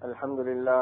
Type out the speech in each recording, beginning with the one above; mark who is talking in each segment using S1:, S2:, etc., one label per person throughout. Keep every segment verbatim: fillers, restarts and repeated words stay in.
S1: الحمد لله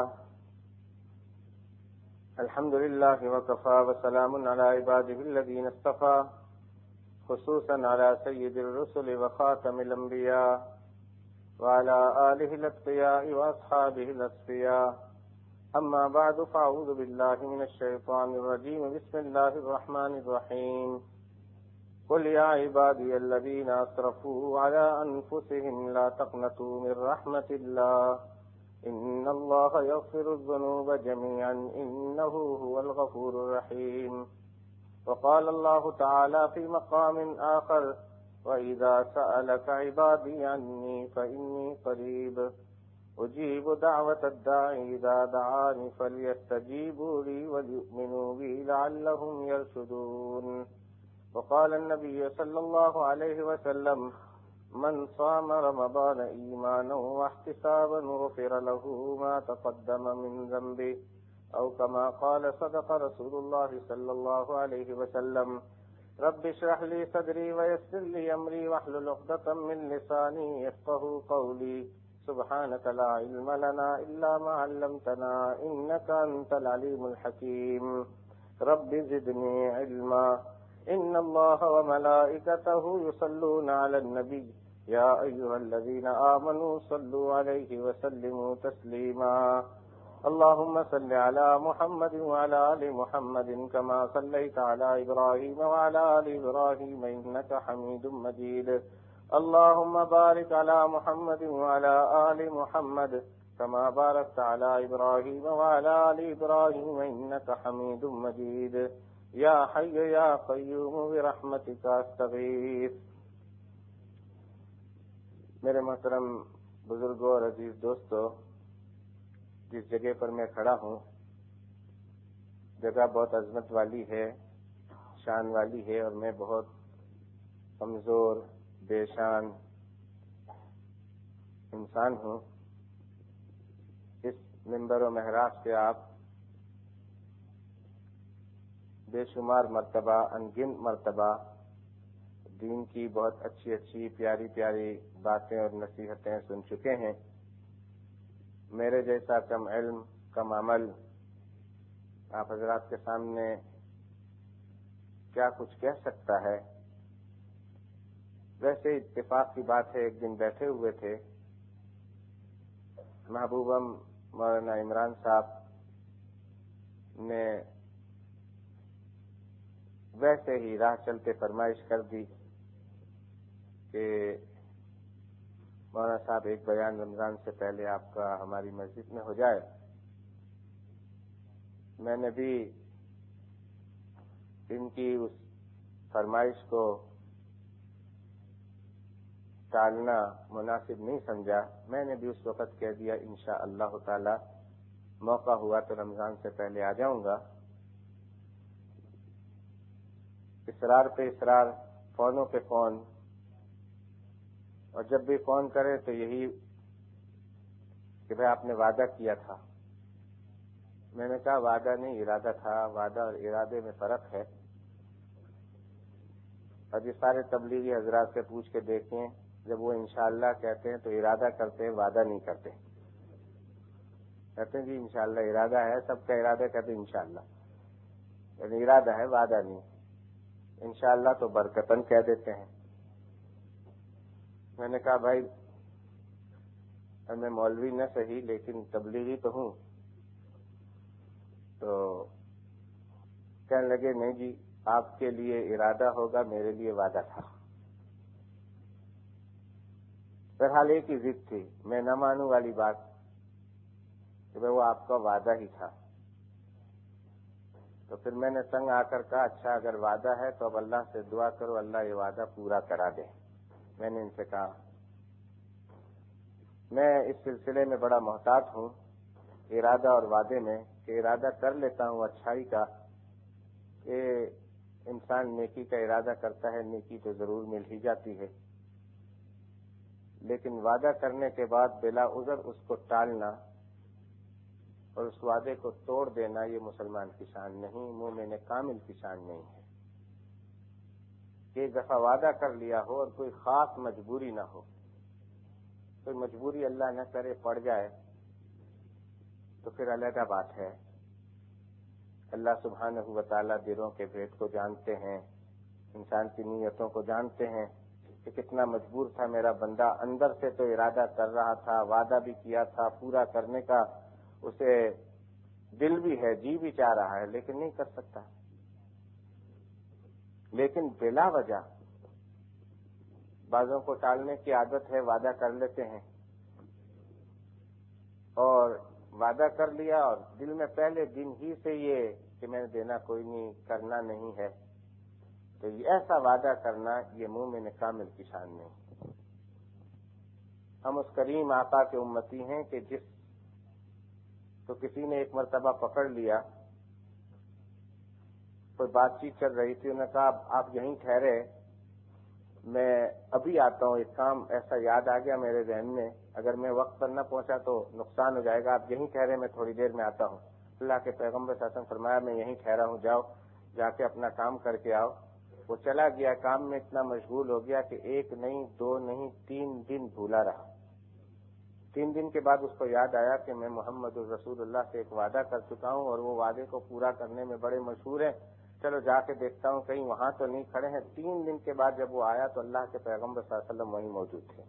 S1: الحمد لله وكفى وسلام على عباده الذين اصطفى خصوصا على سيد الرسل وخاتم الأنبياء وعلى آله الأتقياء وأصحابه الأصفياء. أما بعد فأعوذ بالله من الشيطان الرجيم. بسم الله الرحمن الرحيم. قل يا عبادي الذين أسرفوا على أنفسهم لا تقنطوا من رحمة الله إن الله يغفر الذنوب جميعا إنه هو الغفور الرحيم. وقال الله تعالى في مقام آخر وإذا سألك عبادي عني فإني قريب أجيب دعوة الداعي إذا دعاني فليستجيبوا لي وليؤمنوا بي لعلهم يرشدون. وقال النبي صلى الله عليه وسلم من صام رمضان إيمانا واحتسابا غفر له ما تقدم من ذنبه أو كما قال صدق رسول الله صلى الله عليه وسلم. رب اشرح لي صدري ويسر لي أمري واحلل عقدة من لساني يفقهوا قولي. سبحانك لا علم لنا إلا ما علمتنا إنك أنت العليم الحكيم. رب زدني علما. إن الله وملائكته يصلون على النبي يا أيها الذين آمنوا صلوا عليه وسلموا تسليما. اللهم صل على محمد وعلى آل محمد كما صليت على إبراهيم وعلى آل إبراهيم إنك حميد مجيد. اللهم بارك على محمد وعلى آل محمد كما باركت على إبراهيم وعلى آل إبراهيم إنك حميد مجيد. یا حی یا قیوم برحمتک استغیث. میرے محترم بزرگوں اور عزیز دوستو، جس جگہ پر میں کھڑا ہوں جگہ بہت عظمت والی ہے، شان والی ہے، اور میں بہت کمزور بے شان انسان ہوں. اس منبر و محراب سے آپ بے شمار مرتبہ انگنت مرتبہ دین کی بہت اچھی اچھی پیاری پیاری باتیں اور نصیحتیں سن چکے ہیں. میرے جیسا کم علم کم عمل آپ حضرات کے سامنے کیا کچھ کہہ سکتا ہے. ویسے اتفاق کی بات ہے، ایک دن بیٹھے ہوئے تھے، محبوبم مولانا عمران صاحب نے ویسے ہی راہ چلتے فرمائش کر دی کہ مولانا صاحب ایک بیان رمضان سے پہلے آپ کا ہماری مسجد میں ہو جائے. میں نے بھی ان کی اس فرمائش کو ٹالنا مناسب نہیں سمجھا. میں نے بھی اس وقت کہہ دیا انشاء اللہ تعالی موقع ہوا تو رمضان سے پہلے آ جاؤں گا. اصرار پہ اصرار، فونوں پہ فون، اور جب بھی فون کرے تو یہی کہ بھائی آپ نے وعدہ کیا تھا. میں نے کہا وعدہ نہیں ارادہ تھا. وعدہ اور ارادے میں فرق ہے. اور یہ سارے تبلیغی حضرات سے پوچھ کے دیکھیں، جب وہ انشاءاللہ کہتے ہیں تو ارادہ کرتے ہیں، وعدہ نہیں کرتے. کہتے ہیں جی انشاءاللہ ارادہ ہے، سب کا ارادہ کہتے ہیں انشاءاللہ، یعنی ارادہ ہے وعدہ نہیں. انشاءاللہ تو برکتن کہہ دیتے ہیں. میں نے کہا بھائی میں مولوی نہ صحیح لیکن تبلیغی تو ہوں. تو کہنے لگے نہیں جی آپ کے لیے ارادہ ہوگا، میرے لیے وعدہ تھا. بہرحال ایک ہی ضد تھی، میں نہ مانوں والی بات کہ بھائی وہ آپ کا وعدہ ہی تھا. تو پھر میں نے تنگ آ کر کہا اچھا اگر وعدہ ہے تو اب اللہ سے دعا کرو اللہ یہ وعدہ پورا کرا دے. میں نے ان سے کہا میں اس سلسلے میں بڑا محتاط ہوں ارادہ اور وعدے میں، کہ ارادہ کر لیتا ہوں اچھائی کا کہ انسان نیکی کا ارادہ کرتا ہے، نیکی تو ضرور مل ہی جاتی ہے، لیکن وعدہ کرنے کے بعد بلا عذر اس کو ٹالنا اور اس وعدے کو توڑ دینا یہ مسلمان کی شان نہیں، مومن کامل کی شان نہیں ہے. کہ ایک دفعہ وعدہ کر لیا ہو اور کوئی خاص مجبوری نہ ہو، کوئی مجبوری اللہ نہ کرے پڑ جائے تو پھر علیحدہ بات ہے. اللہ سبحانہ و تعالیٰ دلوں کے بھید کو جانتے ہیں، انسان کی نیتوں کو جانتے ہیں کہ کتنا مجبور تھا میرا بندہ. اندر سے تو ارادہ کر رہا تھا، وعدہ بھی کیا تھا پورا کرنے کا، اسے دل بھی ہے، جی بھی چاہ رہا ہے، لیکن نہیں کر سکتا. لیکن بلا وجہ بعضوں کو ٹالنے کی عادت ہے، وعدہ کر لیتے ہیں اور وعدہ کر لیا اور دل میں پہلے دن ہی سے یہ کہ میں نے دینا کوئی نہیں، کرنا نہیں ہے. تو یہ ایسا وعدہ کرنا یہ مومن کامل کی شان نہیں. ہم اس کریم آقا کے امتی ہیں کہ جس تو کسی نے ایک مرتبہ پکڑ لیا، کوئی بات چیت چل رہی تھی، انہوں نے کہا آپ یہیں ٹھہرے، میں ابھی آتا ہوں، ایک کام ایسا یاد آ گیا میرے ذہن میں، اگر میں وقت پر نہ پہنچا تو نقصان ہو جائے گا، آپ یہیں ٹھہرے، میں تھوڑی دیر میں آتا ہوں. اللہ کے پیغمبر صلی اللہ علیہ وسلم فرمایا میں یہیں ٹھہرا ہوں، جاؤ جا کے اپنا کام کر کے آؤ. وہ چلا گیا، کام میں اتنا مشغول ہو گیا کہ ایک نہیں، دو نہیں، تین دن بھولا رہا. تین دن کے بعد اس کو یاد آیا کہ میں محمد الرسول اللہ سے ایک وعدہ کر چکا ہوں اور وہ وعدے کو پورا کرنے میں بڑے مشہور ہیں، چلو جا کے دیکھتا ہوں کہیں وہاں تو نہیں کھڑے ہیں. تین دن کے بعد جب وہ آیا تو اللہ کے پیغمبر صلی اللہ علیہ وسلم وہیں موجود تھے.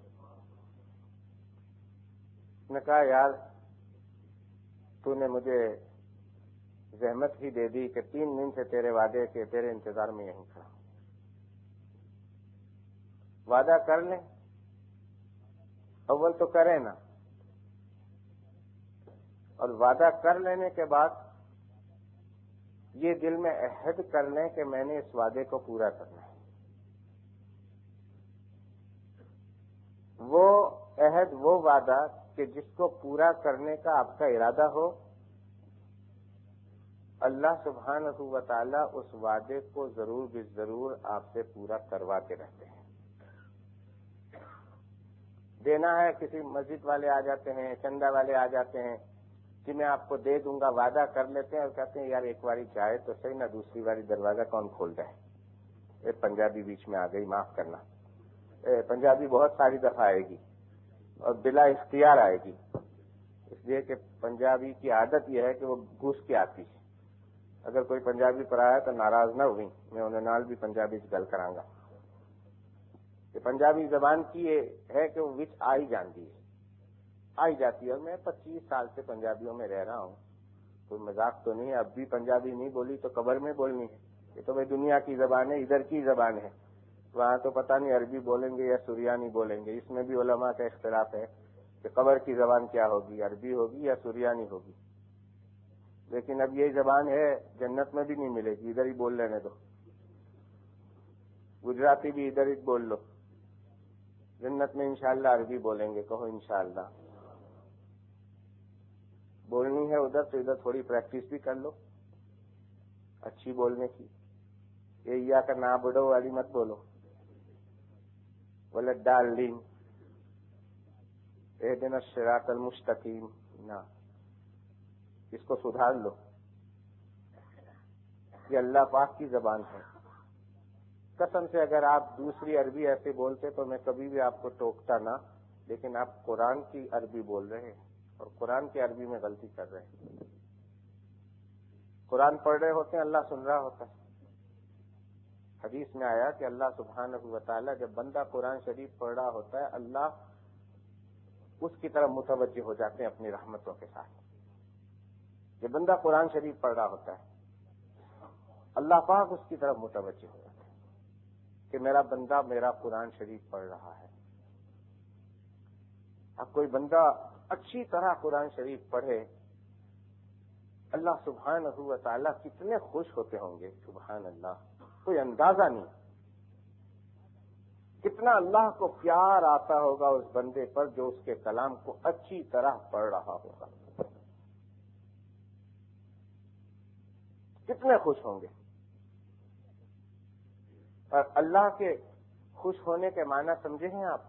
S1: نے کہا یار تو نے مجھے زحمت ہی دے دی کہ تین دن سے تیرے وعدے کے تیرے انتظار میں یہیں کھڑا. وعدہ کر لیں، اول تو کریں نا، اور وعدہ کر لینے کے بعد یہ دل میں عہد کر لیں کہ میں نے اس وعدے کو پورا کرنا ہے. وہ عہد، وہ وعدہ کہ جس کو پورا کرنے کا آپ کا ارادہ ہو، اللہ سبحانہ و تعالی اس وعدے کو ضرور بھی ضرور آپ سے پورا کروا کے رہتے ہیں. دینا ہے، کسی مسجد والے آ جاتے ہیں، چندہ والے آ جاتے ہیں کہ میں آپ کو دے دوں گا، وعدہ کر لیتے ہیں اور کہتے ہیں یار ایک باری جائے تو صحیح نہ، دوسری باری دروازہ کون کھول جائے. اے پنجابی بیچ میں آ گئی، معاف کرنا. اے پنجابی بہت ساری دفعہ آئے گی اور بلا اختیار آئے گی، اس لیے کہ پنجابی کی عادت یہ ہے کہ وہ گھس کے آتی ہے. اگر کوئی پنجابی پر آیا تو ناراض نہ ہوئی، میں انہیں نال بھی پنجابی سے گل کراں گا. کہ پنجابی زبان کی یہ ہے کہ وہ وچ آئی جاتی ہے، آئی جاتی ہے. اور میں پچیس سال سے پنجابیوں میں رہ رہا ہوں، کوئی مذاق تو نہیں ہے. اب بھی پنجابی نہیں بولی تو قبر میں بولنی ہے. یہ تو بھائی دنیا کی زبان ہے، ادھر کی زبان ہے. وہاں تو پتہ نہیں عربی بولیں گے یا سریانی بولیں گے. اس میں بھی علماء کا اختلاف ہے کہ قبر کی زبان کیا ہوگی، عربی ہوگی یا سریانی ہوگی. لیکن اب یہی زبان ہے، جنت میں بھی نہیں ملے گی، ادھر ہی بول لینے دو. گجراتی بھی ادھر ہی بول لو، جنت میں انشاءاللہ عربی بولیں گے. کہو انشاءاللہ. بولنی ہے ادھر تو ادھر تھوڑی پریکٹس بھی کر لو اچھی بولنے کی. یہ یا کا نا بڑھو والی مت بولو، بولے ڈالین اہدنا الصراط المستقیم، نہ، اس کو سدھار لو. یہ اللہ پاک کی زبان ہے. قسم سے اگر آپ دوسری عربی ایسے بولتے تو میں کبھی بھی آپ کو ٹوکتا نہ، لیکن آپ قرآن کی عربی بول رہے ہیں اور قرآن کی عربی میں غلطی کر رہے ہیں. قرآن پڑھ رہے ہوتے ہیں، اللہ سن رہا ہوتا ہے. حدیث میں آیا کہ اللہ سبحانہ و تعالیٰ جب بندہ قرآن شریف پڑھ رہا ہوتا ہے، اللہ اس کی طرف متوجہ ہو جاتے ہیں اپنی رحمتوں کے ساتھ. جب بندہ قرآن شریف پڑھ رہا ہوتا ہے، اللہ پاک اس کی طرف متوجہ ہو جاتے ہیں کہ میرا بندہ میرا قرآن شریف پڑھ رہا ہے. اب کوئی بندہ اچھی طرح قرآن شریف پڑھے، اللہ سبحانہ و تعالیٰ کتنے خوش ہوتے ہوں گے. سبحان اللہ، کوئی اندازہ نہیں. کتنا اللہ کو پیار آتا ہوگا اس بندے پر جو اس کے کلام کو اچھی طرح پڑھ رہا ہوگا. کتنے خوش ہوں گے. اور اللہ کے خوش ہونے کے معنی سمجھے ہیں آپ؟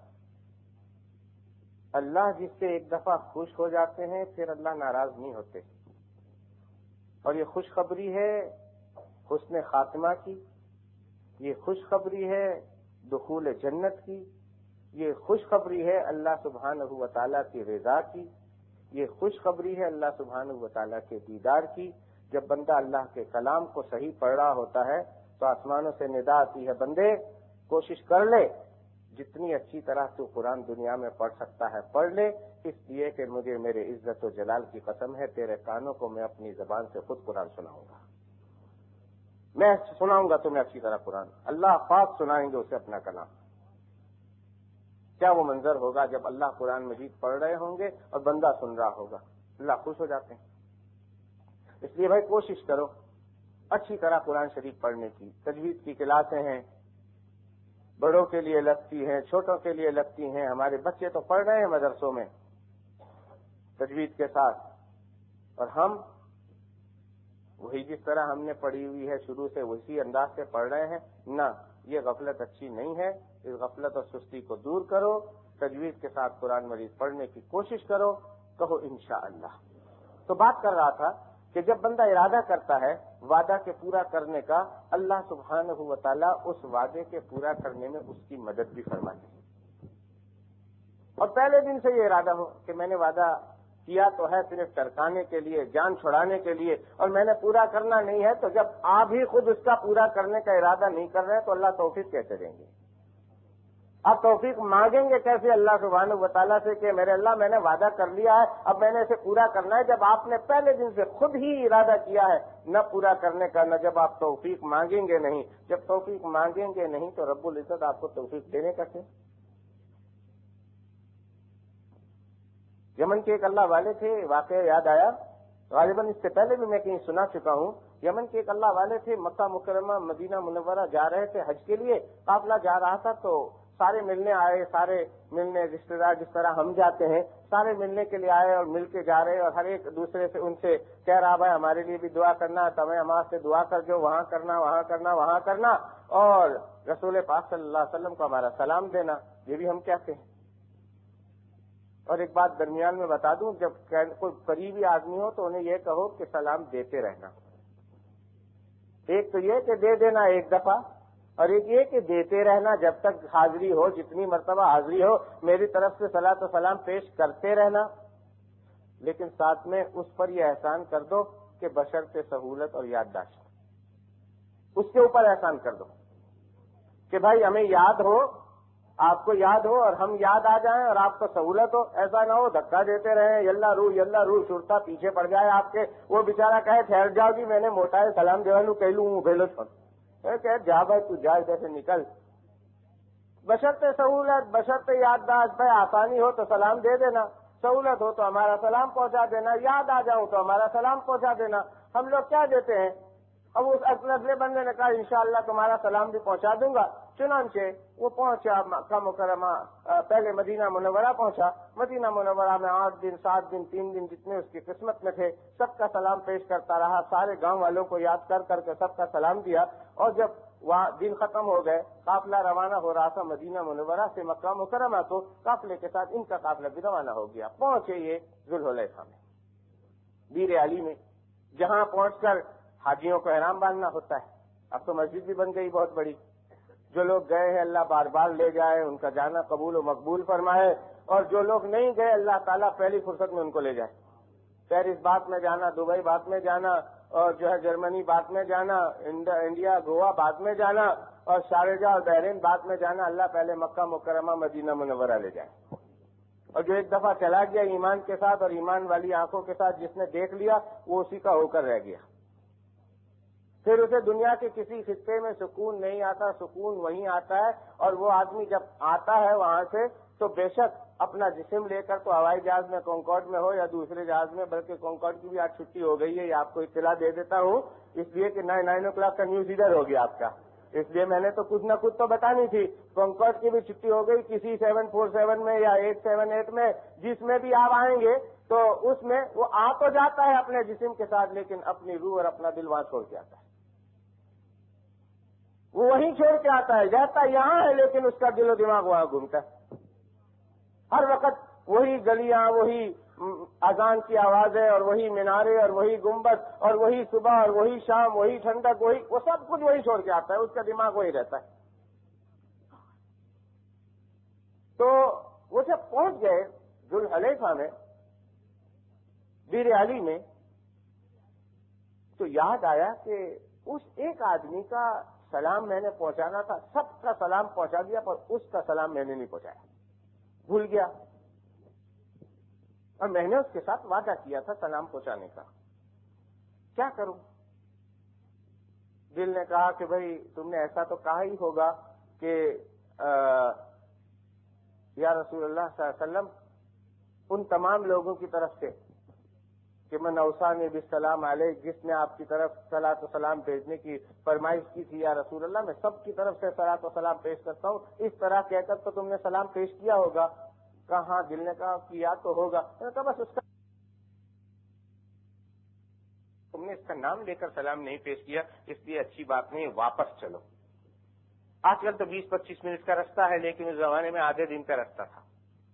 S1: اللہ جس سے ایک دفعہ خوش ہو جاتے ہیں پھر اللہ ناراض نہیں ہوتے. اور یہ خوشخبری ہے حسن خاتمہ کی، یہ خوشخبری ہے دخول جنت کی، یہ خوشخبری ہے اللہ سبحانہ و تعالیٰ کی رضا کی، یہ خوشخبری ہے اللہ سبحانہ و تعالیٰ کے دیدار کی. جب بندہ اللہ کے کلام کو صحیح پڑھ رہا ہوتا ہے تو آسمانوں سے ندا آتی ہے، بندے کوشش کر لے، جتنی اچھی طرح تو قرآن دنیا میں پڑھ سکتا ہے پڑھ لے، اس لیے کہ مجھے میرے عزت و جلال کی قسم ہے تیرے کانوں کو میں اپنی زبان سے خود قرآن سناؤں گا. میں سناؤں گا تمہیں اچھی طرح قرآن. اللہ پاک سنائیں گے اسے اپنا کلام. کیا وہ منظر ہوگا جب اللہ قرآن مجید پڑھ رہے ہوں گے اور بندہ سن رہا ہوگا. اللہ خوش ہو جاتے ہیں. اس لیے بھائی کوشش کرو اچھی طرح قرآن شریف پڑھنے کی. تجوید کی کلاسیں ہیں، بڑوں کے لیے لگتی ہیں، چھوٹوں کے لیے لگتی ہیں. ہمارے بچے تو پڑھ رہے ہیں مدرسوں میں تجوید کے ساتھ، اور ہم وہی جس طرح ہم نے پڑھی ہوئی ہے شروع سے اسی انداز سے پڑھ رہے ہیں. نہ، یہ غفلت اچھی نہیں ہے. اس غفلت اور سستی کو دور کرو، تجوید کے ساتھ قرآن مجید پڑھنے کی کوشش کرو. کہو انشاءاللہ. تو بات کر رہا تھا کہ جب بندہ ارادہ کرتا ہے وعدہ کے پورا کرنے کا، اللہ سبحانہ و تعالیٰ اس وعدے کے پورا کرنے میں اس کی مدد بھی فرماتے ہیں. اور پہلے دن سے یہ ارادہ ہو کہ میں نے وعدہ کیا تو ہے صرف ٹرکانے کے لیے، جان چھڑانے کے لیے، اور میں نے پورا کرنا نہیں ہے، تو جب آپ ہی خود اس کا پورا کرنے کا ارادہ نہیں کر رہے تو اللہ توفیق کیسے دیں گے؟ آپ توفیق مانگیں گے کیسے اللہ سبحانہ و تعالیٰ سے کہ میرے اللہ میں نے وعدہ کر لیا ہے، اب میں نے اسے پورا کرنا ہے، جب آپ نے پہلے دن سے خود ہی ارادہ کیا ہے نہ پورا کرنے کا، نہ جب آپ توفیق مانگیں گے نہیں. جب توفیق مانگیں گے نہیں تو رب العزت آپ کو توفیق دینے کا تھے. یمن کے ایک اللہ والے تھے، واقعہ یاد آیا، غالباً اس سے پہلے بھی میں کہیں سنا چکا ہوں. یمن کے ایک اللہ والے تھے، مکہ مکرمہ مدینہ منورہ جا رہے تھے حج کے لیے. قافلہ جا رہا تھا تو سارے ملنے آئے، سارے ملنے رشتہ دار جس طرح ہم جاتے ہیں سارے ملنے کے لیے آئے اور مل کے جا رہے، اور ہر ایک دوسرے سے ان سے کہہ رہا بھائی ہمارے لیے بھی دعا کرنا، تمہیں ہمارے سے دعا کر جو وہاں کرنا وہاں کرنا وہاں کرنا، اور رسول پاک صلی اللہ علیہ وسلم کو ہمارا سلام دینا. یہ بھی ہم کہتے ہیں. اور ایک بات درمیان میں بتا دوں، جب کوئی قریبی آدمی ہو تو انہیں یہ کہو کہ سلام دیتے رہنا. ایک تو یہ کہ دے دینا ایک دفعہ، اور ایک یہ کہ دیتے رہنا جب تک حاضری ہو، جتنی مرتبہ حاضری ہو میری طرف سے صلاۃ و سلام پیش کرتے رہنا. لیکن ساتھ میں اس پر یہ احسان کر دو کہ بشرط سہولت اور یادداشت، اس کے اوپر احسان کر دو کہ بھائی ہمیں یاد ہو، آپ کو یاد ہو اور ہم یاد آ جائیں اور آپ کو سہولت ہو. ایسا نہ ہو دھکا دیتے رہیں، یلا رو یلا رو، شرطا پیچھے پڑ جائے آپ کے، وہ بیچارہ کہے ٹھہر جاؤ جی میں نے موٹا ہے سلام دیوالو کہہ لوں بھیلو چھوڑ، کہ جا بھائی تو جا ادھر سے نکل. بشرط سہولت، بشرط یادداشت. بھائی آسانی ہو تو سلام دے دینا، سہولت ہو تو ہمارا سلام پہنچا دینا، یاد آ جاؤ تو ہمارا سلام پہنچا دینا. ہم لوگ کیا دیتے ہیں؟ اب اس اگلے بندے نے کہا انشاءاللہ تمہارا سلام بھی پہنچا دوں گا. چنانچہ وہ پہنچا مکہ مکرمہ، پہلے مدینہ منورہ پہنچا. مدینہ منورہ میں آٹھ دن سات دن تین دن جتنے اس کی قسمت میں تھے سب کا سلام پیش کرتا رہا. سارے گاؤں والوں کو یاد کر کر کے سب کا سلام دیا. اور جب وہاں دن ختم ہو گئے، قافلہ روانہ ہو رہا تھا مدینہ منورہ سے مکہ مکرمہ، تو قافلے کے ساتھ ان کا قافلہ بھی روانہ ہو گیا. پہنچے یہ ذوالحلیفہ میں، بیر علی میں، جہاں پہنچ کر حاجیوں کو احرام باندھنا ہوتا ہے. اب تو مسجد بھی بن گئی بہت بڑی. جو لوگ گئے ہیں اللہ بار بار لے جائے، ان کا جانا قبول و مقبول فرمائے، اور جو لوگ نہیں گئے اللہ تعالیٰ پہلی فرصت میں ان کو لے جائے. پیرس بعد میں جانا، دبئی بعد میں جانا، اور جو ہے جرمنی بعد میں جانا، انڈیا گوا بعد میں جانا، اور شارجہ اور بحرین بعد میں جانا. اللہ پہلے مکہ مکرمہ مدینہ منورہ لے جائے. اور جو ایک دفعہ چلا گیا ایمان کے ساتھ اور ایمان والی آنکھوں کے ساتھ، جس نے دیکھ لیا وہ اسی کا ہو کر رہ گیا. پھر اسے دنیا کے کسی خطے میں سکون نہیں آتا، سکون وہیں آتا ہے. اور وہ آدمی جب آتا ہے وہاں سے تو بے شک اپنا جسم لے کر تو ہوائی جہاز میں کنکارڈ میں ہو یا دوسرے جہاز میں، بلکہ کنکارڈ کی بھی آج چھٹی ہو گئی ہے، یہ آپ کو اطلاع دے دیتا ہوں اس لیے کہ نائن نائن او کلاک کا نیوز ادھر ہو گیا آپ کا، اس لیے میں نے تو کچھ نہ کچھ تو بتانی تھی. کنکارڈ کی بھی چھٹی ہو گئی کسی سیون فور سیون میں یا ایٹ سیون ایٹ میں، جس میں بھی آپ آئیں گے تو اس میں وہ آ تو جاتا ہے اپنے جسم کے ساتھ، لیکن اپنی روح اور اپنا دل وہاں چھوڑ کے آتا ہے. وہ وہیں چھوڑ کے آتا ہے، جاتا یہاں ہے لیکن اس کا دل و دماغ وہاں گھومتا ہے. ہر وقت وہی گلیاں، وہی اذان کی آوازیں، اور وہی مینارے، اور وہی گنبد، اور وہی صبح اور وہی شام، وہی ٹھنڈک، وہی وہ سب کچھ وہی چھوڑ کے آتا ہے، اس کا دماغ وہی رہتا ہے. تو وہ جب پہنچ گئے ذوالحلیفہ میں بیر علی میں تو یاد آیا کہ اس ایک آدمی کا سلام میں نے پہنچانا تھا، سب کا سلام پہنچا دیا پر اس کا سلام میں نے نہیں پہنچایا، بھول گیا، اور میں نے اس کے ساتھ وعدہ کیا تھا سلام پہنچانے کا، کیا کروں؟ دل نے کہا کہ بھائی تم نے ایسا تو کہا ہی ہوگا کہ یا رسول اللہ صلی اللہ علیہ وسلم ان تمام لوگوں کی طرف سے کہ من اوصانی بالسلام علیہ، جس نے آپ کی طرف صلاۃ و سلام بھیجنے کی فرمائش کی تھی یا رسول اللہ، میں سب کی طرف سے صلاۃ و سلام پیش کرتا ہوں، اس طرح کہہ کر تو تم نے سلام پیش کیا ہوگا۔ کہاں؟ دل نے کہا کیا تو ہوگا، میں نے کہا بس اس کا تم نے اس کا نام لے کر سلام نہیں پیش کیا، اس لیے اچھی بات نہیں، واپس چلو۔ آج کل تو بیس پچیس منٹ کا رستہ ہے، لیکن اس زمانے میں آدھے دن کا رستہ تھا،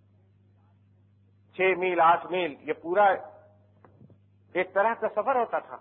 S1: چھ میل آٹھ میل، یہ پورا ایک طرح کا سفر ہوتا تھا۔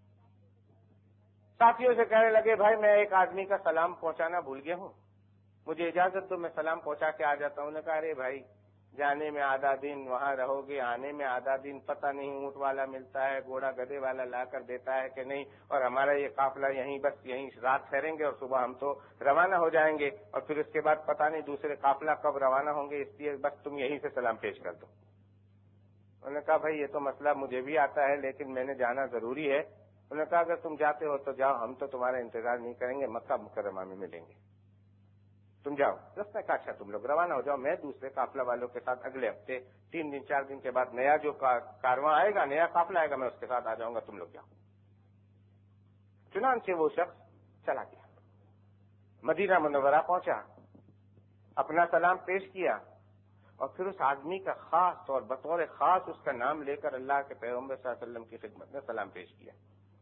S1: ساتھیوں سے کہنے لگے بھائی میں ایک آدمی کا سلام پہنچانا بھول گیا ہوں، مجھے اجازت دو میں سلام پہنچا کے آ جاتا ہوں۔ انہوں نے کہا ارے بھائی جانے میں آدھا دن وہاں رہو گے، آنے میں آدھا دن، پتہ نہیں اونٹ والا ملتا ہے، گھوڑا گدھے والا لا کر دیتا ہے کہ نہیں، اور ہمارا یہ قافلہ یہیں بس یہیں رات ٹھہریں گے اور صبح ہم تو روانہ ہو جائیں گے، اور پھر اس کے بعد پتہ نہیں دوسرے قافلہ کب روانہ ہوں گے، اس لیے بس تم یہیں سے سلام پیش کر دو۔ انہوں نے کہا بھائی یہ تو مسئلہ مجھے بھی آتا ہے لیکن میں نے جانا ضروری ہے۔ انہوں نے کہا اگر تم جاتے ہو تو جاؤ، ہم تو تمہارا انتظار نہیں کریں گے، مکہ مکرمہ میں ملیں گے، تم جاؤ۔ اس نے کہا اچھا تم لوگ روانہ ہو جاؤ، میں دوسرے قافلہ والوں کے ساتھ اگلے ہفتے تین دن چار دن کے بعد نیا جو کارواں آئے گا، نیا قافلہ آئے گا، میں اس کے ساتھ آ جاؤں گا، تم لوگ جاؤ۔ چنانچہ وہ شخص چلا گیا، مدینہ منورہ پہنچا، اپنا سلام پیش کیا، اور پھر اس آدمی کا خاص طور بطور خاص اس کا نام لے کر اللہ کے پیغمبر صلی اللہ علیہ وسلم کی خدمت میں سلام پیش کیا۔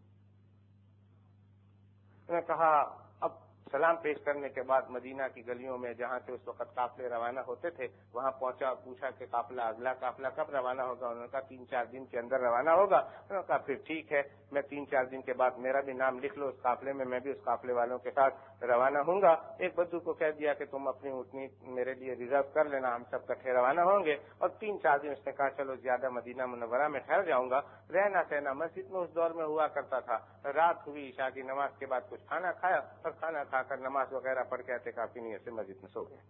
S1: انہوں نے کہا اب سلام پیش کرنے کے بعد مدینہ کی گلیوں میں جہاں سے اس وقت قافلے روانہ ہوتے تھے وہاں پہنچا اور پوچھا کہ قافلہ اگلا قافلہ کب روانہ ہوگا؟ انہوں نے کہا تین چار دن کے اندر روانہ ہوگا۔ انہوں نے کہا پھر ٹھیک ہے، میں تین چار دن کے بعد میرا بھی نام لکھ لو اس قافلے میں، میں بھی اس قافلے والوں کے ساتھ روانہ ہوں گا۔ ایک بدو کو کہہ دیا کہ تم اپنی اونٹنی میرے لیے ریزرو کر لینا، ہم سب کٹھے روانہ ہوں گے۔ اور تین چار دن اس نے کہا چلو زیادہ مدینہ منورہ میں ٹھہر جاؤں گا، رہنا سہنا مسجد میں اس دور میں ہوا کرتا تھا۔ رات ہوئی، عشاء کی نماز کے بعد کچھ کھانا کھایا اور کھانا کھا کر نماز وغیرہ پڑھ کے آتے کافی نیت سے مسجد میں سو گئے۔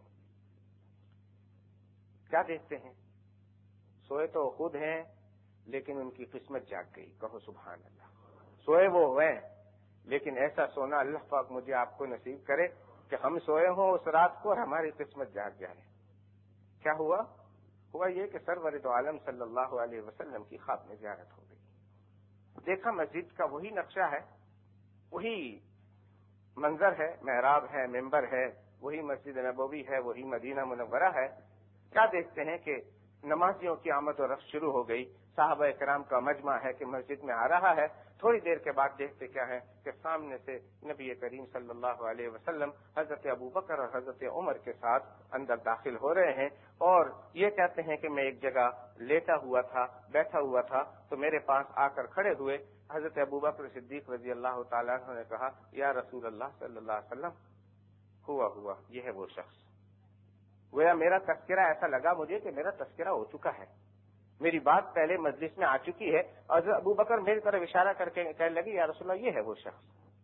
S1: کیا دیکھتے ہیں؟ سوئے تو خود ہیں لیکن ان کی قسمت جاگ گئی، کہو سبحان اللہ۔ سوئے وہ ہوئے لیکن ایسا سونا اللہ پاک مجھے آپ کو نصیب کرے کہ ہم سوئے ہوں اس رات کو اور ہماری قسمت جاگ جائے۔ کیا ہوا؟ ہوا یہ کہ سرور دو عالم صلی اللہ علیہ وسلم کی خواب میں زیارت ہو گئی۔ دیکھا مسجد کا وہی نقشہ ہے، وہی منظر ہے، محراب ہے، ممبر ہے، وہی مسجد نبوی ہے، وہی مدینہ منورہ ہے۔ کیا دیکھتے ہیں کہ نمازیوں کی آمد و رفت شروع ہو گئی، صحابہ کرام کا مجمع ہے کہ مسجد میں آ رہا ہے۔ تھوڑی دیر کے بعد دیکھتے کیا ہے کہ سامنے سے نبی کریم صلی اللہ علیہ وسلم حضرت ابوبکر اور حضرت عمر کے ساتھ اندر داخل ہو رہے ہیں، اور یہ کہتے ہیں کہ میں ایک جگہ لیٹا ہوا تھا، بیٹھا ہوا تھا، تو میرے پاس آ کر کھڑے ہوئے۔ حضرت ابوبکر صدیق رضی اللہ تعالیٰ عنہ نے کہا یا رسول اللہ صلی اللہ علیہ وسلم، ہوا ہوا یہ ہے وہ شخص۔ گویا میرا تذکرہ ایسا لگا مجھے کہ میرا تذکرہ ہو چکا ہے، میری بات پہلے مجلس میں آ چکی ہے، اور حضرت ابوبکر میری طرف اشارہ کر کے کہنے لگے یا رسول اللہ یہ ہے وہ شخص۔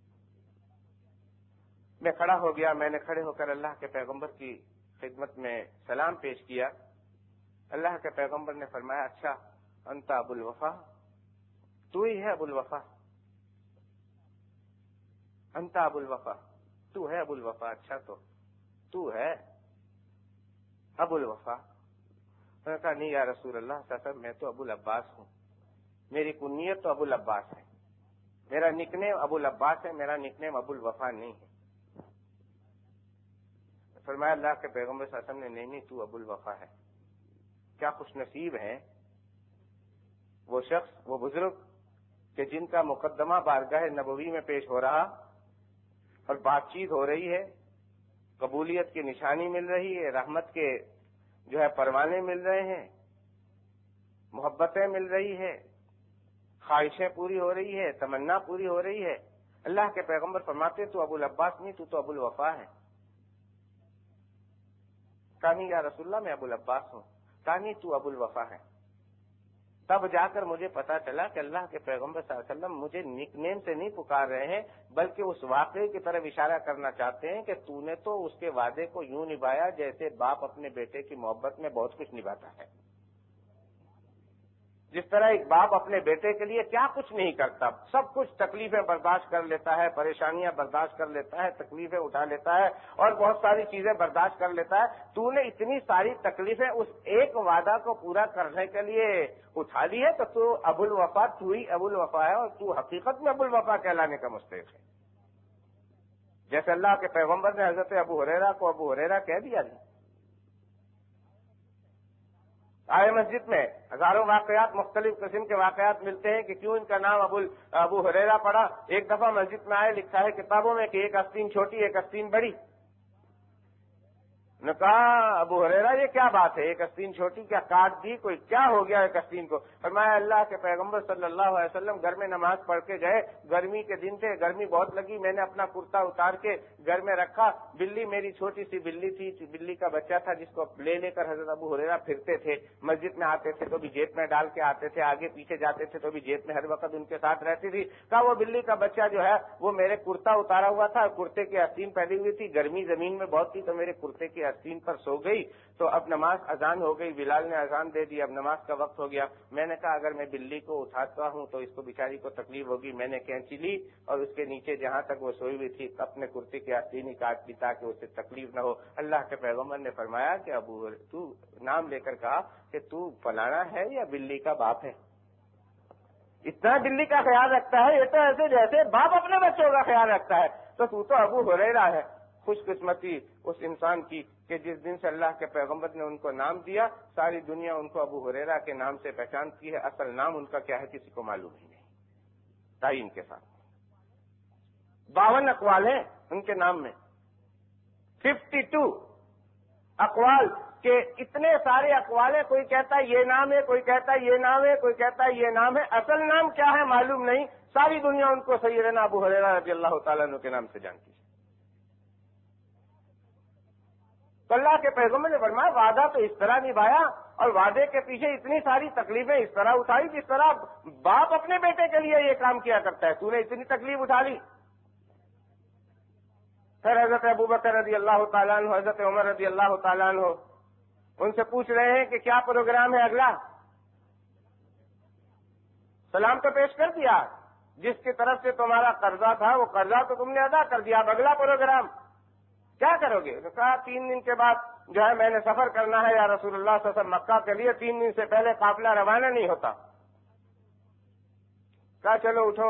S1: میں کھڑا ہو گیا، میں نے کھڑے ہو کر اللہ کے پیغمبر کی خدمت میں سلام پیش کیا۔ اللہ کے پیغمبر نے فرمایا اچھا انت ابو الوفا، تو ہی ہے ابو الوفا، انت ابو الوفا، تو ہے ابو الوفا، اچھا تو تو ہے ابو الوفا۔ میں نے کہا نہیں یا رسول اللہ صلی اللہ علیہ وسلم، میں تو ابو العباس ہوں، میری کنیت تو ابو العباس ہے، میرا نک نیم ابو العباس ہے، میرا نک نیم ابو الوفا نہیں ہے۔ فرمایا اللہ کے پیغمبر صلی اللہ علیہ وسلم نے نہیں نہیں تو ابو الوفا ہے۔ کیا خوش نصیب ہیں وہ شخص، وہ بزرگ کہ جن کا مقدمہ بارگاہ نبوی میں پیش ہو رہا اور بات چیت ہو رہی ہے، قبولیت کی نشانی مل رہی ہے، رحمت کے جو ہے پروانے مل رہے ہیں، محبتیں مل رہی ہے، خواہشیں پوری ہو رہی ہے، تمنا پوری ہو رہی ہے۔ اللہ کے پیغمبر فرماتے تو ابو العباس نہیں، تو تو ابو الوفا ہے۔ کہا نہیں یا رسول اللہ میں ابو العباس ہوں۔ کہا نہیں تو ابو الوفا ہے۔ تب جا کر مجھے پتا چلا کہ اللہ کے پیغمبر صلی اللہ علیہ وسلم مجھے نک نیم سے نہیں پکار رہے ہیں، بلکہ اس واقعے کی طرف اشارہ کرنا چاہتے ہیں کہ تو نے تو اس کے وعدے کو یوں نبھایا جیسے باپ اپنے بیٹے کی محبت میں بہت کچھ نبھاتا ہے۔ جس طرح ایک باپ اپنے بیٹے کے لیے کیا کچھ نہیں کرتا، سب کچھ تکلیفیں برداشت کر لیتا ہے، پریشانیاں برداشت کر لیتا ہے، تکلیفیں اٹھا لیتا ہے اور بہت ساری چیزیں برداشت کر لیتا ہے، تو نے اتنی ساری تکلیفیں اس ایک وعدہ کو پورا کرنے کے لیے اٹھا لی ہے، تو تو ابو الوفا تو ہی ابو الوفا ہے اور تو حقیقت میں ابو الوفا کہلانے کا مستحق ہے۔ جیسے اللہ کے پیغمبر نے حضرت ابو ہریرہ کو ابو ہریرہ کہہ دیا جی۔ آئے مسجد میں ہزاروں واقعات، مختلف قسم کے واقعات ملتے ہیں کہ کیوں ان کا نام ابو ابو ہریرہ پڑا۔ ایک دفعہ مسجد میں آئے، لکھا ہے کتابوں میں کہ ایک آستین چھوٹی ایک آستین بڑی۔ نے کہا ابو ہریرہ یہ کیا بات ہے، ایک آستین چھوٹی کیا کاٹ دی، کوئی کیا ہو گیا ایک آستین کو؟ فرمایا اللہ کے پیغمبر صلی اللہ علیہ وسلم گھر میں نماز پڑھ کے گئے، گرمی کے دن تھے، گرمی بہت لگی، میں نے اپنا کرتا اتار کے گھر میں رکھا، بلی میری چھوٹی سی بلی تھی، بلی کا بچہ تھا جس کو لے لے کر حضرت ابو ہریرہ پھرتے تھے، مسجد میں آتے تھے تو بھی جیب میں ڈال کے آتے تھے، آگے پیچھے جاتے تھے تو بھی جیب میں ہر وقت ان کے ساتھ رہتی تھی۔ کہا وہ بلی کا بچہ جو ہے وہ میرے کرتا اتارا ہوا تھا، کرتے کی آستین پھیلی ہوئی تھی، گرمی زمین میں بہت تھی تو میرے کرتے کی آستین پر سو گئی، تو اب نماز اذان ہو گئی، بلال نے اذان دے دی، اب نماز کا وقت ہو گیا۔ میں نے کہا اگر میں بلی کو اٹھاتا ہوں تو اس کو بیچاری کو تکلیف ہوگی، میں نے کینچی لی اور اس کے نیچے جہاں تک وہ سوئی ہوئی تھی اپنے کرتے کی آستین ہی کاٹ دی تاکہ اسے تکلیف نہ ہو۔ اللہ کے پیغمبر نے فرمایا کہ ابو تو نام لے کر کہا کہ تو فلانا ہے یا بلی کا باپ ہے؟ اتنا بلی کا خیال رکھتا ہے، یہ تو ایسے جیسے باپ اپنے بچوں کا خیال رکھتا ہے، تو تو تو ابو ہریرہ ہے۔ خوش قسمتی اس انسان کی کہ جس دن سے اللہ کے پیغمبر نے ان کو نام دیا، ساری دنیا ان کو ابو ہریرہ کے نام سے پہچانتی ہے، اصل نام ان کا کیا ہے کسی کو معلوم ہی نہیں، تعین کے ساتھ۔ باون اقوال ہیں ان کے نام میں، ففٹی ٹو اقوال کے اتنے سارے اقوال ہیں، کوئی کہتا ہے یہ نام ہے، کوئی کہتا ہے یہ نام ہے، کوئی کہتا ہے یہ نام ہے، اصل نام کیا ہے معلوم نہیں، ساری دنیا ان کو سیدنا ابو ہریرہ رضی اللہ تعالیٰ عنہ کے نام سے جانتی ہے۔ تو اللہ کے پیغمبر نے فرمایا وعدہ تو اس طرح نبھایا اور وعدے کے پیچھے اتنی ساری تکلیفیں اس طرح اٹھائی جس طرح باپ اپنے بیٹے کے لیے یہ کام کیا کرتا ہے، تو نے اتنی تکلیف اٹھا لی۔ پھر حضرت ابوبکر رضی اللہ تعالیٰ عنہ، حضرت عمر رضی اللہ تعالیٰ عنہ ان سے پوچھ رہے ہیں کہ کیا پروگرام ہے اگلا؟ سلام تو پیش کر دیا، جس کی طرف سے تمہارا قرضہ تھا وہ قرضہ تو تم نے ادا کر دیا، اب اگلا پروگرام کیا کرو گے؟ تو کہا تین دن کے بعد جو ہے میں نے سفر کرنا ہے یا رسول اللہ صلی اللہ علیہ وسلم، مکہ کے لیے تین دن سے پہلے قافلہ روانہ نہیں ہوتا۔ کہا چلو اٹھو،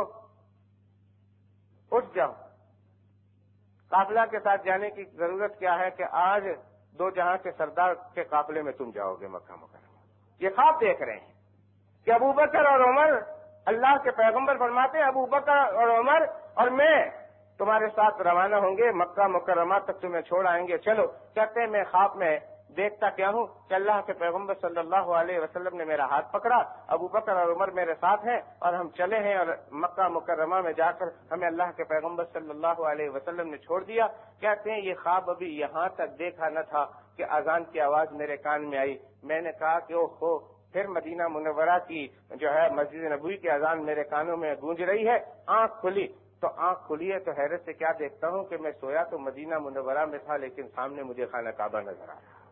S1: اٹھ جاؤ، قافلہ کے ساتھ جانے کی ضرورت کیا ہے کہ آج دو جہاں کے سردار کے قافلے میں تم جاؤ گے مکہ مکرمہ۔ یہ خواب دیکھ رہے ہیں کہ ابوبکر اور عمر، اللہ کے پیغمبر فرماتے ہیں ابوبکر اور عمر اور میں تمہارے ساتھ روانہ ہوں گے، مکہ مکرمہ تک تمہیں چھوڑ آئیں گے، چلو۔ کہتے ہیں میں خواب میں دیکھتا کیا ہوں کہ اللہ کے پیغمبر صلی اللہ علیہ وسلم نے میرا ہاتھ پکڑا، ابوبکر اور عمر میرے ساتھ ہیں اور ہم چلے ہیں اور مکہ مکرمہ میں جا کر ہمیں اللہ کے پیغمبر صلی اللہ علیہ وسلم نے چھوڑ دیا۔ کہتے ہیں یہ خواب ابھی یہاں تک دیکھا نہ تھا کہ اذان کی آواز میرے کان میں آئی، میں نے کہا کہ اوہ ہو، پھر مدینہ منورہ کی جو ہے مسجد نبوی کی اذان میرے کانوں میں گونج رہی ہے۔ آنکھ کھلی تو آنکھ کھلی ہے تو حیرت سے کیا دیکھتا ہوں کہ میں سویا تو مدینہ منورہ میں تھا لیکن سامنے مجھے خانہ کعبہ نظر آ رہا،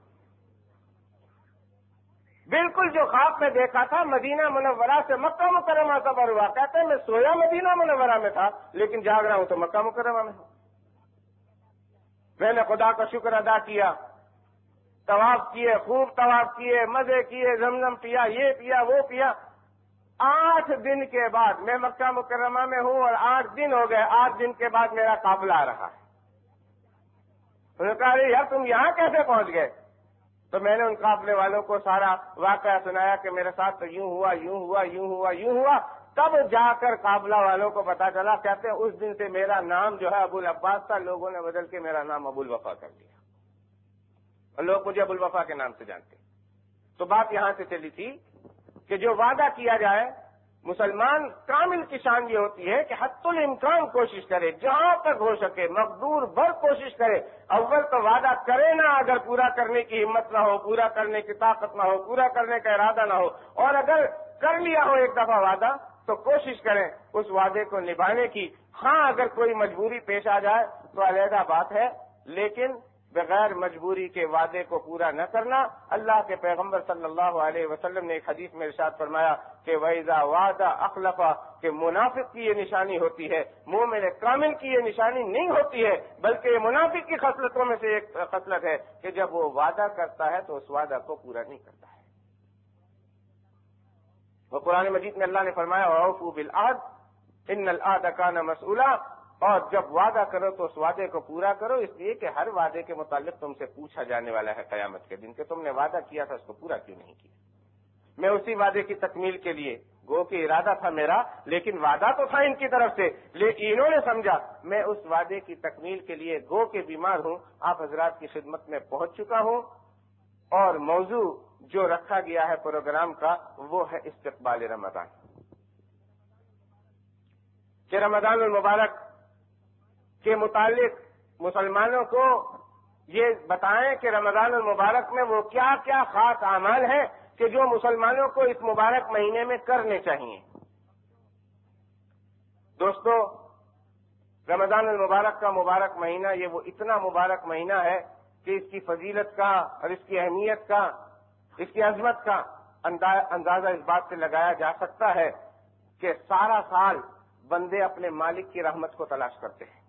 S1: بالکل جو خواب میں دیکھا تھا مدینہ منورہ سے مکہ مکرمہ کا بر ہوا۔ کہتے ہیں میں سویا مدینہ منورہ میں تھا لیکن جاگ رہا ہوں تو مکہ مکرمہ میں ہوں۔ میں نے خدا کا شکر ادا کیا، طواف کیے، خوب طواف کیے، مزے کیے، زمزم پیا، یہ پیا وہ پیا۔ آٹھ دن کے بعد میں مکہ مکرمہ میں ہوں اور آٹھ دن ہو گئے، آٹھ دن کے بعد میرا قافلہ آ رہا ہے۔ انہوں نے کہا یار تم یہاں کیسے پہنچ گئے؟ تو میں نے ان قافلے والوں کو سارا واقعہ سنایا کہ میرے ساتھ تو یوں ہوا یوں ہوا یوں ہوا یوں ہوا۔ تب جا کر قافلہ والوں کو پتا چلا، کہتے ہیں اس دن سے میرا نام جو ہے ابو العباس تھا، لوگوں نے بدل کے میرا نام ابو الوفا کر دیا اور لوگ مجھے ابو الوفا کے نام سے جانتے۔ تو بات یہاں سے چلی تھی کہ جو وعدہ کیا جائے مسلمان کامل کی شان یہ ہوتی ہے کہ حتی الامکان کوشش کرے، جہاں تک ہو سکے مقدور بھر کوشش کرے۔ اول تو وعدہ کرے نہ، اگر پورا کرنے کی ہمت نہ ہو، پورا کرنے کی طاقت نہ ہو، پورا کرنے کا ارادہ نہ ہو، اور اگر کر لیا ہو ایک دفعہ وعدہ تو کوشش کریں اس وعدے کو نبھانے کی۔ ہاں اگر کوئی مجبوری پیش آ جائے تو علیحدہ بات ہے، لیکن بغیر مجبوری کے وعدے کو پورا نہ کرنا۔ اللہ کے پیغمبر صلی اللہ علیہ وسلم نے ایک حدیث میں ارشاد فرمایا کہ وَإِذَا وَعَدَ أَخْلَفَ، کہ منافق کی یہ نشانی ہوتی ہے، مومن کامل کی یہ نشانی نہیں ہوتی ہے، بلکہ یہ منافق کی خصلتوں میں سے ایک خصلت ہے کہ جب وہ وعدہ کرتا ہے تو اس وعدہ کو پورا نہیں کرتا ہے۔ وہ قرآن مجید میں اللہ نے فرمایا وَأَوْفُوا بِالْعَهْدِ إِنَّ الْعَهْدَ كَانَ مَسْئُولًا، اور جب وعدہ کرو تو اس وعدے کو پورا کرو، اس لیے کہ ہر وعدے کے متعلق تم سے پوچھا جانے والا ہے قیامت کے دن کہ تم نے وعدہ کیا تھا اس کو پورا کیوں نہیں کیا۔ میں اسی وعدے کی تکمیل کے لیے، گو کہ ارادہ تھا میرا لیکن وعدہ تو تھا ان کی طرف سے، لیکن انہوں نے سمجھا میں اس وعدے کی تکمیل کے لیے گو کہ بیمار ہوں، آپ حضرات کی خدمت میں پہنچ چکا ہوں، اور موضوع جو رکھا گیا ہے پروگرام کا وہ ہے استقبال رمضان، کہ رمضان المبارک کے متعلق مسلمانوں کو یہ بتائیں کہ رمضان المبارک میں وہ کیا کیا خاص اعمال ہیں کہ جو مسلمانوں کو اس مبارک مہینے میں کرنے چاہیے۔ دوستو، رمضان المبارک کا مبارک مہینہ یہ وہ اتنا مبارک مہینہ ہے کہ اس کی فضیلت کا اور اس کی اہمیت کا، اس کی عظمت کا اندازہ اس بات سے لگایا جا سکتا ہے کہ سارا سال بندے اپنے مالک کی رحمت کو تلاش کرتے ہیں۔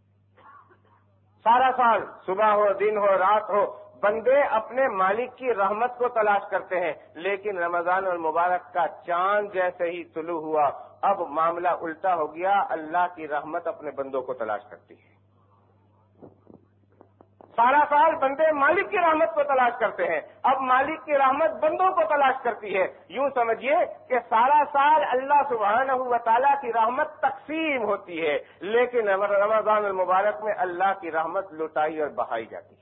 S1: سارا سال، صبح ہو، دن ہو، رات ہو، بندے اپنے مالک کی رحمت کو تلاش کرتے ہیں، لیکن رمضان المبارک کا چاند جیسے ہی طلوع ہوا اب معاملہ الٹا ہو گیا، اللہ کی رحمت اپنے بندوں کو تلاش کرتی ہے۔ سارا سال بندے مالک کی رحمت کو تلاش کرتے ہیں، اب مالک کی رحمت بندوں کو تلاش کرتی ہے۔ یوں سمجھیے کہ سارا سال اللہ سبحانہ و تعالیٰ کی رحمت تقسیم ہوتی ہے، لیکن رمضان المبارک میں اللہ کی رحمت لٹائی اور بہائی جاتی ہے۔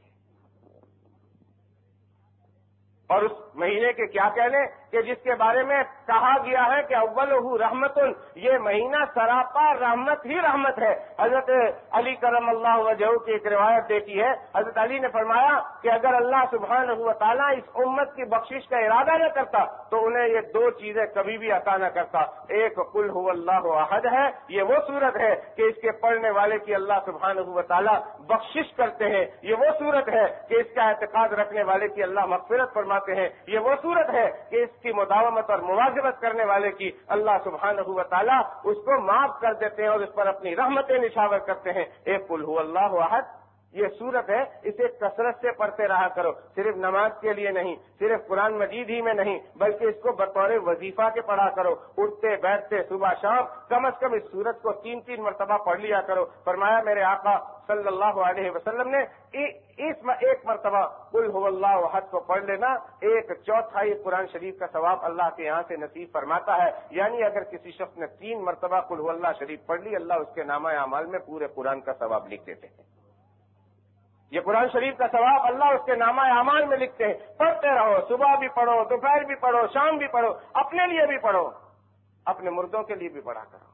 S1: اور اس مہینے کے کیا کہنے کہ جس کے بارے میں کہا گیا ہے کہ اولہ رحمت، یہ مہینہ سراپا رحمت ہی رحمت ہے۔ حضرت علی کرم اللہ وجہہ کی ایک روایت دیتی ہے، حضرت علی نے فرمایا کہ اگر اللہ سبحانہ و تعالیٰ اس امت کی بخشش کا ارادہ نہ کرتا تو انہیں یہ دو چیزیں کبھی بھی عطا نہ کرتا۔ ایک قل هو اللہ احد ہے، یہ وہ صورت ہے کہ اس کے پڑھنے والے کی اللہ سبحانہ و تعالیٰ بخشش کرتے ہیں، یہ وہ صورت ہے کہ اس کا اعتقاد رکھنے والے کی اللہ مغفرت فرماتے ہیں، یہ وہ صورت ہے کہ اس کی مداومت اور مواظبت کرنے والے کی اللہ سبحانہ و تعالیٰ اس کو معاف کر دیتے ہیں اور اس پر اپنی رحمتیں نشاور کرتے ہیں۔ ایک قل هو اللہ احد یہ صورت ہے، اسے کثرت سے پڑھتے رہا کرو، صرف نماز کے لیے نہیں، صرف قرآن مجید ہی میں نہیں، بلکہ اس کو بطور وظیفہ کے پڑھا کرو، اٹھتے بیٹھتے صبح شام کم از کم اس صورت کو تین تین مرتبہ پڑھ لیا کرو۔ فرمایا میرے آقا صلی اللہ علیہ وسلم نے اس میں ایک مرتبہ قل هو اللہ احد کو پڑھ لینا ایک چوتھائی قرآن شریف کا ثواب اللہ کے یہاں سے نصیب فرماتا ہے، یعنی اگر کسی شخص نے تین مرتبہ قل هو اللہ شریف پڑھ لی، اللہ اس کے نامہ اعمال میں پورے قرآن کا ثواب لکھ دیتے ہیں۔ یہ قرآن شریف کا ثواب اللہ اس کے نامہ اعمال میں لکھتے ہیں۔ پڑھتے رہو، صبح بھی پڑھو، دوپہر بھی پڑھو، شام بھی پڑھو، اپنے لیے بھی پڑھو، اپنے مردوں کے لیے بھی پڑھا کرو،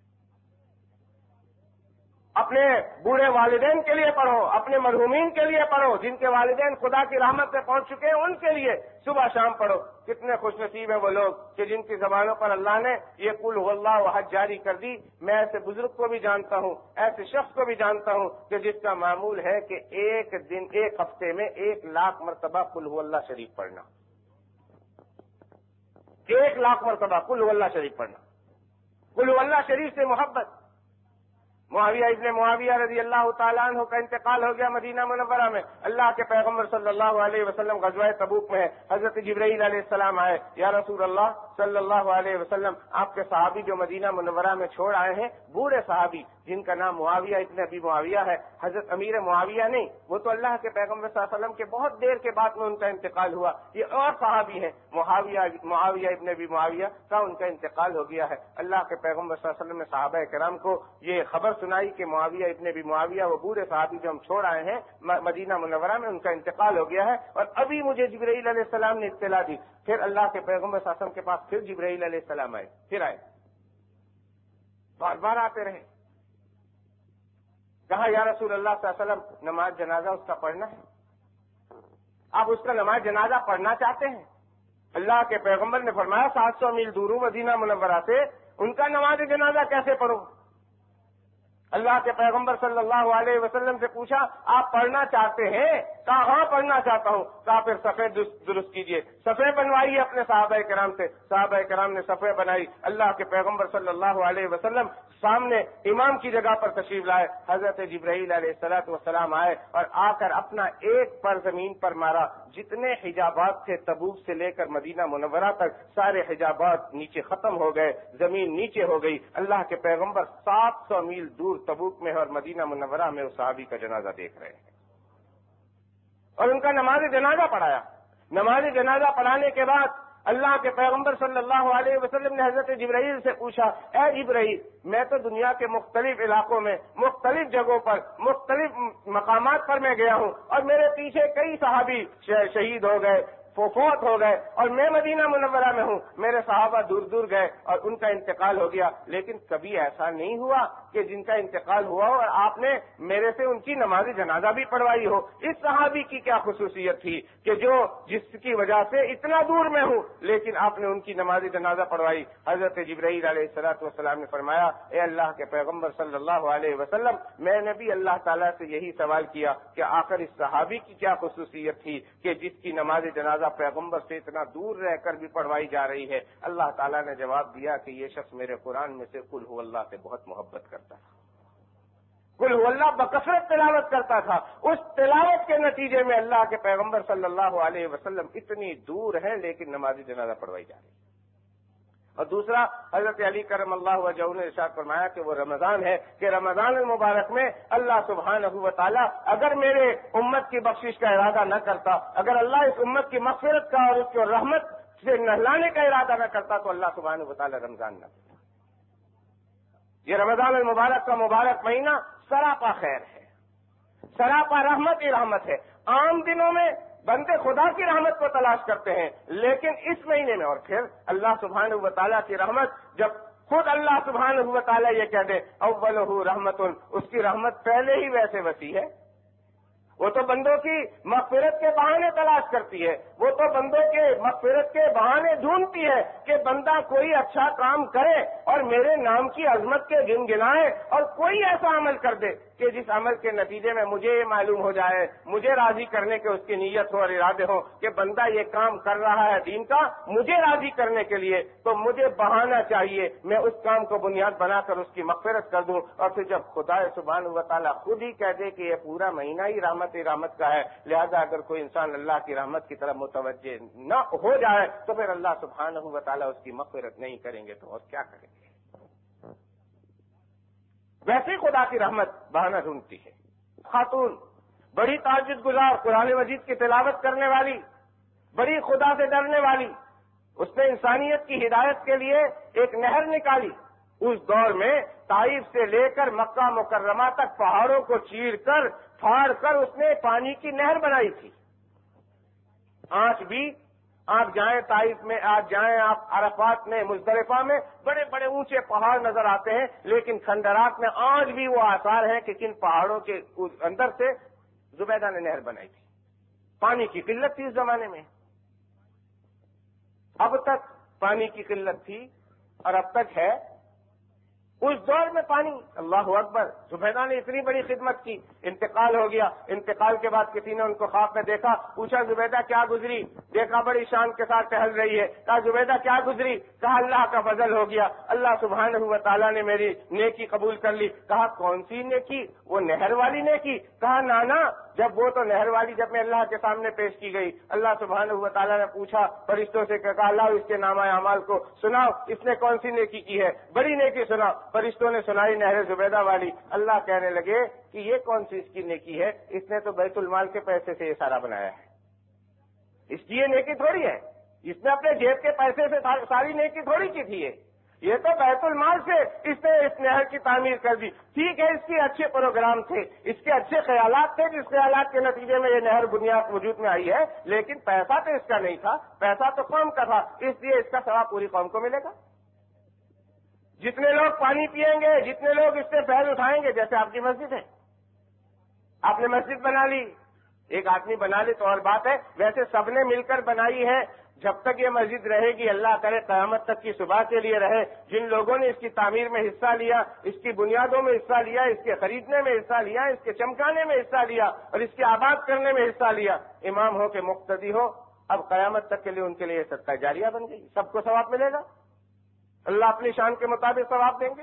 S1: اپنے بوڑھے والدین کے لیے پڑھو، اپنے مرحومین کے لیے پڑھو، جن کے والدین خدا کی رحمت سے پہنچ چکے ہیں ان کے لیے صبح شام پڑھو۔ کتنے خوش نصیب ہیں وہ لوگ کہ جن کی زبانوں پر اللہ نے یہ قل هو اللہ احد جاری کر دی۔ میں ایسے بزرگ کو بھی جانتا ہوں، ایسے شخص کو بھی جانتا ہوں کہ جس کا معمول ہے کہ ایک دن ایک ہفتے میں ایک لاکھ مرتبہ قل هو اللہ شریف پڑھنا، ایک لاکھ مرتبہ قل هو اللہ شریف پڑھنا۔ قل هو اللہ شریف سے محبت۔ معاویہ ابن معاویہ رضی اللہ تعالیٰ عنہ کا انتقال ہو گیا مدینہ منورہ میں، اللہ کے پیغمبر صلی اللہ علیہ وسلم غزوہ تبوک میں ہے، حضرت جبرائیل علیہ السلام آئے، یا رسول اللہ صلی اللہ علیہ وسلم آپ کے صحابی جو مدینہ منورہ میں چھوڑ آئے ہیں، بوڑھے صحابی جن کا نام معاویہ ابن ابی معاویہ ہے، حضرت امیر معاویہ نہیں، وہ تو اللہ کے پیغمبر صلی اللہ علیہ وسلم کے بہت دیر کے بعد میں ان کا انتقال ہوا، یہ اور صحابی ہیں، معاویہ معاویہ ابن ابی معاویہ کا ان کا انتقال ہو گیا ہے۔ اللہ کے پیغمبر صلی اللہ علیہ وسلم نے صحابہ کرام کو یہ خبر سنائی کہ معاویہ ابن ابی معاویہ وہ بوڑھے صحابی جو ہم چھوڑ آئے ہیں مدینہ منورہ میں، ان کا انتقال ہو گیا ہے، اور ابھی مجھے جبرائیل علیہ السلام نے اطلاع دی۔ پھر اللہ کے پیغمبر صلی اللہ علیہ وسلم کے پاس پھر جبرائیل علیہ السلام آئے، پھر آئے، بار بار آتے رہے۔ کہا یا رسول اللہ صلی اللہ علیہ وسلم نماز جنازہ اس کا پڑھنا ہے، آپ اس کا نماز جنازہ پڑھنا چاہتے ہیں؟ اللہ کے پیغمبر نے فرمایا سات سو میل دور ہوں مدینہ منورہ سے، ان کا نماز جنازہ کیسے پڑھوں؟ اللہ کے پیغمبر صلی اللہ علیہ وسلم سے پوچھا آپ پڑھنا چاہتے ہیں؟ کہا ہاں پڑھنا چاہتا ہوں۔ کہا پھر صفے درست کیجئے، صفے بنوائیے اپنے صحابہ کرام سے۔ صحابہ کرام نے صفے بنائی، اللہ کے پیغمبر صلی اللہ علیہ وسلم سامنے امام کی جگہ پر تشریف لائے، حضرت جبرائیل علیہ الصلوۃ والسلام آئے اور آ کر اپنا ایک پر زمین پر مارا، جتنے حجابات تھے تبوک سے لے کر مدینہ منورہ تک سارے حجابات نیچے ختم ہو گئے، زمین نیچے ہو گئی۔ اللہ کے پیغمبر سات سو میل دور تبوک میں اور مدینہ منورہ میں اس صحابی کا جنازہ دیکھ رہے ہیں اور ان کا نماز جنازہ پڑھایا۔ نماز جنازہ پڑھانے کے بعد اللہ کے پیغمبر صلی اللہ علیہ وسلم نے حضرت جبرائیل سے پوچھا اے جبرائیل میں تو دنیا کے مختلف علاقوں میں مختلف جگہوں پر مختلف مقامات پر میں گیا ہوں اور میرے پیچھے کئی صحابی شہید ہو گئے، فوت ہو گئے، اور میں مدینہ منورہ میں ہوں، میرے صحابہ دور دور گئے اور ان کا انتقال ہو گیا، لیکن کبھی ایسا نہیں ہوا کہ جن کا انتقال ہوا اور آپ نے میرے سے ان کی نماز جنازہ بھی پڑھوائی ہو۔ اس صحابی کی کیا خصوصیت تھی کہ جو جس کی وجہ سے اتنا دور میں ہوں لیکن آپ نے ان کی نماز جنازہ پڑھوائی؟ حضرت جبرائیل علیہ الصلوۃ والسلام نے فرمایا اے اللہ کے پیغمبر صلی اللہ علیہ وسلم میں نے بھی اللہ تعالیٰ سے یہی سوال کیا کہ آخر اس صحابی کی کیا خصوصیت تھی کہ جس کی نماز جنازہ پیغمبر سے اتنا دور رہ کر بھی پڑھوائی جا رہی ہے؟ اللہ تعالیٰ نے جواب دیا کہ یہ شخص میرے قرآن میں سے قل هو اللہ سے بہت محبت کرتا تھا، قل هو اللہ بکثرت تلاوت کرتا تھا، اس تلاوت کے نتیجے میں اللہ کے پیغمبر صلی اللہ علیہ وسلم اتنی دور ہیں لیکن نماز جنازہ پڑھوائی جا رہی ہے۔ اور دوسرا حضرت علی کرم اللہ وجہہ نے ارشاد فرمایا کہ وہ رمضان ہے کہ رمضان المبارک میں اللہ سبحانہ و تعالیٰ اگر میرے امت کی بخشش کا ارادہ نہ کرتا، اگر اللہ اس امت کی مغفرت کا اور اس کی رحمت سے نہلانے کا ارادہ نہ کرتا تو اللہ سبحانہ و تعالیٰ رمضان نہ کرتا۔ یہ رمضان المبارک کا مبارک مہینہ سراپا خیر ہے، سراپا رحمت ہی رحمت ہے۔ عام دنوں میں بندے خدا کی رحمت کو تلاش کرتے ہیں، لیکن اس مہینے میں اور پھر اللہ سبحانہ و تعالیٰ کی رحمت، جب خود اللہ سبحانہ و تعالیٰ یہ کہہ دے اولہ رحمت، اس کی رحمت پہلے ہی ویسے وسیع ہے۔ وہ تو بندوں کی مغفرت کے بہانے تلاش کرتی ہے، وہ تو بندوں کے مغفرت کے بہانے ڈھونڈتی ہے کہ بندہ کوئی اچھا کام کرے اور میرے نام کی عظمت کے گن گنائے اور کوئی ایسا عمل کر دے کہ جس عمل کے نتیجے میں مجھے یہ معلوم ہو جائے، مجھے راضی کرنے کے اس کی نیت ہو اور ارادے ہو کہ بندہ یہ کام کر رہا ہے دین کا مجھے راضی کرنے کے لیے، تو مجھے بہانا چاہیے میں اس کام کو بنیاد بنا کر اس کی مغفرت کر دوں۔ اور پھر جب خدا سبحانہ و تعالیٰ خود ہی کہہ دے کہ یہ پورا مہینہ ہی رحمت رحمت کا ہے، لہذا اگر کوئی انسان اللہ کی رحمت کی طرف متوجہ نہ ہو جائے تو پھر اللہ سبحانہ و تعالیٰ اس کی مغفرت نہیں کریں گے تو اور کیا کریں گے؟ ویسے خدا کی رحمت بہانہ ڈھونڈتی ہے۔ خاتون بڑی تہجد گزار، قرآن مجید کی تلاوت کرنے والی، بڑی خدا سے ڈرنے والی، اس نے انسانیت کی ہدایت کے لیے ایک نہر نکالی۔ اس دور میں طائف سے لے کر مکہ مکرمہ تک پہاڑوں کو چیر کر پھاڑ کر اس نے پانی کی نہر بنائی تھی۔ آج بھی آپ جائیں طائف میں، آج جائیں آپ عرفات میں، مزدلفہ میں، بڑے بڑے اونچے پہاڑ نظر آتے ہیں، لیکن کھنڈرات میں آج بھی وہ آثار ہیں کہ کن پہاڑوں کے اندر سے زبیدہ نے نہر بنائی تھی۔ پانی کی قلت تھی اس زمانے میں، اب تک پانی کی قلت تھی اور اب تک ہے۔ اس دور میں پانی، اللہ اکبر، زبیدہ نے اتنی بڑی خدمت کی، انتقال ہو گیا۔ انتقال کے بعد کسی نے ان کو خواب میں دیکھا، پوچھا زبیدہ کیا گزری؟ دیکھا بڑی شان کے ساتھ ٹہل رہی ہے، کہا زبیدہ کیا گزری؟ کہا اللہ کا فضل ہو گیا، اللہ سبحانہ و تعالیٰ نے میری نیکی قبول کر لی۔ کہا کون سی نیکی؟ وہ نہر والی نیکی؟ کہا نانا، جب وہ تو نہر والی جب میں اللہ کے سامنے پیش کی گئی، اللہ سبحانہ و تعالیٰ نے پوچھا فرشتوں سے، کہا اللہ اس کے نامہ اعمال کو سناؤ، اس نے کون سی نیکی کی ہے؟ بڑی نیکی سناؤ۔ فرشتوں نے سنائی نہر زبیدہ والی۔ اللہ کہنے لگے کہ یہ کون سی اس کی نیکی ہے؟ اس نے تو بیت المال کے پیسے سے یہ سارا بنایا ہے، اس کی یہ نیکی تھوڑی ہے، اس نے اپنے جیب کے پیسے سے ساری نیکی تھوڑی کی تھی۔ یہ تو بیت المال سے اس نے اس نہر کی تعمیر کر دی. ٹھیک ہے، اس کے اچھے پروگرام تھے، اس کے اچھے خیالات تھے، جس خیالات کے نتیجے میں یہ نہر بنیاد وجود میں آئی ہے، لیکن پیسہ تو اس کا نہیں تھا، پیسہ تو قوم کا تھا، اس لیے اس کا ثواب پوری قوم کو ملے گا. جتنے لوگ پانی پیئیں گے، جتنے لوگ اس سے فیض اٹھائیں گے، جیسے آپ کی مسجد ہے، آپ نے مسجد بنا لی، ایک آدمی بنا لے تو اور بات ہے، ویسے سب نے مل کر بنائی ہے. جب تک یہ مسجد رہے گی، اللہ کرے قیامت تک کی صبح کے لیے رہے، جن لوگوں نے اس کی تعمیر میں حصہ لیا، اس کی بنیادوں میں حصہ لیا، اس کے خریدنے میں حصہ لیا، اس کے چمکانے میں حصہ لیا اور اس کے آباد کرنے میں حصہ لیا، امام ہو کہ مقتدی ہو، اب قیامت تک کے لیے ان کے لیے صدقہ جاریہ بن گئی، سب کو ثواب ملے گا، اللہ اپنی شان کے مطابق ثواب دیں گے.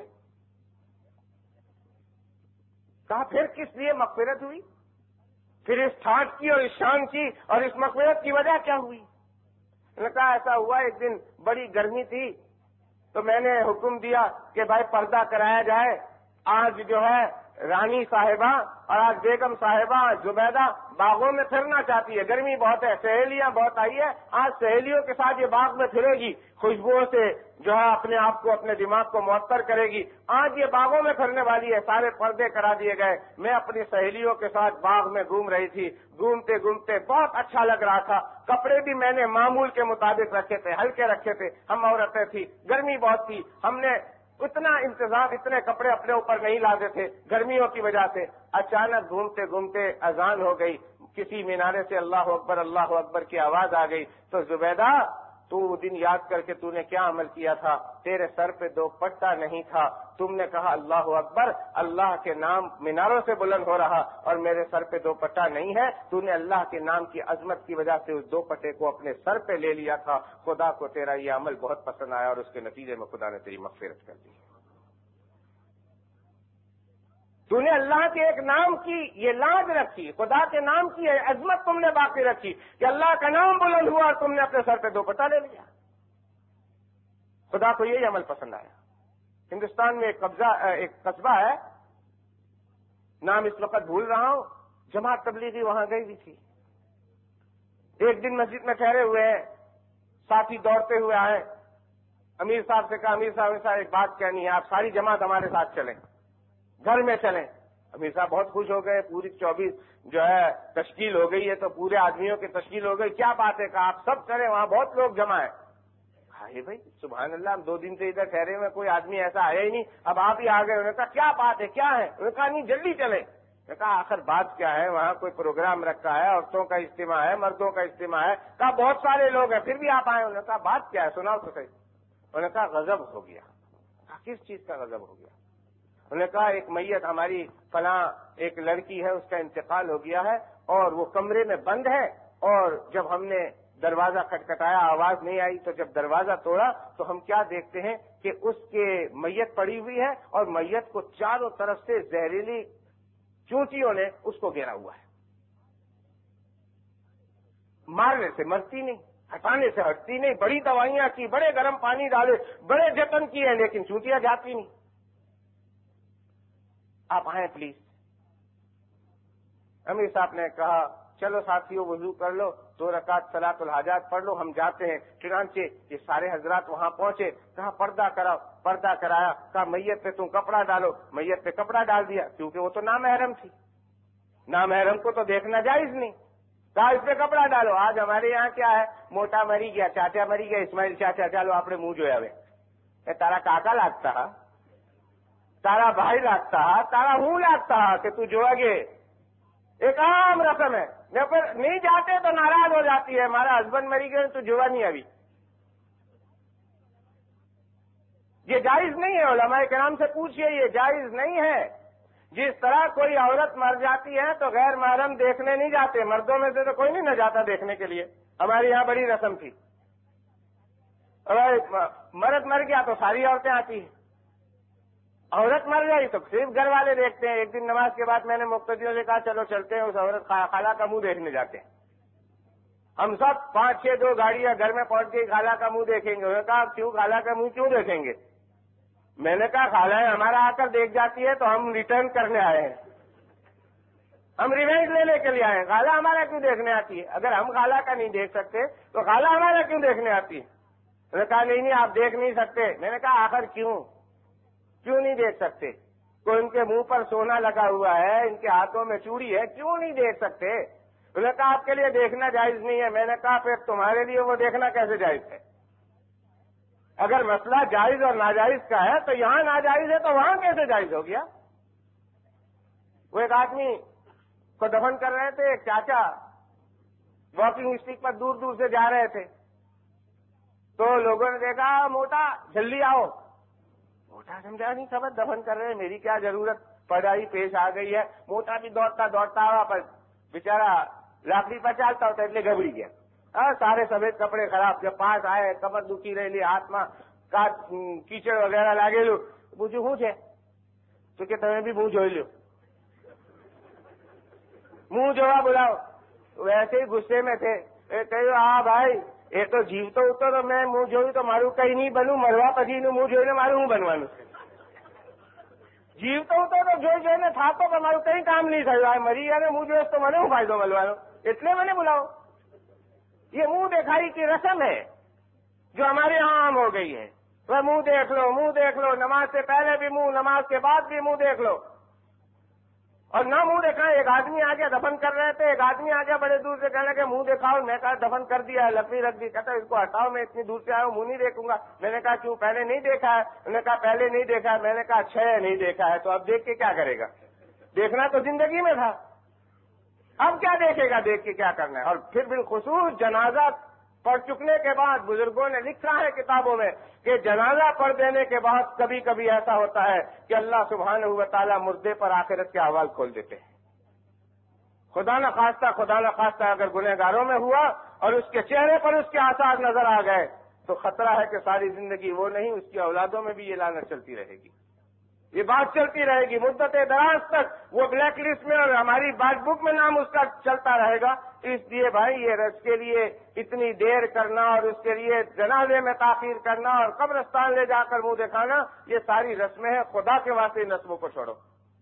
S1: کہا پھر کس لیے مغفرت ہوئی؟ پھر اس ٹھاٹ کی اور اس شان کی اور اس مغفرت کی وجہ کیا ہوئی؟ نے کہا ایسا ہوا، ایک دن بڑی گرمی تھی تو میں نے حکم دیا کہ بھائی پردہ کرایا جائے. آج جو ہے رانی صاحبہ اور آج بیگم صاحبہ زبیدہ باغوں میں پھرنا چاہتی ہے، گرمی بہت ہے، سہیلیاں بہت آئی ہے، آج سہیلیوں کے ساتھ یہ باغ میں پھرے گی، خوشبوؤں سے جو ہے اپنے آپ کو اپنے دماغ کو معطر کرے گی، آج یہ باغوں میں پھرنے والی ہے. سارے پردے کرا دیے گئے، میں اپنی سہیلیوں کے ساتھ باغ میں گھوم رہی تھی، گھومتے گھومتے بہت اچھا لگ رہا تھا. کپڑے بھی میں نے معمول کے مطابق رکھے تھے، ہلکے رکھے تھے، ہم عورتیں تھی، گرمی بہت تھی، ہم نے اتنا انتظام، اتنے کپڑے اپنے اوپر نہیں لاتے تھے گرمیوں کی وجہ سے. اچانک گھومتے گھومتے اذان ہو گئی، کسی مینارے سے اللہ اکبر اللہ اکبر کی آواز آ گئی. تو زبیدہ تو وہ دن یاد کر کے تو نے کیا عمل کیا تھا؟ تیرے سر پہ دو پٹا نہیں تھا، تم نے کہا اللہ اکبر، اللہ کے نام میناروں سے بلند ہو رہا اور میرے سر پہ دو پٹا نہیں ہے، تو نے اللہ کے نام کی عظمت کی وجہ سے اس دو پٹے کو اپنے سر پہ لے لیا تھا. خدا کو تیرا یہ عمل بہت پسند آیا اور اس کے نتیجے میں خدا نے تیری مغفرت کر دی. تو نے اللہ کے ایک نام کی یہ لاج رکھی، خدا کے نام کی عظمت تم نے باقی رکھی کہ اللہ کا نام بلند ہوا اور تم نے اپنے سر پہ دو پٹا لے لیا. خدا کو یہی عمل پسند آیا. ہندوستان میں ایک قبضہ ایک قصبہ ہے، نام اس وقت بھول رہا ہوں، جماعت تبلیغی وہاں گئی بھی تھی. ایک دن مسجد میں ٹھہرے ہوئے ہیں، ساتھی دوڑتے ہوئے آئے، امیر صاحب سے کہا امیر صاحب صاحب ایک بات کہنی ہے، آپ ساری جماعت ہمارے ساتھ چلیں، گھر میں چلیں. امیر صاحب بہت خوش ہو گئے، پوری چوبیس جو ہے تشکیل ہو گئی ہے تو پورے آدمیوں کی تشکیل ہو گئی. کیا بات ہے؟ کہا آپ سب چلیں، وہاں بہت لوگ جمع ہیں. کہا بھائی سبحان اللہ، ہم دو دن سے ادھر ٹھہرے ہوئے، کوئی آدمی ایسا آیا ہی نہیں، اب آپ ہی آ گئے. انہوں نے کہا کیا بات ہے، کیا ہے؟ انہوں نے کہا نہیں جلدی چلیں. میں نے کہا آخر بات کیا ہے؟ وہاں کوئی پروگرام رکھا ہے، عورتوں کا اجتماع ہے، مردوں کا اجتماع ہے. کہا بہت سارے لوگ ہیں پھر بھی آپ آئے. انہوں نے کہا بات کیا ہے، سناؤ تو صحیح. انہوں نے کہا غضب ہو گیا. کہا کس چیز کا غضب ہو گیا؟ انہوں نے کہا ایک میت ہماری فلاں ایک لڑکی ہے، اس کا انتقال ہو گیا ہے اور وہ کمرے میں بند ہے، اور جب ہم نے دروازہ کھٹکھٹایا آواز نہیں آئی، تو جب دروازہ توڑا تو ہم کیا دیکھتے ہیں کہ اس کے میت پڑی ہوئی ہے اور میت کو چاروں طرف سے زہریلی چونٹیوں نے اس کو گھیرا ہوا ہے. مارنے سے مرتی نہیں، ہٹانے سے ہٹتی نہیں، بڑی دوائیاں کی، بڑے گرم پانی ڈالے، بڑے جتن کیے، لیکن چونٹیاں جاتی نہیں. آپ آئیں پلیز. امیر صاحب نے کہا چلو ساتھیوں وضو کر لو، دو رکعت صلاۃ الحاجات پڑھ لو، ہم جاتے ہیں. چنانچہ یہ سارے حضرات وہاں پہنچے. کہا پردہ کراؤ، پردہ کرایا. کہا میت پہ تم کپڑا ڈالو، میت پہ کپڑا ڈال دیا، کیونکہ وہ تو نامحرم تھی، نامحرم کو تو دیکھنا جائز نہیں. کہا اس پہ کپڑا ڈالو. آج ہمارے یہاں کیا ہے، موٹا مری گیا، چاچا مری گیا، اسماعیل چاچا چالو اپنے منہ جو ہے تارا کاکا لگتا ہے، تارا بھائی لگتا ہے، تارا ہوں لگتا ہے کہ تو جو ہے ایک عام رسم ہے. نہیں جاتے تو ناراض ہو جاتی ہے، ہمارا ہسبینڈ مری گئے تو جوا نہیں. ابھی یہ جائز نہیں ہے، علماء کرام سے پوچھئے، یہ جائز نہیں ہے. جس طرح کوئی عورت مر جاتی ہے تو غیر محرم دیکھنے نہیں جاتے، مردوں میں سے تو کوئی نہیں نہ جاتا دیکھنے کے لیے. ہمارے یہاں بڑی رسم تھی، مرد مر گیا تو ساری عورتیں آتی ہیں، عورت مر گئی تو صرف گھر والے دیکھتے ہیں. ایک دن نماز کے بعد میں نے مقتدیوں سے کہا چلو چلتے ہیں اس عورت خالہ کا منہ دیکھنے جاتے ہیں. ہم سب پانچ چھ دو گاڑیاں گھر میں پہنچ گئی، خالہ کا منہ دیکھیں گے. انہوں نے کہا کیوں خالہ کا منہ کیوں دیکھیں گے؟ میں نے کہا خالہ ہمارا آ کر دیکھ جاتی ہے تو ہم ریٹرن کرنے آئے ہیں، ہم ریونج لینے کے لیے آئے ہیں. خالہ ہمارا کیوں دیکھنے آتی ہے؟ اگر ہم خالہ کا نہیں دیکھ سکتے تو خالہ ہمارا کیوں دیکھنے آتی ہے؟ انہوں نے کہا نہیں نہیں آپ دیکھ نہیں سکتے. میں نے کہا آخر کیوں کیوں نہیں دیکھ سکتے؟ کوئی ان کے منہ پر سونا لگا ہوا ہے, ان کے ہاتھوں میں چوڑی ہے, کیوں نہیں دیکھ سکتے؟ انہوں نے کہا آپ کے لیے دیکھنا جائز نہیں ہے. میں نے کہا پھر تمہارے لیے وہ دیکھنا کیسے جائز ہے؟ اگر مسئلہ جائز اور ناجائز کا ہے تو یہاں ناجائز ہے تو وہاں کیسے جائز ہو گیا؟ وہ ایک آدمی کو دفن کر رہے تھے, ایک چاچا واکنگ اسٹک پر دور دور سے جا رہے تھے, تو لوگوں نے دیکھا موٹا جلدی آؤ. موٹا سمجھا نہیں خبر دفن کر رہے ہیں, میری کیا ضرورت, پڑائی پیش آ گئی ہے. موٹا بھی دوڑتا دوڑتا ہوا پر بیچارہ لاکڑی پر چالتا ہوتا એટલે گھبری گیا. ہاں سارے سفید کپڑے خراب, جب پاس آئے کمر دکھی رہی, ہاتھ میں کیچڑ وغیرہ લાગેલું. પૂછ્યું શું છે? તો કે તમે બી મું જોઈ લ્યો. મું જોવા બોલાવો. વૈસે ही ગુસ્સે में थे. એ કહ્યું હા ભાઈ એ તો જીવતો હતો તો મેં મું જોયું તો મારું કઈ નહીં બન્યું, મરવા પછીનું મું જોઈને મારું શું બનવાનું છે? જીવતો હતો તો જોઈ જોઈને થાતો પણ મારું કઈ કામ નહીં થયું. આ મરી ગયા ને મું જોઈશ તો મને શું ફાયદો મળવાનો? એટલે મને बुलाओ. ये मुंह दिखाई की रस्म है जो हमारे यहाँ आम हो गई है. वह मुंह देख लो, मुंह देख लो, नमाज से पहले भी मुंह, नमाज के बाद भी मुंह देख लो. और ना मुंह देखा. एक आदमी आ गया, दफन कर रहे थे, एक आदमी आ गया बड़े दूर से, कहने लगे मुंह दिखाओ. मैं कहा दफन कर दिया है, लकड़ी रख दी. कहता इसको हटाओ, मैं इतनी दूर से आया हूँ, मुंह नहीं देखूंगा. मैंने कहा क्यों, पहले नहीं देखा है? उन्होंने कहा पहले नहीं देखा है. मैंने कहा अच्छा है नहीं देखा है, तो अब देख के क्या करेगा? देखना तो जिंदगी में था, अब क्या देखेगा, देख के क्या करना है? और फिर बिलखुसूस जनाजा पढ़ चुकने के बाद बुजुर्गों ने लिखा है किताबों में कि जनाजा पढ़ देने के बाद कभी कभी ऐसा होता है कि अल्लाह सुब्हानहू व तआला मुर्दे पर आखिरत के अहवाल खोल देते हैं. खुदा न खास्ता खुदा न खास्ता अगर गुनहगारों में हुआ और उसके चेहरे पर उसके आसार नजर आ गए तो खतरा है कि सारी जिंदगी वो नहीं, उसकी औलादों में भी ये लानत चलती रहेगी. ये बात चलती रहेगी मुद्दत दराज तक. वो ब्लैक लिस्ट में और हमारी बात बुक में नाम उसका चलता रहेगा. इसलिए भाई ये रस के लिए इतनी देर करना और उसके लिए जनाजे में ताखीर करना और कब्रिस्तान ले जाकर मुंह दिखाना, ये सारी रस्में हैं. खुदा के वास्ते इन रस्मों को छोड़ो.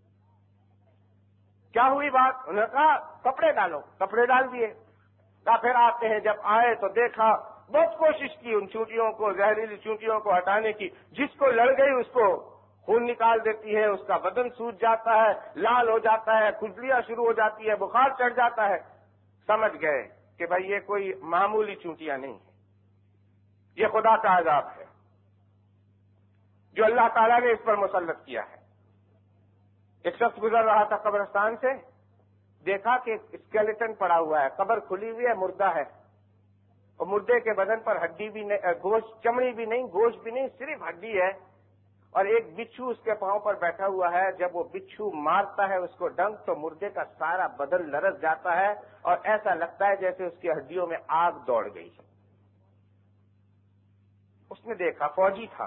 S1: क्या हुई बात? उन्होंने कहा कपड़े डालो. कपड़े डाल दिए. या फिर आते हैं, जब आए तो देखा, बहुत कोशिश की उन चूंटियों को, जहरीली चूंटियों को हटाने की. जिसको लड़ गई उसको खून निकाल देती है, उसका बदन सूज जाता है, लाल हो जाता है, खुजलियां शुरू हो जाती है, बुखार चढ़ जाता है. समझ गए कि भाई ये कोई मामूली चूंटियां नहीं है, ये खुदा का अजाब है जो अल्लाह ताला ने इस पर मुसल्लत किया है. एक शख्स गुजर रहा था कब्रिस्तान से, देखा कि स्केलेटन पड़ा हुआ है, कब्र खुली हुई है, मुर्दा है, और मुर्दे के बदन पर हड्डी भी नहीं, गोश्त, चमड़ी भी नहीं, गोश्त भी नहीं, सिर्फ हड्डी है. और एक बिच्छू उसके पांव पर बैठा हुआ है. जब वो बिच्छू मारता है उसको डंक, तो मुर्दे का सारा बदन लरस जाता है और ऐसा लगता है जैसे उसकी हड्डियों में आग दौड़ गई. उसने देखा, फौजी था,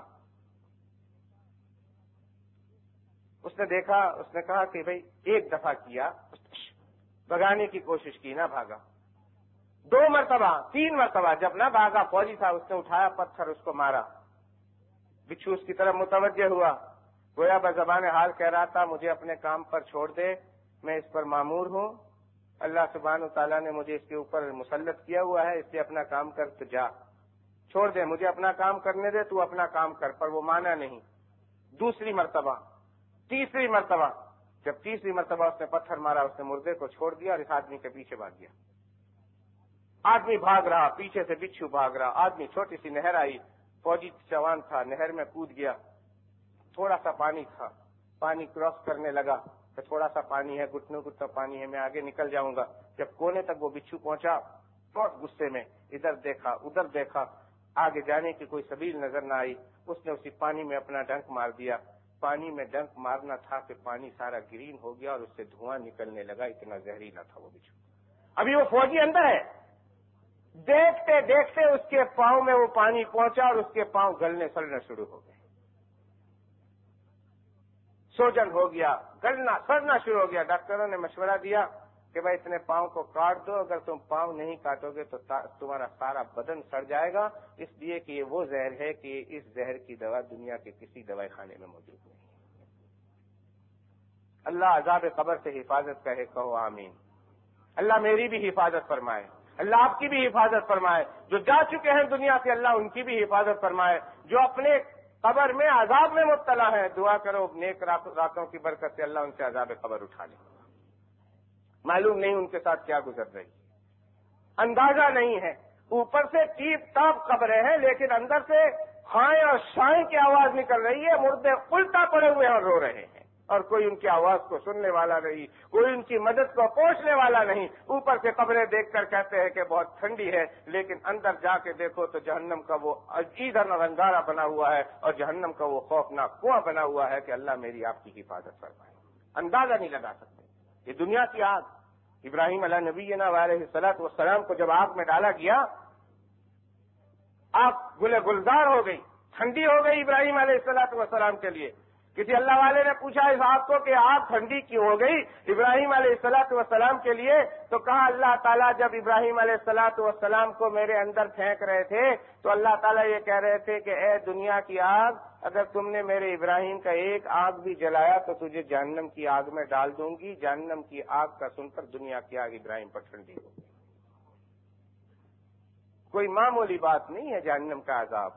S1: उसने देखा, उसने कहा कि भाई एक दफा किया, भगाने की कोशिश की, ना भागा. दो मरतबा, तीन मरतबा, जब ना भागा, फौजी था, उसने उठाया पत्थर, उसको मारा. बिच्छू उसकी तरफ मुतवज्जे हुआ, गोया बज़बाने हाल कह रहा था मुझे अपने काम पर छोड़ दे, मैं इस पर मामूर हूं, अल्लाह सुब्हानहू तआला ने मुझे इसके ऊपर मुसल्लत किया हुआ है, इसलिए अपना काम कर, तो जा, छोड़ दे, मुझे अपना काम करने दे, तू अपना काम कर. पर वो माना नहीं. दूसरी मरतबा, तीसरी मरतबा, जब तीसरी मरतबा उसने पत्थर मारा, उसने मुर्दे को छोड़ दिया और इस आदमी के पीछे भाग गया. आदमी भाग रहा, पीछे से बिच्छू भाग रहा. आदमी, छोटी सी नहर आई, फौजी जवान था, नहर में कूद गया. थोड़ा सा पानी था, पानी क्रॉस करने लगा तो थोड़ा सा पानी है, घुटनों घुटना पानी है, मैं आगे निकल जाऊंगा. जब कोने तक वो बिच्छू पहुंचा, बहुत गुस्से में इधर देखा, उधर देखा, आगे जाने की कोई सबील नजर न आई. उसने उसी पानी में अपना डंक मार दिया. पानी में डंक मारना था कि पानी सारा ग्रीन हो गया और उससे धुआं निकलने लगा. इतना जहरीला था वो बिच्छू. अभी वो फौजी अंदर है, देखते देखते उसके पांव में वो पानी पहुंचा और उसके पांव गलने सड़ने शुरू हो गए. सोजन हो गया, गलना सड़ना शुरू हो गया. डॉक्टरों ने मशवरा दिया कि भाई इतने पांव को काट दो, अगर तुम पांव नहीं काटोगे तो तुम्हारा सारा बदन सड़ जाएगा, इसलिए कि ये वो जहर है कि इस जहर की दवा दुनिया के किसी दवाई खाने में मौजूद नहीं. अल्लाह अजाब कब्र से हिफाजत करे, कहो आमीन. अल्लाह मेरी भी हिफाजत फरमाए. اللہ آپ کی بھی حفاظت فرمائے، جو جا چکے ہیں دنیا سے اللہ ان کی بھی حفاظت فرمائے، جو اپنے قبر میں عذاب میں مبتلا ہے دعا کرو نیک راتوں کی برکت سے اللہ ان سے عذاب قبر اٹھا لے۔ معلوم نہیں ان کے ساتھ کیا گزر رہی، اندازہ نہیں ہے، اوپر سے ٹیپ ٹاپ قبریں ہیں لیکن اندر سے ہائیں اور شائیں کی آواز نکل رہی ہے، مردے الٹا پڑے ہوئے اور رو رہے ہیں، اور کوئی ان کی آواز کو سننے والا نہیں، کوئی ان کی مدد کو پہنچنے والا نہیں۔ اوپر سے قبریں دیکھ کر کہتے ہیں کہ بہت ٹھنڈی ہے، لیکن اندر جا کے دیکھو تو جہنم کا وہ ایندھن اور انگارہ بنا ہوا ہے، اور جہنم کا وہ خوفناک کنواں بنا ہوا ہے کہ اللہ میری آپ کی حفاظت فرمائے۔ اندازہ نہیں لگا سکتے۔ یہ دنیا کی آگ، ابراہیم علیہ نبینا علیہ الصلوۃ والسلام کو جب آگ میں ڈالا گیا، آگ گلے گلزار ہو گئی، ٹھنڈی ہو گئی ابراہیم علیہ الصلوۃ والسلام کے لیے۔ کسی اللہ والے نے پوچھا اس آگ کو کہ آگ ٹھنڈی کیوں ہو گئی ابراہیم علیہ الصلوۃ والسلام کے لیے؟ تو کہا اللہ تعالیٰ جب ابراہیم علیہ الصلوۃ والسلام کو میرے اندر پھینک رہے تھے تو اللہ تعالیٰ یہ کہہ رہے تھے کہ اے دنیا کی آگ، اگر تم نے میرے ابراہیم کا ایک آگ بھی جلایا تو تجھے جہنم کی آگ میں ڈال دوں گی۔ جہنم کی آگ کا سن کر دنیا کی آگ ابراہیم پر ٹھنڈی ہو گئی۔ کوئی معمولی بات نہیں ہے جہنم کا عذاب۔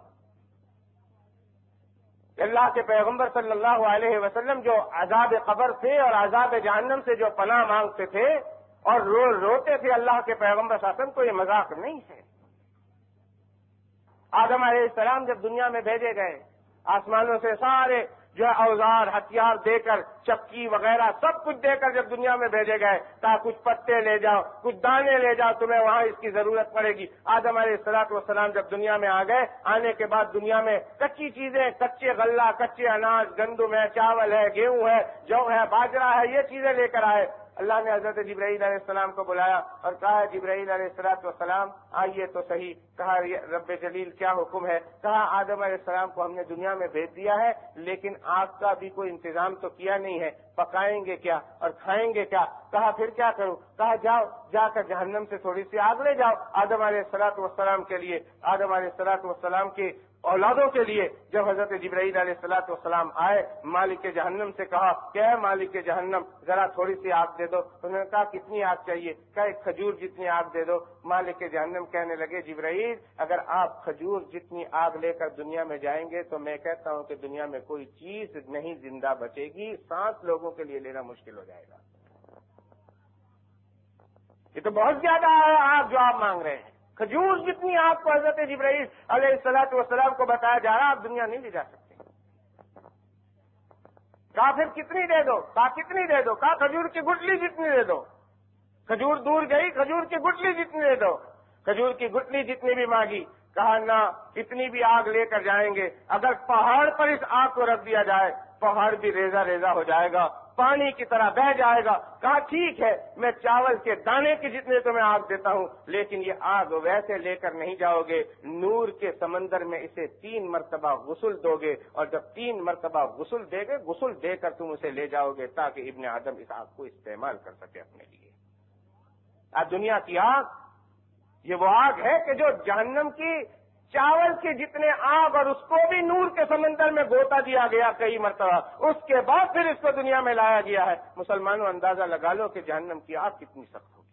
S1: اللہ کے پیغمبر صلی اللہ علیہ وسلم جو عذاب قبر سے اور عذاب جہنم سے جو پناہ مانگتے تھے اور رو روتے تھے، اللہ کے پیغمبر صلی اللہ علیہ وسلم کو یہ مذاق نہیں ہے۔ آدم علیہ السلام جب دنیا میں بھیجے گئے، آسمانوں سے سارے جو ہے اوزار ہتھیار دے کر، چکی وغیرہ سب کچھ دے کر جب دنیا میں بھیجے گئے، تا کچھ پتے لے جاؤ، کچھ دانے لے جاؤ، تمہیں وہاں اس کی ضرورت پڑے گی۔ آدم علیہ الصلوۃ والسلام جب دنیا میں آ گئے، آنے کے بعد دنیا میں کچی چیزیں، کچے غلہ، کچے اناج، گندم ہے، چاول ہے، گیہوں ہے، جو ہے، باجرہ ہے، یہ چیزیں لے کر آئے۔ اللہ نے حضرت جبرائیل علیہ السلام کو بلایا اور کہا جبرائیل علیہ الصلوۃ والسلام آئیے تو صحیح۔ کہا رب جلیل کیا حکم ہے؟ کہا آدم علیہ السلام کو ہم نے دنیا میں بھیج دیا ہے لیکن آگ کا بھی کوئی انتظام تو کیا نہیں ہے، پکائیں گے کیا اور کھائیں گے کیا؟ کہا پھر کیا کروں؟ کہا جاؤ جا کر جہنم سے تھوڑی سی آگ لے جاؤ آدم علیہ الصلوۃ والسلام کے لیے۔ آدم علیہ الصلوۃ والسلام کے اولادوں کے لیے جب حضرت جبرائیل علیہ الصلوۃ والسلام آئے، مالک جہنم سے کہا کہ اے مالک جہنم ذرا تھوڑی سی آگ دے دو۔ انہوں نے کہا کتنی آگ چاہیے؟ کہا ایک کھجور جتنی آگ دے دو۔ مالک جہنم کہنے لگے جبرائیل اگر آپ کھجور جتنی آگ لے کر دنیا میں جائیں گے تو میں کہتا ہوں کہ دنیا میں کوئی چیز نہیں زندہ بچے گی، سانس لوگوں کے لیے لینا مشکل ہو جائے گا۔ یہ تو بہت زیادہ آگ جو آپ مانگ رہے ہیں، کھجور جتنی آپ کو حضرت جبرائیل علیہ الصلوۃ والسلام کو بتایا جا رہا، آپ دنیا نہیں لے جا سکتے۔ کہا پھر کتنی دے دو؟ کہا کتنی دے دو؟ کہا کھجور کی گٹلی جتنی دے دو۔ کھجور دور گئی، کھجور کی گٹلی جتنی دے دو۔ کھجور کی گٹلی جتنی بھی مانگی، کہا نہ اتنی بھی آگ لے کر جائیں گے، اگر پہاڑ پر اس آگ کو رکھ دیا جائے پہاڑ بھی ریزہ ریزہ ہو جائے گا، پانی کی طرح بہہ جائے گا۔ کہا ٹھیک ہے میں چاول کے دانے کی جتنے تمہیں آگ دیتا ہوں، لیکن یہ آگ ویسے لے کر نہیں جاؤ گے، نور کے سمندر میں اسے تین مرتبہ غسل دو گے، اور جب تین مرتبہ غسل دے گے غسل دے کر تم اسے لے جاؤ گے تاکہ ابن آدم اس آگ کو استعمال کر سکے اپنے لیے۔ آج دنیا کی آگ یہ وہ آگ ہے کہ جو جہنم کی چاول کے جتنے آگ، اور اس کو بھی نور کے سمندر میں گوتا دیا گیا کئی مرتبہ، اس کے بعد پھر اس کو دنیا میں لایا گیا ہے۔ مسلمانوں اندازہ لگا لو کہ جہنم کی آگ کتنی سخت ہوگی،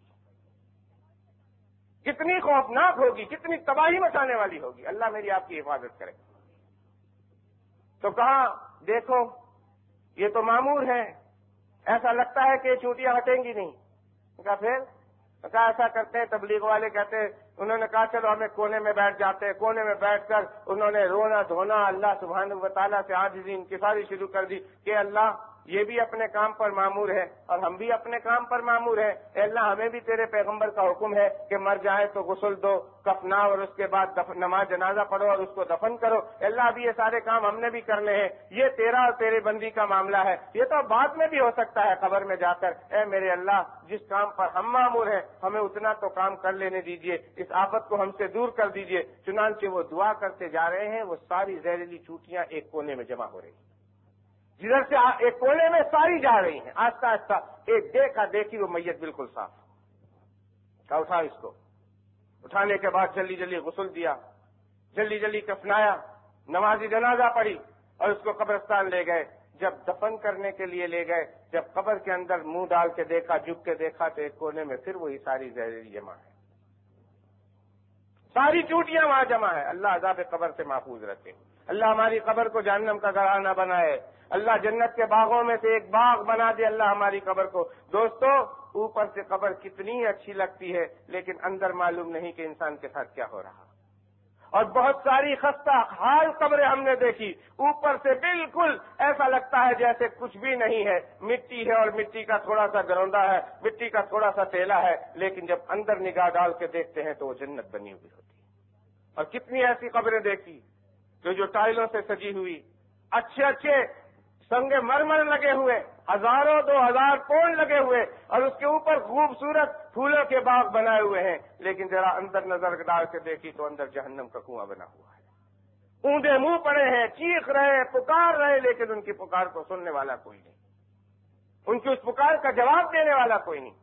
S1: کتنی خوفناک ہوگی، کتنی تباہی مچانے والی ہوگی۔ اللہ میری آپ کی حفاظت کرے۔ تو کہا دیکھو یہ تو معمور ہے، ایسا لگتا ہے کہ چوٹیاں ہٹیں گی نہیں۔ کہا پھر؟ کہا ایسا کرتے ہیں، تبلیغ والے کہتے ہیں، انہوں نے کہا چلو ہمیں کونے میں بیٹھ جاتے ہیں۔ کونے میں بیٹھ کر انہوں نے رونا دھونا اللہ سبحانہ و تعالیٰ سے عاجزی انکساری شروع کر دی کہ اللہ یہ بھی اپنے کام پر مامور ہے اور ہم بھی اپنے کام پر مامور ہیں۔ اے اللہ ہمیں بھی تیرے پیغمبر کا حکم ہے کہ مر جائے تو غسل دو، کفناؤ، اور اس کے بعد نماز جنازہ پڑھو اور اس کو دفن کرو۔ اے اللہ ابھی یہ سارے کام ہم نے بھی کرنے ہیں، یہ تیرا اور تیرے بندی کا معاملہ ہے، یہ تو بعد میں بھی ہو سکتا ہے قبر میں جا کر۔ اے میرے اللہ جس کام پر ہم مامور ہیں ہمیں اتنا تو کام کر لینے دیجئے، اس آفت کو ہم سے دور کر دیجئے۔ چنانچہ وہ دعا کرتے جا رہے ہیں، وہ ساری زہریلی چوٹیاں ایک کونے میں جمع ہو رہی ہیں، جدھر سے ایک کونے میں ساری جا رہی ہیں، آہستہ آہستہ ایک دیکھا دیکھی وہ میت بالکل صاف۔ کہا اٹھا اس کو۔ اٹھانے کے بعد جلدی جلدی غسل دیا، جلدی جلدی کفنایا، نماز جنازہ پڑھی اور اس کو قبرستان لے گئے۔ جب دفن کرنے کے لیے لے گئے، جب قبر کے اندر منہ ڈال کے دیکھا، جھک کے دیکھا تو ایک کونے میں پھر وہی ساری زہریلی جمع ہے۔ ساری چوٹیاں وہاں جمع ہے. اللہ عذاب قبر سے محفوظ رکھے. اللہ ہماری قبر کو جہنم کا گڑھا نہ بنائے. اللہ جنت کے باغوں میں سے ایک باغ بنا دے اللہ ہماری قبر کو. دوستو اوپر سے قبر کتنی اچھی لگتی ہے لیکن اندر معلوم نہیں کہ انسان کے ساتھ کیا ہو رہا. اور بہت ساری خستہ حال قبریں ہم نے دیکھی, اوپر سے بالکل ایسا لگتا ہے جیسے کچھ بھی نہیں ہے, مٹی ہے اور مٹی کا تھوڑا سا گروندا ہے, مٹی کا تھوڑا سا تیلا ہے, لیکن جب اندر نگاہ ڈال کے دیکھتے ہیں تو وہ جنت بنی ہوئی ہوتی ہے. اور کتنی ایسی قبریں دیکھی جو جو ٹائلوں سے سجی ہوئی, اچھے اچھے سنگ مرمر لگے ہوئے, ہزاروں دو ہزار پون لگے ہوئے, اور اس کے اوپر خوبصورت پھولوں کے باغ بنائے ہوئے ہیں, لیکن ذرا اندر نظر ڈال کے دیکھی تو اندر جہنم کا کنواں بنا ہوا ہے. اونڈے منہ پڑے ہیں, چیخ رہے, پکار رہے, لیکن ان کی پکار کو سننے والا کوئی نہیں, ان کی اس پکار کا جواب دینے والا کوئی نہیں.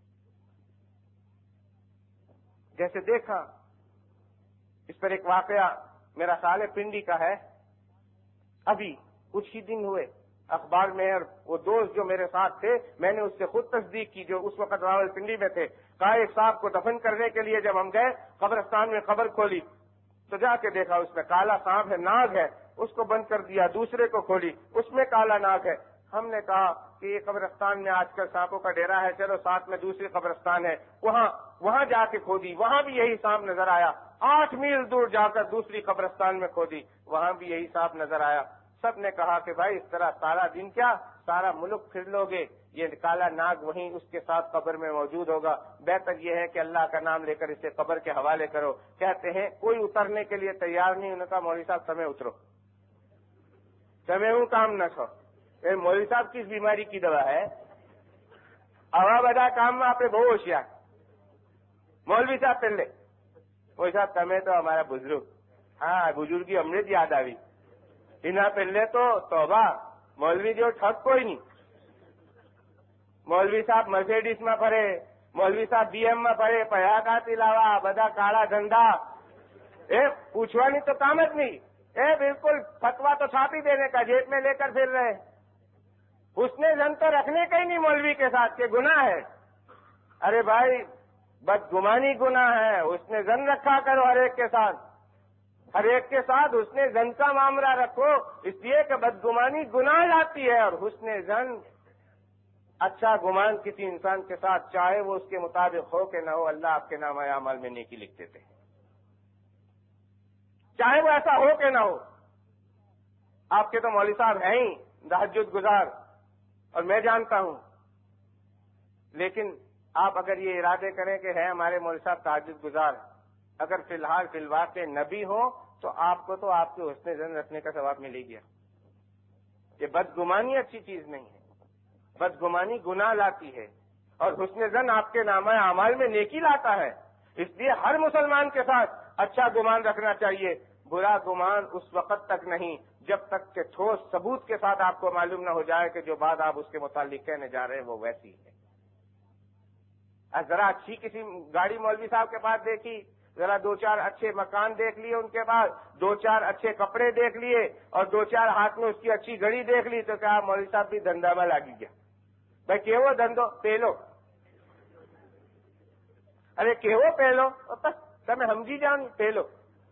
S1: جیسے دیکھا اس پر ایک واقعہ میرا خیال ہے پنڈی کا ہے, ابھی کچھ ہی دن ہوئے اخبار میں, اور وہ دوست جو میرے ساتھ تھے میں نے اس سے خود تصدیق کی جو اس وقت راول پنڈی میں تھے. کہا ایک صاحب کو دفن کرنے کے لیے جب ہم گئے قبرستان میں خبر کھولی تو جا کے دیکھا اس میں کالا سانپ ہے, ناگ ہے, اس کو بند کر دیا. دوسرے کو کھولی اس میں کالا ناگ ہے. ہم نے کہا کہ یہ قبرستان میں آج کل سانپوں کا ڈیرا ہے, چلو ساتھ میں دوسری قبرستان ہے, وہاں وہاں جا کے کھودی, وہاں بھی یہی سانپ نظر آیا. آٹھ میل دور جا کر دوسری قبرستان میں کھودی, وہاں بھی یہی سانپ نظر آیا. سب نے کہا کہ بھائی اس طرح سارا دن کیا سارا ملک پھر لو گے, یہ کالا ناگ وہیں اس کے ساتھ قبر میں موجود ہوگا. بہتر یہ ہے کہ اللہ کا نام لے کر اسے قبر کے حوالے کرو. کہتے ہیں کوئی اترنے کے لیے تیار نہیں. انہوں نے کہا مولوی صاحب تمہیں اترو, تمہیں ہوں کام نہ چھو. مولوی صاحب کس بیماری کی دوا ہے, ہوا بدا کام میں آپ بہت ہوشیار. مولوی صاحب پہلے مولوی صاحب تمہیں تو ہمارا بزرگ, ہاں بزرگی امرت یاد آئی. انہاں پہلے تو توبہ مولوی جو ٹھگ کوئی نہیں. مولوی صاحب مرسیڈیز میں پڑے, مولوی صاحب بی ایم میں پڑے, پیا کا تلاوا بدا کاڑا دھندا, اے پوچھوانی تو کامت نہیں. اے بالکل فتوا تو چھاپی دینے کا, جیب میں لے کر پھر رہے. اس نے زن تو رکھنے کا ہی نہیں مولوی کے ساتھ کہ گناہ ہے. ارے بھائی بدگمانی گناہ ہے, اس نے زن رکھا کرو ہر ایک کے ساتھ, ہر ایک کے ساتھ حسن زن کا معاملہ رکھو, اس لیے کہ بدگمانی گناہ لاتی ہے, اور حسن زن اچھا گمان کسی انسان کے ساتھ چاہے وہ اس کے مطابق ہو کہ نہ ہو, اللہ آپ کے نام اعمال میں نیکی لکھ دیتے ہیں, چاہے وہ ایسا ہو کہ نہ ہو. آپ کے تو مولوی صاحب ہیں ہی تہجد گزار, اور میں جانتا ہوں, لیکن آپ اگر یہ ارادے کریں کہ ہے ہمارے مولوی صاحب تہجد گزار, اگر فی الحال فی الواقع نبی ہو تو آپ کو تو آپ کے حسن زن رکھنے کا ثواب ملے گیا. یہ بدگمانی اچھی چیز نہیں ہے, بدگمانی گناہ لاتی ہے, اور حسن زن آپ کے نامہ اعمال میں نیکی لاتا ہے. اس لیے ہر مسلمان کے ساتھ اچھا گمان رکھنا چاہیے. برا گمان اس وقت تک نہیں جب تک کہ ٹھوس ثبوت کے ساتھ آپ کو معلوم نہ ہو جائے کہ جو بات آپ اس کے متعلق کہنے جا رہے ہیں وہ ویسی ہے. ذرا اچھی کسی گاڑی مولوی صاحب کے پاس دیکھی, ذرا دو چار اچھے مکان دیکھ لیے ان کے پاس, دو چار اچھے کپڑے دیکھ لیے, اور دو چار ہاتھ میں اس کی اچھی گھڑی دیکھ لی تو کہا مولوی صاحب بھی دھندا میں لاگی گیا. بھائی کہو دھندو پہلو, ارے کہو پہلو, بس تمہیں ہمجی جان پہلو.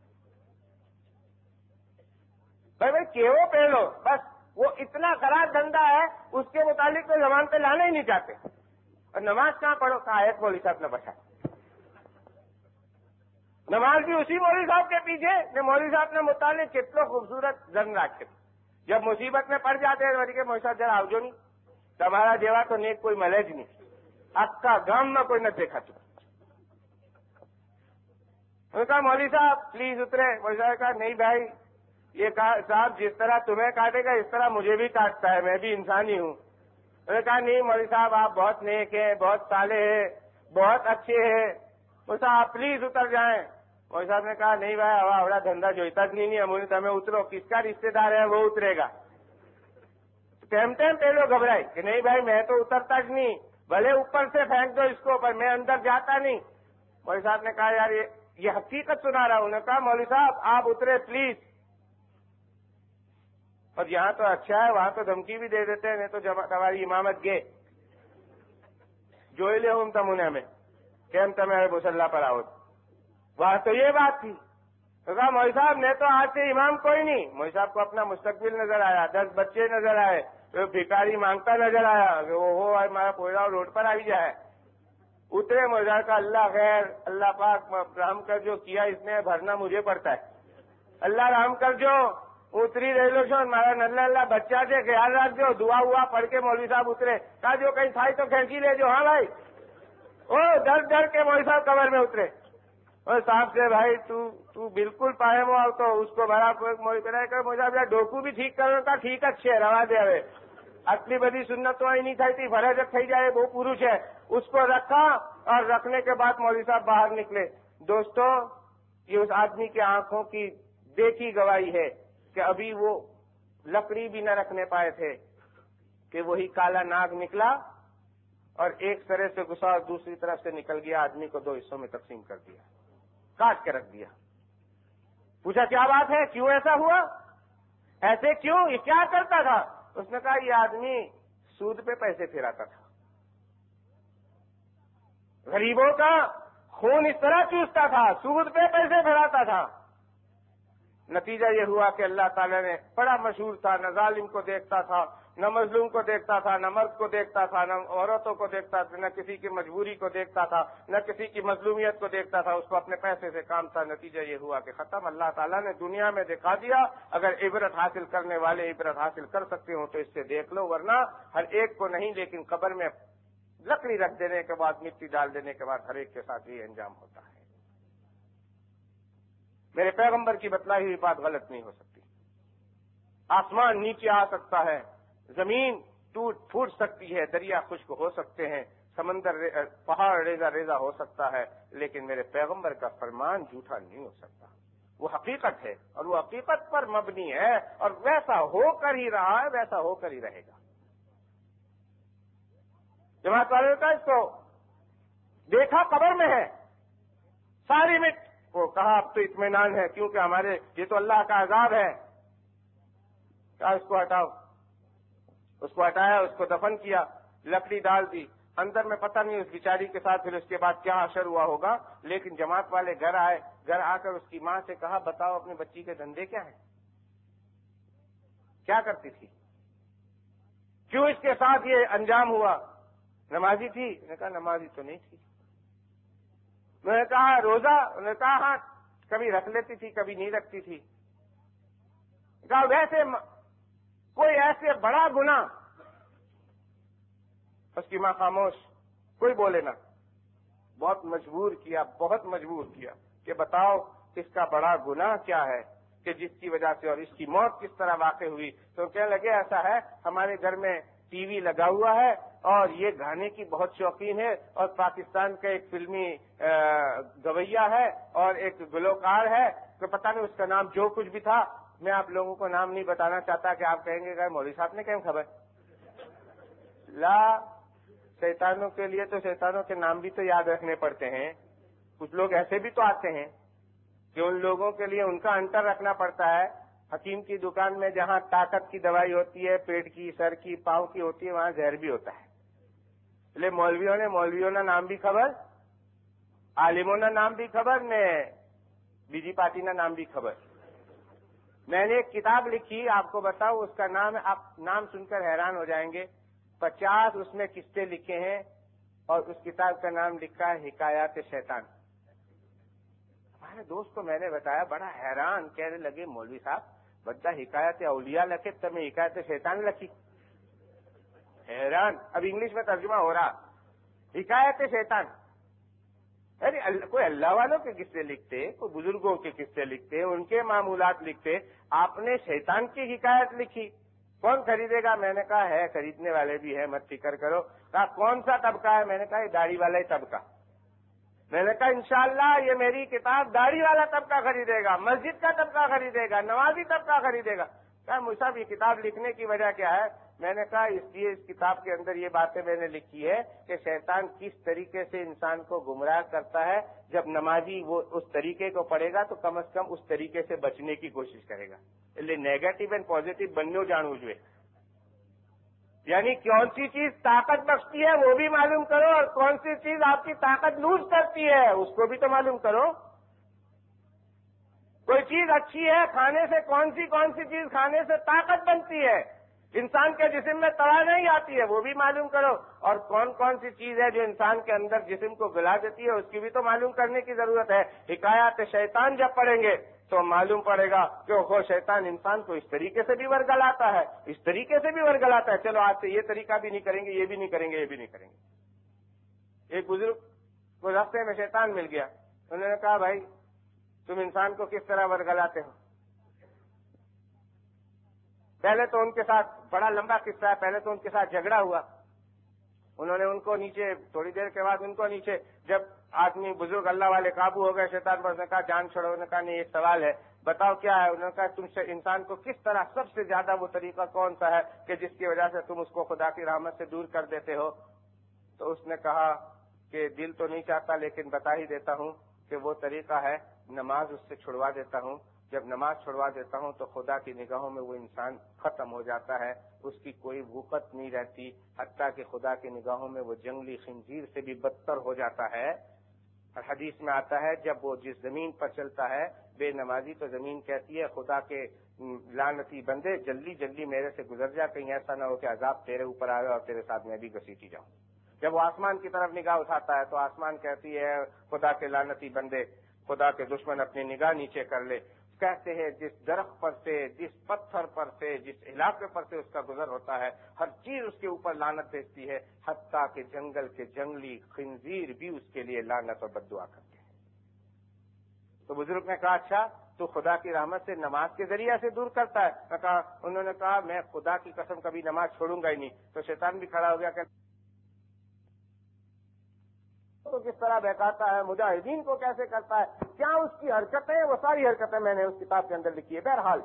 S1: بھائی بھائی کہو پہلو, بس وہ اتنا خراب دھندا ہے اس کے متعلق تو زبان پہ لانا ہی نہیں چاہتے. اور نماز کہاں پڑھو, کہا ایک مولوی صاحب نے بچا, نماز بھی اسی مولوی صاحب کے پیچھے کہ مولوی صاحب نے متعلق کتنا خوبصورت زن رکھے. جب مصیبت میں پڑ جاتے ہیں تو کہ مولوی صاحب ذرا آؤ نہیں, تمہارا دیوا تو نیک کوئی ملج نہیں, اکا گام میں کوئی نہ دیکھا تو. انہوں نے کہا مولوی صاحب پلیز اترے. مولوی صاحب نے کہا نہیں بھائی, یہ صاحب جس طرح تمہیں کاٹے گا اس طرح مجھے بھی کاٹتا ہے, میں بھی انسان ہی ہوں. انہوں نے کہا نہیں مولوی صاحب آپ بہت نیک ہیں, بہت صالح ہیں, بہت اچھے ہیں, مولوی صاحب آپ پلیز اتر جائیں. مولوی صاحب نے کہا نہیں بھائی ہوا بڑا دھندا جو اتنا نہیں نہیں ہم تمہیں اترو, کس کا رشتے دار ہے وہ اترے گا. ٹیم ٹیم پہلو گھبرائی کہ نہیں بھائی میں تو اترتا ہی نہیں, بھلے اوپر سے پھینک دو اس کو پر میں اندر جاتا نہیں. مولوی صاحب نے کہا یار یہ یہ حقیقت سنا رہا ہوں. انہوں نے کہا مولوی صاحب آپ اترے پلیز. اور یہاں تو اچھا ہے, وہاں تو دھمکی بھی دے دیتے ہیں, نہیں تو جب تمہاری امامت گے جو لے ہوں تم انہیں میں کہ ہم تمہیں مسلح پر آؤ, بات تو یہ بات تھی. تو کہا مولوی صاحب نے تو آج سے امام کوئی نہیں. مولوی صاحب کو اپنا مستقبل نظر آیا, دس بچے نظر آئے, بھکاری مانگتا نظر آیا کہ وہ ہو ہمارا کوئلہ روڈ پر آئی جائے. اترے مولوی صاحب کا اللہ خیر, اللہ پاک رحم کر, جو کیا اس نے بھرنا مجھے پڑتا ہے, اللہ رحم کر. جو اتری ریزولوشن ہمارا نلہ اللہ بچہ سے خیال رکھ, جو دعا ہوا پڑھ کے مولوی صاحب اترے. کہا جو کہیں تھائی تو کھینچی لے جو. ہاں بھائی, او ڈر ڈر کے مولوی صاحب قبر میں اترے. اور صاحب سے بھائی تو تو بالکل پائے ہو, تو اس کو بڑا مولوی صاحب ڈوکو بھی ٹھیک کرو. کا ٹھیک اچھے روا دے ہوئے اٹلی بڑی سنت تو نہیں تھائی تھی, فرض تھئی جائے وہ پروش ہے. اس کو رکھا اور رکھنے کے بعد مولوی صاحب باہر نکلے. دوستو یہ اس آدمی کی آنکھوں کی دیکھی گواہی ہے کہ ابھی وہ لکڑی بھی نہ رکھنے پائے تھے کہ وہی کالا ناگ نکلا اور ایک سرے سے گھسا اور دوسری طرف سے نکل گیا. آدمی کو دو حصوں میں تقسیم کر دیا, کاٹ کے رکھ دیا. پوچھا کیا بات ہے, کیوں ایسا ہوا, ایسے کیوں, یہ کیا کرتا تھا؟ اس نے کہا یہ آدمی سود پہ پیسے پھراتا تھا, غریبوں کا خون اس طرح چوستا تھا, سود پہ پیسے پھراتا تھا. نتیجہ یہ ہوا کہ اللہ تعالیٰ نے, بڑا مشہور تھا, نہ ظالم کو دیکھتا تھا, نہ مظلوم کو دیکھتا تھا, نہ مرد کو دیکھتا تھا, نہ عورتوں کو دیکھتا تھا, نہ کسی کی مجبوری کو دیکھتا تھا, نہ کسی کی مظلومیت کو دیکھتا تھا. اس کو اپنے پیسے سے کام تھا. نتیجہ یہ ہوا کہ ختم. اللہ تعالیٰ نے دنیا میں دکھا دیا, اگر عبرت حاصل کرنے والے عبرت حاصل کر سکتے ہوں تو اس سے دیکھ لو, ورنہ ہر ایک کو نہیں. لیکن قبر میں لکڑی رکھ دینے کے بعد, مٹی ڈال دینے کے بعد ہر ایک کے ساتھ یہ انجام ہوتا ہے. میرے پیغمبر کی بتلائی ہوئی بات غلط نہیں ہو سکتی. آسمان نیچے آ سکتا ہے, زمین ٹوٹ پھوٹ سکتی ہے, دریا خشک ہو سکتے ہیں, سمندر پہاڑ ریزہ ریزہ ہو سکتا ہے, لیکن میرے پیغمبر کا فرمان جھوٹا نہیں ہو سکتا. وہ حقیقت ہے اور وہ حقیقت پر مبنی ہے, اور ویسا ہو کر ہی رہا ہے, ویسا ہو کر ہی رہے گا. جماعت والوں کا اس کو دیکھا قبر میں ہے, ساری مٹ وہ کہا اب تو اطمینان ہے, کیونکہ ہمارے یہ تو اللہ کا عذاب ہے. کہا اس کو ہٹاؤ. اس کو ہٹایا, اس کو دفن کیا, لکڑی ڈال دی. اندر میں پتہ نہیں اس بیچاری کے ساتھ پھر اس کے بعد کیا حشر ہوا ہوگا. لیکن جماعت والے گھر آئے, گھر آ کر اس کی ماں سے کہا بتاؤ اپنی بچی کے دھندے کیا ہیں, کیا کرتی تھی, کیوں اس کے ساتھ یہ انجام ہوا. نمازی تھی؟ انہوں نے کہا نمازی تو نہیں تھی. میں نے کہا روزہ؟ انہوں نے کہا ہاں کبھی رکھ لیتی تھی کبھی نہیں رکھتی تھی. کہا ویسے کوئی ایسے بڑا گناہ؟ اس کی ماں خاموش, کوئی بولے نہ. بہت مجبور کیا, بہت مجبور کیا کہ بتاؤ اس کا بڑا گناہ کیا ہے کہ جس کی وجہ سے, اور اس کی موت کس طرح واقع ہوئی. تو کہنے لگے ایسا ہے, ہمارے گھر میں ٹی وی لگا ہوا ہے اور یہ گانے کی بہت شوقین ہے, اور پاکستان کا ایک فلمی گویا ہے اور ایک گلوکار ہے, تو پتہ نہیں اس کا نام جو کچھ بھی تھا. میں آپ لوگوں کو نام نہیں بتانا چاہتا کہ آپ کہیں گے کہ مولوی صاحب نے کہیں خبر. لا, شیطانوں کے لیے تو شیطانوں کے نام بھی تو یاد رکھنے پڑتے ہیں. کچھ لوگ ایسے بھی تو آتے ہیں کہ ان لوگوں کے لیے ان کا انٹر رکھنا پڑتا ہے. حکیم کی دکان میں جہاں طاقت کی دوائی ہوتی ہے, پیٹ کی, سر کی, پاؤں کی ہوتی ہے, وہاں زہر بھی ہوتا ہے. اس لیے مولویوں نے مولویوں کا نام بھی خبر, عالموں کا نام بھی خبر, نے بی جی پارٹی کا نام بھی خبر. میں نے ایک کتاب لکھی, آپ کو بتاؤ اس کا نام, آپ نام سن کر حیران ہو جائیں گے. پچاس اس میں قصے لکھے ہیں, اور اس کتاب کا نام لکھا ہے حکایات شیطان. ہمارے دوست کو میں نے بتایا, بڑا حیران, کہنے لگے مولوی صاحب بچہ حکایت اولیاء لکھے, تب میں حکایت شیطان لکھی. حیران. اب انگلش میں ترجمہ ہو رہا, حکایت شیطان. ارے کوئی اللہ والوں کے قصے لکھتے, کوئی بزرگوں کے قصے لکھتے, ان کے معمولات لکھتے, آپ نے شیطان کی حکایت لکھی. کون خریدے گا؟ میں نے کہا ہے, خریدنے والے بھی ہیں, مت فکر کرو. کہا کون سا طبقہ ہے؟ میں نے کہا یہ داڑھی والا ہی طبقہ. میں نے کہا انشاءاللہ یہ میری کتاب داڑھی والا طبقہ خریدے گا, مسجد کا طبقہ خریدے گا, نمازی طبقہ خریدے گا. کہا مجھ صاحب یہ کتاب لکھنے کی وجہ کیا ہے؟ میں نے کہا اس لیے اس کتاب کے اندر یہ باتیں میں نے لکھی ہے کہ شیطان کس طریقے سے انسان کو گمراہ کرتا ہے. جب نمازی وہ اس طریقے کو پڑھے گا تو کم از کم اس طریقے سے بچنے کی کوشش کرے گا. اس لیے نیگیٹو اینڈ پازیٹو بننے جانو جو ہے, یعنی کون سی چیز طاقت بخشتی ہے وہ بھی معلوم کرو, اور کون سی چیز آپ کی طاقت لوز کرتی ہے اس کو بھی تو معلوم کرو. کوئی چیز اچھی ہے کھانے سے، کون سی کون سی چیز کھانے سے طاقت بنتی ہے، انسان کے جسم میں تڑا نہیں آتی ہے، وہ بھی معلوم کرو، اور کون کون سی چیز ہے جو انسان کے اندر جسم کو گلا دیتی ہے، اس کی بھی تو معلوم کرنے کی ضرورت ہے۔ حکایات شیطان جب پڑھیں گے تو معلوم پڑے گا کہ وہ شیطان انسان کو اس طریقے سے بھی ورگلاتا ہے، اس طریقے سے بھی ورگلاتا ہے، چلو آج سے یہ طریقہ بھی نہیں کریں گے، یہ بھی نہیں کریں گے، یہ بھی نہیں کریں گے۔ ایک بزرگ کو راستے میں شیطان مل گیا، انہوں نے کہا بھائی تم انسان کو کس طرح ورگلاتے ہو؟ پہلے تو ان کے ساتھ بڑا لمبا قصہ ہے، پہلے تو ان کے ساتھ جھگڑا ہوا، انہوں نے ان کو نیچے، تھوڑی دیر کے بعد ان کو نیچے، جب آدمی بزرگ اللہ والے قابو ہو گئے، شیطان پر نے کہا جان چھوڑو، انہوں نے کہا نہیں ایک سوال ہے، بتاؤ کیا ہے؟ انہوں نے کہا تم سے انسان کو کس طرح سب سے زیادہ وہ طریقہ کون سا ہے کہ جس کی وجہ سے تم اس کو خدا کی رحمت سے دور کر دیتے ہو؟ تو اس نے کہا کہ دل تو نہیں چاہتا لیکن بتا ہی دیتا ہوں کہ وہ طریقہ ہے نماز اس سے چھڑوا دیتا ہوں، جب نماز چھڑوا دیتا ہوں تو خدا کی نگاہوں میں وہ انسان ختم ہو جاتا ہے، اس کی کوئی وقت نہیں رہتی، حتیٰ کہ خدا کی نگاہوں میں وہ جنگلی خنزیر سے بھی بدتر ہو جاتا ہے۔ اور حدیث میں آتا ہے جب وہ جس زمین پر چلتا ہے بے نمازی تو زمین کہتی ہے خدا کے لعنتی بندے جلدی جلدی میرے سے گزر جا، کہیں ایسا نہ ہو کہ عذاب تیرے اوپر آئے اور تیرے ساتھ میں بھی گھسیٹی جاؤں۔ جب وہ آسمان کی طرف نگاہ اٹھاتا ہے تو آسمان کہتی ہے خدا کے لعنتی بندے، خدا کے دشمن اپنی نگاہ نیچے کر لے، کہتے ہیں جس درخت پر سے، جس پتھر پر سے، جس علاقے پر سے اس کا گزر ہوتا ہے ہر چیز اس کے اوپر لعنت بھیجتی ہے، حتیٰ کہ جنگل کے جنگلی خنزیر بھی اس کے لیے لعنت اور بددعا کرتے ہیں۔ تو بزرگ نے کہا اچھا تو خدا کی رحمت سے نماز کے ذریعے سے دور کرتا ہے؟ کہا انہوں نے کہا میں خدا کی قسم کبھی نماز چھوڑوں گا ہی نہیں۔ تو شیطان بھی کھڑا ہو گیا کہ تو کس طرح بہکاتا ہے، مجاہدین کو کیسے کرتا ہے، کیا اس کی حرکتیں، وہ ساری حرکتیں میں نے اس کتاب کے اندر لکھی ہے۔ بہرحال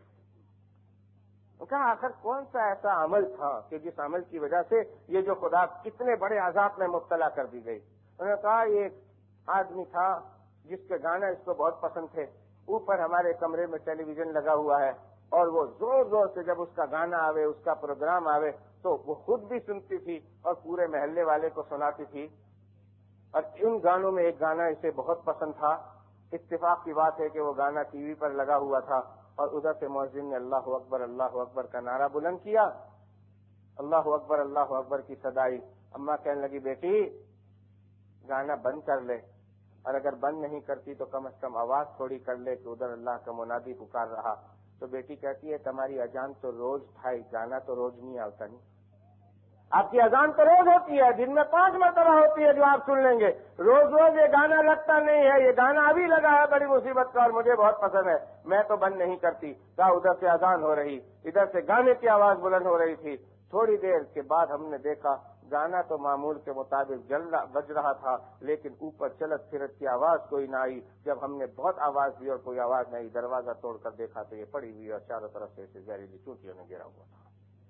S1: کہا آخر کون سا ایسا عمل تھا کہ جس عمل کی وجہ سے یہ جو خدا کتنے بڑے عذاب میں مبتلا کر دی گئی؟ انہوں نے کہا یہ ایک آدمی تھا جس کے گانا اس کو بہت پسند تھے، اوپر ہمارے کمرے میں ٹیلی ویژن لگا ہوا ہے اور وہ زور زور سے جب اس کا گانا آوے، اس کا پروگرام آوے تو وہ خود بھی سنتی تھی اور پورے محلے والے کو سناتی تھی، اور ان گانوں میں ایک گانا اسے بہت پسند تھا۔ اتفاق کی بات ہے کہ وہ گانا ٹی وی پر لگا ہوا تھا اور ادھر سے مؤذن نے اللہ اکبر اللہ اکبر کا نعرہ بلند کیا، اللہ اکبر اللہ اکبر کی صدائی۔ اماں کہنے لگی بیٹی گانا بند کر لے، اور اگر بند نہیں کرتی تو کم از کم آواز تھوڑی کر لے کہ ادھر اللہ کا منادی پکار رہا۔ تو بیٹی کہتی ہے تمہاری اذان تو روز تھائی، گانا تو روز نہیں آتا نہیں، آپ کی اذان تو روز ہوتی ہے، دن میں پانچ مرتبہ ہوتی ہے جو آپ سن لیں گے، روز روز یہ گانا لگتا نہیں ہے، یہ گانا ابھی لگا ہے بڑی مصیبت کا اور مجھے بہت پسند ہے، میں تو بند نہیں کرتی۔ کہا ادھر سے اذان ہو رہی، ادھر سے گانے کی آواز بلند ہو رہی تھی۔ تھوڑی دیر کے بعد ہم نے دیکھا گانا تو معمول کے مطابق جل بج رہا تھا لیکن اوپر چلت پھرت کی آواز کوئی نہ آئی۔ جب ہم نے بہت آواز دی اور کوئی آواز نہیں، دروازہ توڑ کر دیکھا تو یہ پڑی ہوئی اور چاروں طرف سے اسے زہریلی چوٹیوں نے گھیرا ہوا تھا۔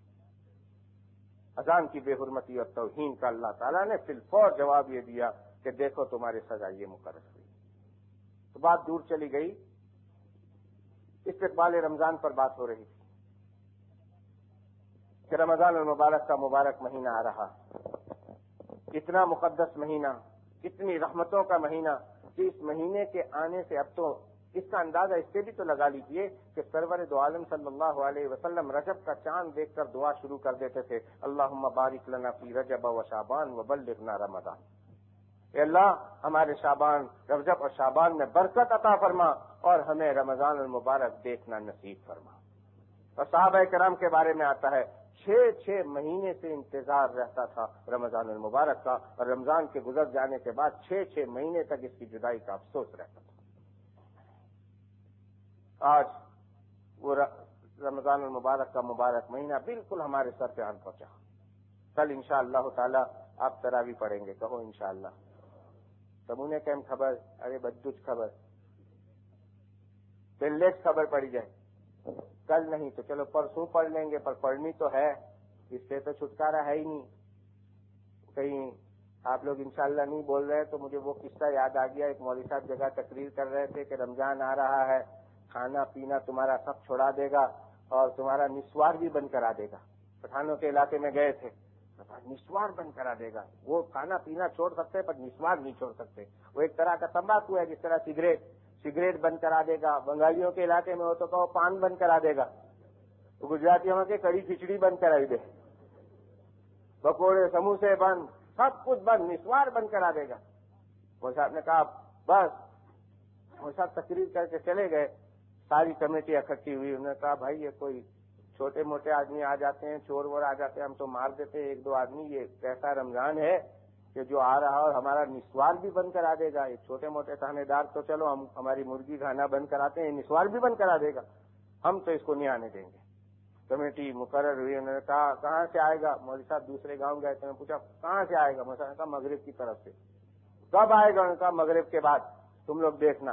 S1: اذان کی بے حرمتی اور توہین کا اللہ تعالیٰ نے فی الفور جواب یہ دیا کہ دیکھو تمہاری سزا یہ مقرر ہوئی۔ تو بات دور چلی گئی، استقبال رمضان پر بات ہو رہی تھی کہ رمضان المبارک کا مبارک مہینہ آ رہا، اتنا مقدس مہینہ، اتنی رحمتوں کا مہینہ کہ اس مہینے کے آنے سے اب تو اس کا اندازہ اس سے بھی تو لگا لیجئے کہ سرور دو عالم صلی اللہ علیہ وسلم رجب کا چاند دیکھ کر دعا شروع کر دیتے تھے، اللہم بارک لنا فی رجب و شعبان و بلغنا رمضان۔ اے اللہ ہمارے شعبان، رجب اور شعبان میں برکت عطا فرما اور ہمیں رمضان المبارک دیکھنا نصیب فرما۔ اور صحابہ کرام کے بارے میں آتا ہے چھ چھ مہینے سے انتظار رہتا تھا رمضان المبارک کا، اور رمضان کے گزر جانے کے بعد چھ چھ مہینے تک اس کی جدائی کا افسوس رہتا تھا۔ آج وہ رمضان المبارک کا مبارک مہینہ بالکل ہمارے سر پہ آن پہنچا۔ کل انشاءاللہ تعالی آپ تراویح پڑھیں گے، کہو انشاءاللہ۔ تمہیں کیم خبر، ارے بدوچ خبر، پہلے خبر پڑی جائے، کل نہیں تو چلو پرسوں پڑھ لیں گے، پر پڑھنی تو ہے، اس سے تو چھٹکارا ہے ہی نہیں۔ کہیں آپ لوگ انشاءاللہ نہیں بول رہے تو مجھے وہ قصہ یاد آ گیا، ایک مولوی صاحب جگہ تقریر کر رہے تھے کہ رمضان آ رہا ہے، کھانا پینا تمہارا سب چھوڑا دے گا اور تمہارا نسوار بھی بند کرا دے گا۔ پٹھانوں کے علاقے میں گئے تھے، نسوار بند کرا دے گا، وہ کھانا پینا چھوڑ سکتے پر نسوار نہیں چھوڑ سکتے۔ وہ ایک طرح کا تمباکو ہے، جس طرح سگریٹ سگریٹ بند کرا دے گا، بنگالیوں کے علاقے میں ہو تو کہو پان بند کرا دے گا، گجراتیوں کے کڑی کھچڑی بند کرائی دے، پکوڑے سموسے بند، سب کچھ بند، نسوار بند کرا دے گا۔ وہ صاحب نے کہا بس، وہ صاحب تقریر کر کے چلے گئے، ساری کمیٹی اکٹھی ہوئی، انہوں نے کہا بھائی یہ کوئی چھوٹے موٹے آدمی آ جاتے ہیں، چور وور آ جاتے ہیں، ہم تو مار دیتے ہیں ایک دو آدمی، یہ کیسا رمضان ہے کہ جو آ رہا اور ہمارا نسوار بھی بند کرا دے گا، یہ چھوٹے موٹے تھانے دار تو چلو ہم ہماری مرغی کھانا بند کراتے ہیں، نسوار بھی بند کرا دے گا، ہم تو اس کو نہیں آنے دیں گے۔ کمیٹی مقرر ہوئی، انہوں نے کہا کہاں سے آئے گا؟ مولوی صاحب دوسرے گاؤں گئے تھے، میں پوچھا کہاں سے آئے گا؟ مولوی صاحب نے کہا مغرب کی طرف سے۔ کب آئے گا؟ انہوں نے کہا مغرب کے بعد، تم لوگ دیکھنا۔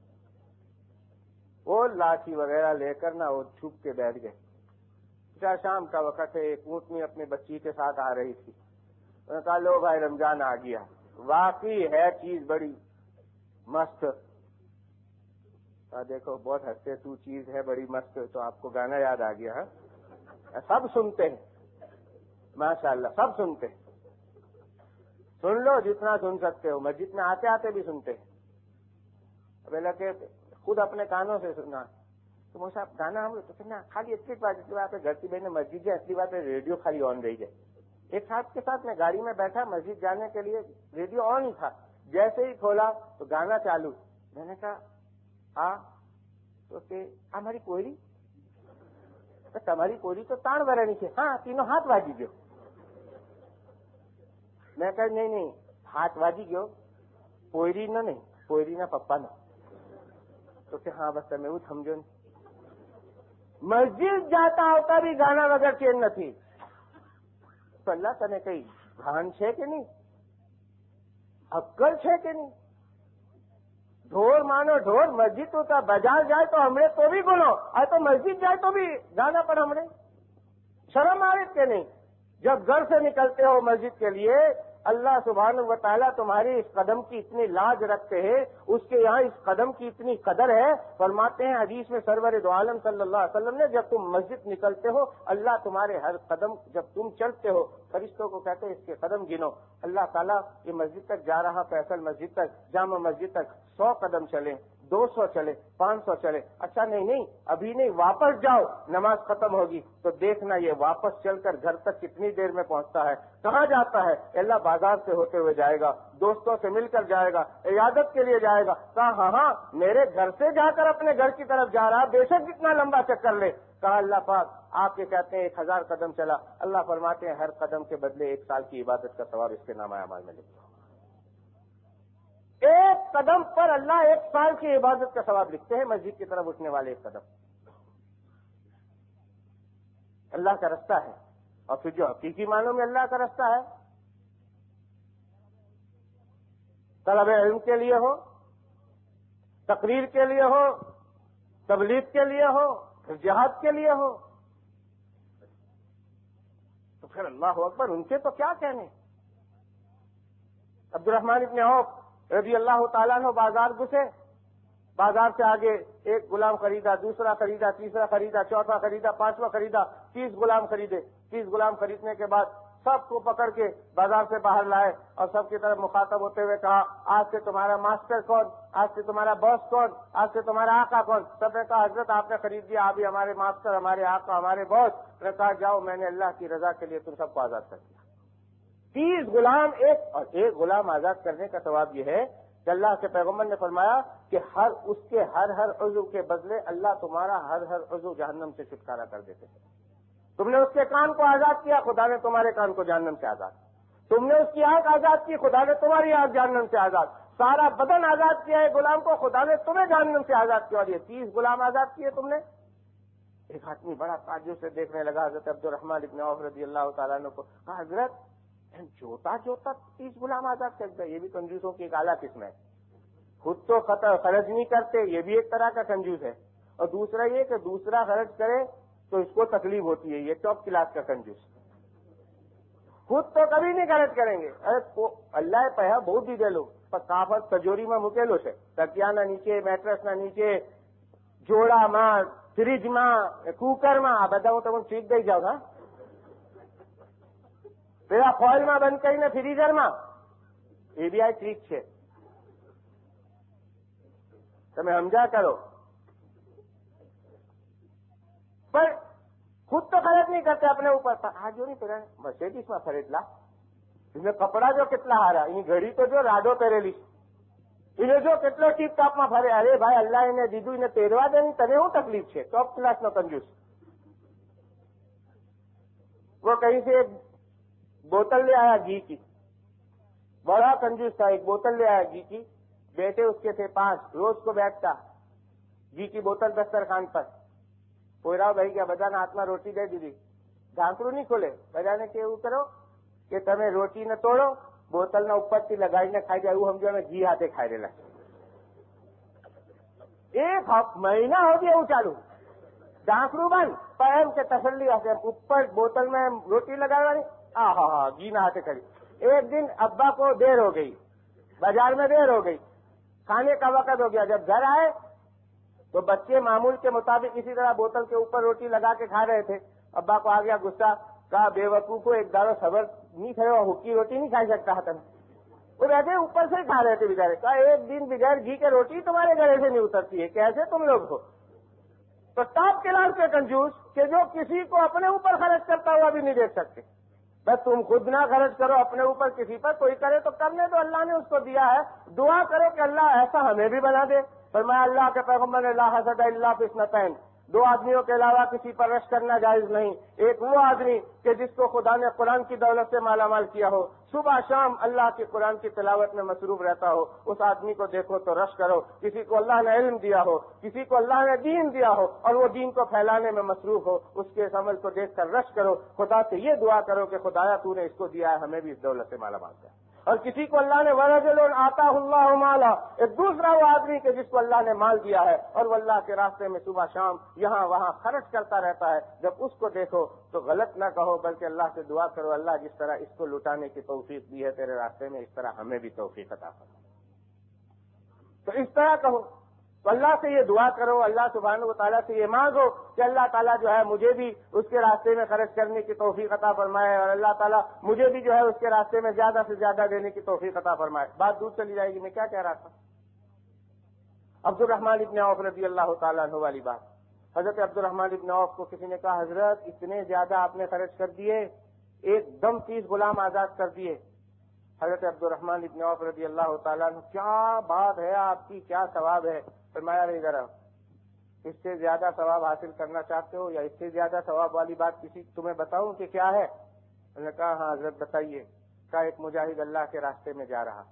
S1: وہ لاٹھی وغیرہ لے کر نا وہ چھپ کے بیٹھ گئے۔ پوچھا شام کا وقت ہے، ایک اونٹنی اپنی بچی کے ساتھ آ رہی تھی، انہوں نے کہا لو بھائی رمضان آ گیا، واقعی ہے چیز بڑی مست۔ دیکھو بہت ہنستے، تو چیز ہے بڑی مست، تو آپ کو گانا یاد آ گیا؟ ہاں سب سنتے ہیں، ماشاءاللہ سب سنتے ہیں، سن لو جتنا سن سکتے ہو، مسجد میں آتے آتے بھی سنتے ہیں۔ اب لگے خود اپنے کانوں سے سنا تو مجھے صاحب گانا ہم تو سننا خالی اتنی بات، اتنی بات ہے گھر کی بہن مسجد جائے، اتنی بات ہے ریڈیو خالی آن رہی ہے۔ ایک صاحب کے ساتھ میں گاڑی میں بیٹھا، مسجد جانے کے لیے ریڈیو آن ہی تھا، جیسے ہی کھولا تو گانا چالو، میں نے کہا ہاں تو کہ ہماری کوئری تمہاری کوئری تو تان ورنی سے، ہاں تینوں ہاتھ واجی گયો۔ میں کہا نہیں نہیں ہاتھ واجی گયો، کوئری نہ نہیں، کوئری نہ پپا نہ، تو کہ ہاں بس میں وہ سمجھو نہیں۔ مسجد جاتا ہوتا بھی گانا وغیر چین نہ تھی، تو اللہ تنے کئی بھان ہے کہ نہیں، عقل ہے کہ نہیں؟ ڈھور مانو ڈھور، مسجد تو تھا، بازار جائے تو ہمیں تو بھی گنو، آئے تو مسجد جائے تو بھی گانا پر ہمیں شرم آئے کہ نہیں؟ جب گھر سے نکلتے ہو مسجد کے لیے، اللہ سبحانہ و تعالیٰ تمہاری اس قدم کی اتنی لاج رکھتے ہیں، اس کے یہاں اس قدم کی اتنی قدر ہے، فرماتے ہیں حدیث میں سرور دو عالم صلی اللہ علیہ وسلم نے، جب تم مسجد نکلتے ہو اللہ تمہارے ہر قدم، جب تم چلتے ہو فرشتوں کو کہتے ہیں اس کے قدم گنو، اللہ تعالیٰ یہ مسجد تک جا رہا، فیصل مسجد تک، جامع مسجد تک سو قدم چلے، دو سو چلے، پانچ سو چلے، اچھا نہیں نہیں ابھی نہیں، واپس جاؤ، نماز ختم ہوگی تو دیکھنا یہ واپس چل کر گھر تک کتنی دیر میں پہنچتا ہے، کہاں جاتا ہے؟ اللہ بازار سے ہوتے ہوئے جائے گا، دوستوں سے مل کر جائے گا، عیادت کے لیے جائے گا، کہا ہاں ہاں میرے گھر سے جا کر اپنے گھر کی طرف جا رہا، بے شک جتنا لمبا چکر لے، کہا اللہ پاک آپ یہ کہتے ہیں ایک ہزار قدم چلا، اللہ فرماتے ہیں ہر قدم کے بدلے ایک سال کی عبادت کا ثواب اس کے نامہ اعمال میں لکھو۔ ایک قدم پر اللہ ایک سال کی عبادت کا ثواب لکھتے ہیں، مسجد کی طرف اٹھنے والے ایک قدم اللہ کا رستہ ہے۔ اور پھر جو حقیقی معنوں میں اللہ کا رستہ ہے، طلب علم کے لیے ہو، تقریر کے لیے ہو، تبلیغ کے لیے ہو، پھر جہاد کے لیے ہو، تو پھر اللہ اکبر، ان کے تو کیا کہنے۔ عبد الرحمن ابن عوف رضی اللہ تعالیٰ عنہ بازار گھسے، بازار سے آگے ایک غلام خریدا، دوسرا خریدا، تیسرا خریدا، چوتھا خریدا، پانچواں خریدا، تیس غلام خریدے۔ تیس غلام خریدنے کے بعد سب کو پکڑ کے بازار سے باہر لائے اور سب کی طرف مخاطب ہوتے ہوئے کہا آج سے تمہارا ماسٹر کون، آج سے تمہارا باس کون، آج سے تمہارا آقا کون؟ سب نے کہا حضرت آپ نے خرید دیا، ابھی ہمارے ماسٹر، ہمارے آقا، ہمارے باس۔ نے کہا جاؤ میں نے اللہ کی رضا کے لیے تم سب کو آزاد کر دیا۔ تیس غلام ایک اور ایک غلام آزاد کرنے کا ثواب یہ ہے کہ اللہ کے پیغمبر نے فرمایا کہ ہر اس کے ہر ہر عضو کے بدلے اللہ تمہارا ہر ہر عضو جہنم سے چھٹکارا کر دیتے ہیں۔ تم نے اس کے کان کو آزاد کیا، خدا نے تمہارے کان کو جہنم سے آزاد، تم نے اس کی آنکھ آزاد کی، خدا نے تمہاری آنکھ جہنم سے آزاد، سارا بدن آزاد کیا ہے غلام کو، خدا نے تمہیں جہنم سے آزاد کیا۔ اور یہ تیس غلام آزاد کیے تم نے۔ ایک آدمی بڑا تعجب سے دیکھنے لگا حضرت عبد الرحمن ابن عوف رضی اللہ تعالیٰ عنہ کو، کہا حضرت جوتا جوتا تیس غلام آزاد کر دیا، یہ بھی کنجوسوں کی ایک اعلیٰ قسم ہے۔ خود تو خرچ نہیں کرتے، یہ بھی ایک طرح کا کنجوس ہے، اور دوسرا یہ کہ دوسرا خرچ کرے تو اس کو تکلیف ہوتی ہے، یہ ٹاپ کلاس کا کنجوس۔ خود تو کبھی نہیں خرچ کریں گے، ارے اللہ پہ بہت ہی دے لو، پر کافت تجوری میں مکیلو سے تکیا نہ نیچے، میٹرس نہ نیچے، جوڑا ماں، فریج ماں، کوکر ماں، آ بتاؤں تو ٹھیک دے جاؤ گا، پیلا فوائل માં બંધ કરીને ફ્રીઝરમાં એ બી આ ટ્રીક છે। તમે સમજા કરો. પણ ખુદ તો ખર્ચ નહીં કરતા આપણે ઉપર. આ જો નહીં પેલા મર્સિડીઝમાં ફરે એટલા એને કપડા જો કેટલા હારા, એની ઘડી તો જો રાડો પહેરેલી, એને જો કેટલો ટીપ ટાપમાં ફરે. અરે ભાઈ અલ્લાહ એને દીધું, એને પહેરવા દે, તને શું તકલીફ છે? ટોપ ક્લાસ નો કંજૂસ. वो कहीं से एक बोतल ले आया घी की, बड़ा कंजूस था, एक बोतल ले आया घी की, बेटे उसके थे पांच, रोज को बैठता घी की बोतल दस्तरखान पर. પોયરાઓ ભાઈ ગયા, બધાના હાથમાં રોટી દઈ દીધી, ઢાંકણું નહીં ખોલે. બધાને કે એવું કરો કે તમે રોટીને તોડો, બોટલના ઉપરથી લગાડીને ખાઈ જાય, એવું સમજો અમે ઘી હાથે ખાઈ રહેલા. એક મહિના હોતી એવું ચાલુ, ઢાંકણું બંધ, પણ એમ કે તસલ્લી હશે, ઉપર બોતલમાં રોટી લગાડવાની. હા હા હા घी ना हाथे खड़ी. एक दिन अब्बा को देर हो गई, बाजार में देर हो गई, खाने का वक्त हो गया. जब घर आए तो बच्चे मामूल के मुताबिक इसी तरह बोतल के ऊपर रोटी लगा के खा रहे थे. अब्बा को आ गया गुस्सा, कहा बेवकूफ को एक दारो सबर नहीं थयो, हुक्की रोटी नहीं खाई सकता था. वो रहते ऊपर से खा रहे थे बेचारे. कहा एक दिन बगैर घी के रोटी तुम्हारे गले से नहीं उतरती है, कैसे तुम लोग हो? तो टॉप क्लास के कंजूस कि जो किसी को अपने ऊपर खर्च करता हुआ भी नहीं देख सकते. बस तुम खुद ना खर्च करो अपने ऊपर, किसी पर कोई करे तो करने दो, अल्लाह ने उसको दिया है. दुआ करो कि अल्लाह ऐसा हमें भी बना दे. फरमाया अल्लाह के पैगम्बर ने ला हसद इल्ला फिस्नतैन, दो आदमियों के अलावा किसी पर रश करना जायज नहीं. एक वो आदमी कि जिसको खुदा ने कुरान की दौलत से माला माल किया हो, सुबह शाम अल्लाह के कुरान की तिलावत में मसरूफ रहता हो, उस आदमी को देखो तो रश करो. किसी को अल्लाह ने इल्म दिया हो, किसी को अल्लाह ने दीन दिया हो और वो दीन को फैलाने में मसरूफ हो, उसके इस अमल को देख कर रश करो. खुदा से ये दुआ करो कि खुदाया तूने इसको दिया है, हमें भी इस दौलत से माला माल कर. और किसी को अल्लाह ने वरजुलन आताहुल्लाहु माला, एक दूसरा वो आदमी के जिसको अल्लाह ने माल दिया है और वो अल्लाह के रास्ते में सुबह शाम यहाँ वहाँ खर्च करता रहता है. जब उसको देखो तो गलत ना कहो, बल्कि अल्लाह से दुआ करो, अल्लाह जिस तरह इसको लुटाने की तौफीक दी है तेरे रास्ते में, इस तरह हमें भी तौफीक अता करो. तो इस तरह कहो, तो अल्लाह से ये दुआ करो, अल्लाह सुब्हानहू व तआला से ये मांगो कि अल्लाह ताला जो है मुझे भी उसके रास्ते में खर्च करने की तौफीक अता फरमाए और अल्लाह ताला मुझे भी जो है उसके रास्ते में ज्यादा से ज्यादा देने की तौफीक अता फरमाए. बात दूर चली जाएगी. मैं क्या कह रहा था? अब्दुल रहमान इब्न औफ रज़ी अल्लाह ताला अन्हु वाली बात. हजरत अब्दुल रहमान इब्न औफ को किसी ने कहा, हजरत इतने ज्यादा आपने खर्च कर दिए, एकदम तीस गुलाम आजाद कर दिए. हजरत अब्दुल रहमान इब्न औफ रज़ी अल्लाह ताला अन्हु, क्या बात है आपकी, क्या सवाब है? फरमाया नहीं जरा, इससे ज्यादा सवाब हासिल करना चाहते हो या इससे ज्यादा सवाब वाली बात किसी तुम्हें बताऊं कि क्या है? उन्होंने कहा हाँ हजरत बताइए. कहा एक मुजाहिद अल्लाह के रास्ते में जा रहा,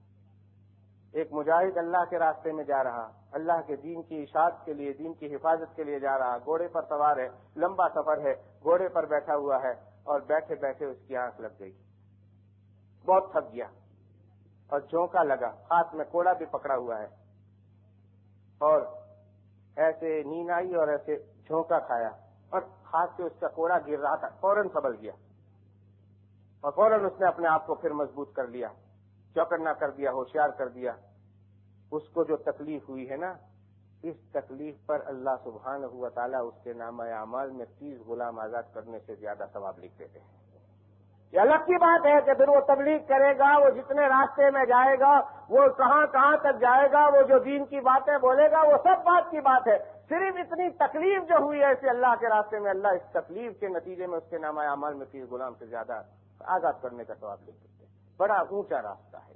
S1: एक मुजाहिद अल्लाह के रास्ते में जा रहा, अल्लाह के दीन की इशाअत के लिए, दीन की हिफाजत के लिए जा रहा, घोड़े पर सवार है, लंबा सफर है, घोड़े पर बैठा हुआ है और बैठे बैठे उसकी आंख लग गई, बहुत थक गया और झोंका लगा, हाथ में कोड़ा भी पकड़ा हुआ है और ऐसे नींद आई और ऐसे झोंका खाया और हाथ से उसका कोड़ा गिर रहा था, फौरन संभल गया और फौरन उसने अपने आप को फिर मजबूत कर लिया, चौकन्ना कर दिया, होशियार कर दिया. उसको जो तकलीफ हुई है ना, इस तकलीफ पर अल्लाह सुब्हानहू व तआला उसके नामा अमाल में तीस गुलाम आजाद करने से ज्यादा सवाब लिख देते हैं. ये अलग की बात है कि फिर वो तबलीग करेगा, वो जितने रास्ते में जाएगा, वो कहां कहां तक जाएगा, वो जो दीन की बातें बोलेगा, वो सब बात की बात है. सिर्फ इतनी तकलीफ जो हुई है इसे अल्लाह के रास्ते में, अल्लाह इस तकलीफ के नतीजे में उसके नामा अमाल में तीस गुलाम से ज्यादा आजाद करने का सवाब लिख देते हैं. बड़ा ऊंचा रास्ता है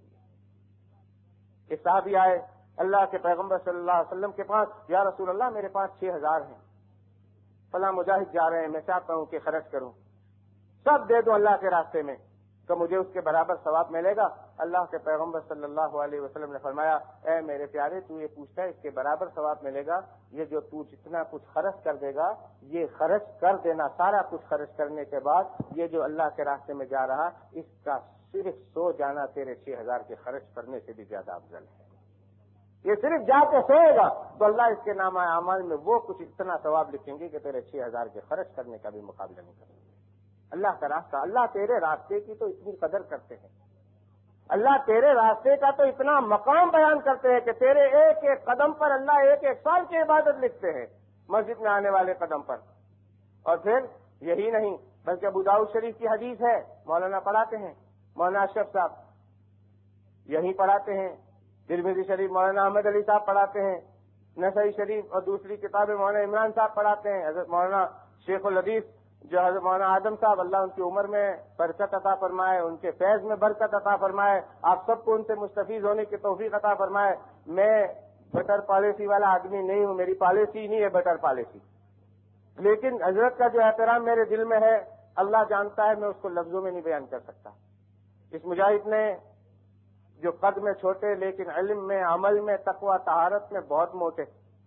S1: ये. एक साहबी आए अल्लाह के पैगम्बर सल्लल्लाहु अलैहि वसल्लम के पास, या रसूल अल्लाह मेरे पास छह हजार हैं, फला मुजाहिद जा रहे हैं, मैं चाहता हूं कि खर्च करूं, सब दे दो अल्लाह के रास्ते में तो मुझे उसके बराबर सवाब मिलेगा? अल्लाह के पैगम्बर सल्लल्लाहु अलैहि वसल्लम ने फरमाया, ए मेरे प्यारे, तू ये पूछता है इसके बराबर सवाब मिलेगा? ये जो तू जितना कुछ खर्च कर देगा, ये खर्च कर देना, सारा कुछ खर्च करने के बाद ये जो अल्लाह के रास्ते में जा रहा, इसका सिर्फ सो जाना तेरे छह हजार के खर्च करने से भी ज्यादा अफजल है. ये सिर्फ जाके सोएगा तो अल्लाह इसके नामा अमाल में वो कुछ इतना सवाब लिखेंगे कि तेरे छह हजार के खर्च करने का भी मुकाबला नहीं करेंगे. अल्लाह का रास्ता, अल्लाह तेरे रास्ते की तो इतनी कदर करते हैं, अल्लाह तेरे रास्ते का तो इतना मकाम बयान करते हैं कि तेरे एक एक कदम पर अल्लाह एक एक साल की इबादत लिखते हैं मस्जिद में आने वाले कदम पर. और फिर यही नहीं बल्कि अबू दाऊद शरीफ की हदीस है, मौलाना पढ़ाते हैं, मौलाना अशरफ साहब यही पढ़ाते हैं, तिरमिज़ी शरीफ मौलाना अहमद अली साहब पढ़ाते हैं, نسائی شریف اور دوسری کتابیں مولانا عمران صاحب پڑھاتے ہیں، حضرت مولانا شیخ الحدیث جو حضرت مولانا آدم صاحب، اللہ ان کی عمر میں برکت عطا فرمائے، ان کے فیض میں برکت عطا فرمائے، آپ سب کو ان سے مستفیض ہونے کی توفیق عطا فرمائے۔ میں بٹر پالیسی والا آدمی نہیں ہوں، میری پالیسی نہیں ہے بٹر پالیسی، لیکن حضرت کا جو احترام میرے دل میں ہے اللہ جانتا ہے، میں اس کو لفظوں میں نہیں بیان کر سکتا۔ اس مجاہد نے جو قد میں چھوٹے لیکن علم میں، عمل میں، تقوی طہارت میں بہت موٹے،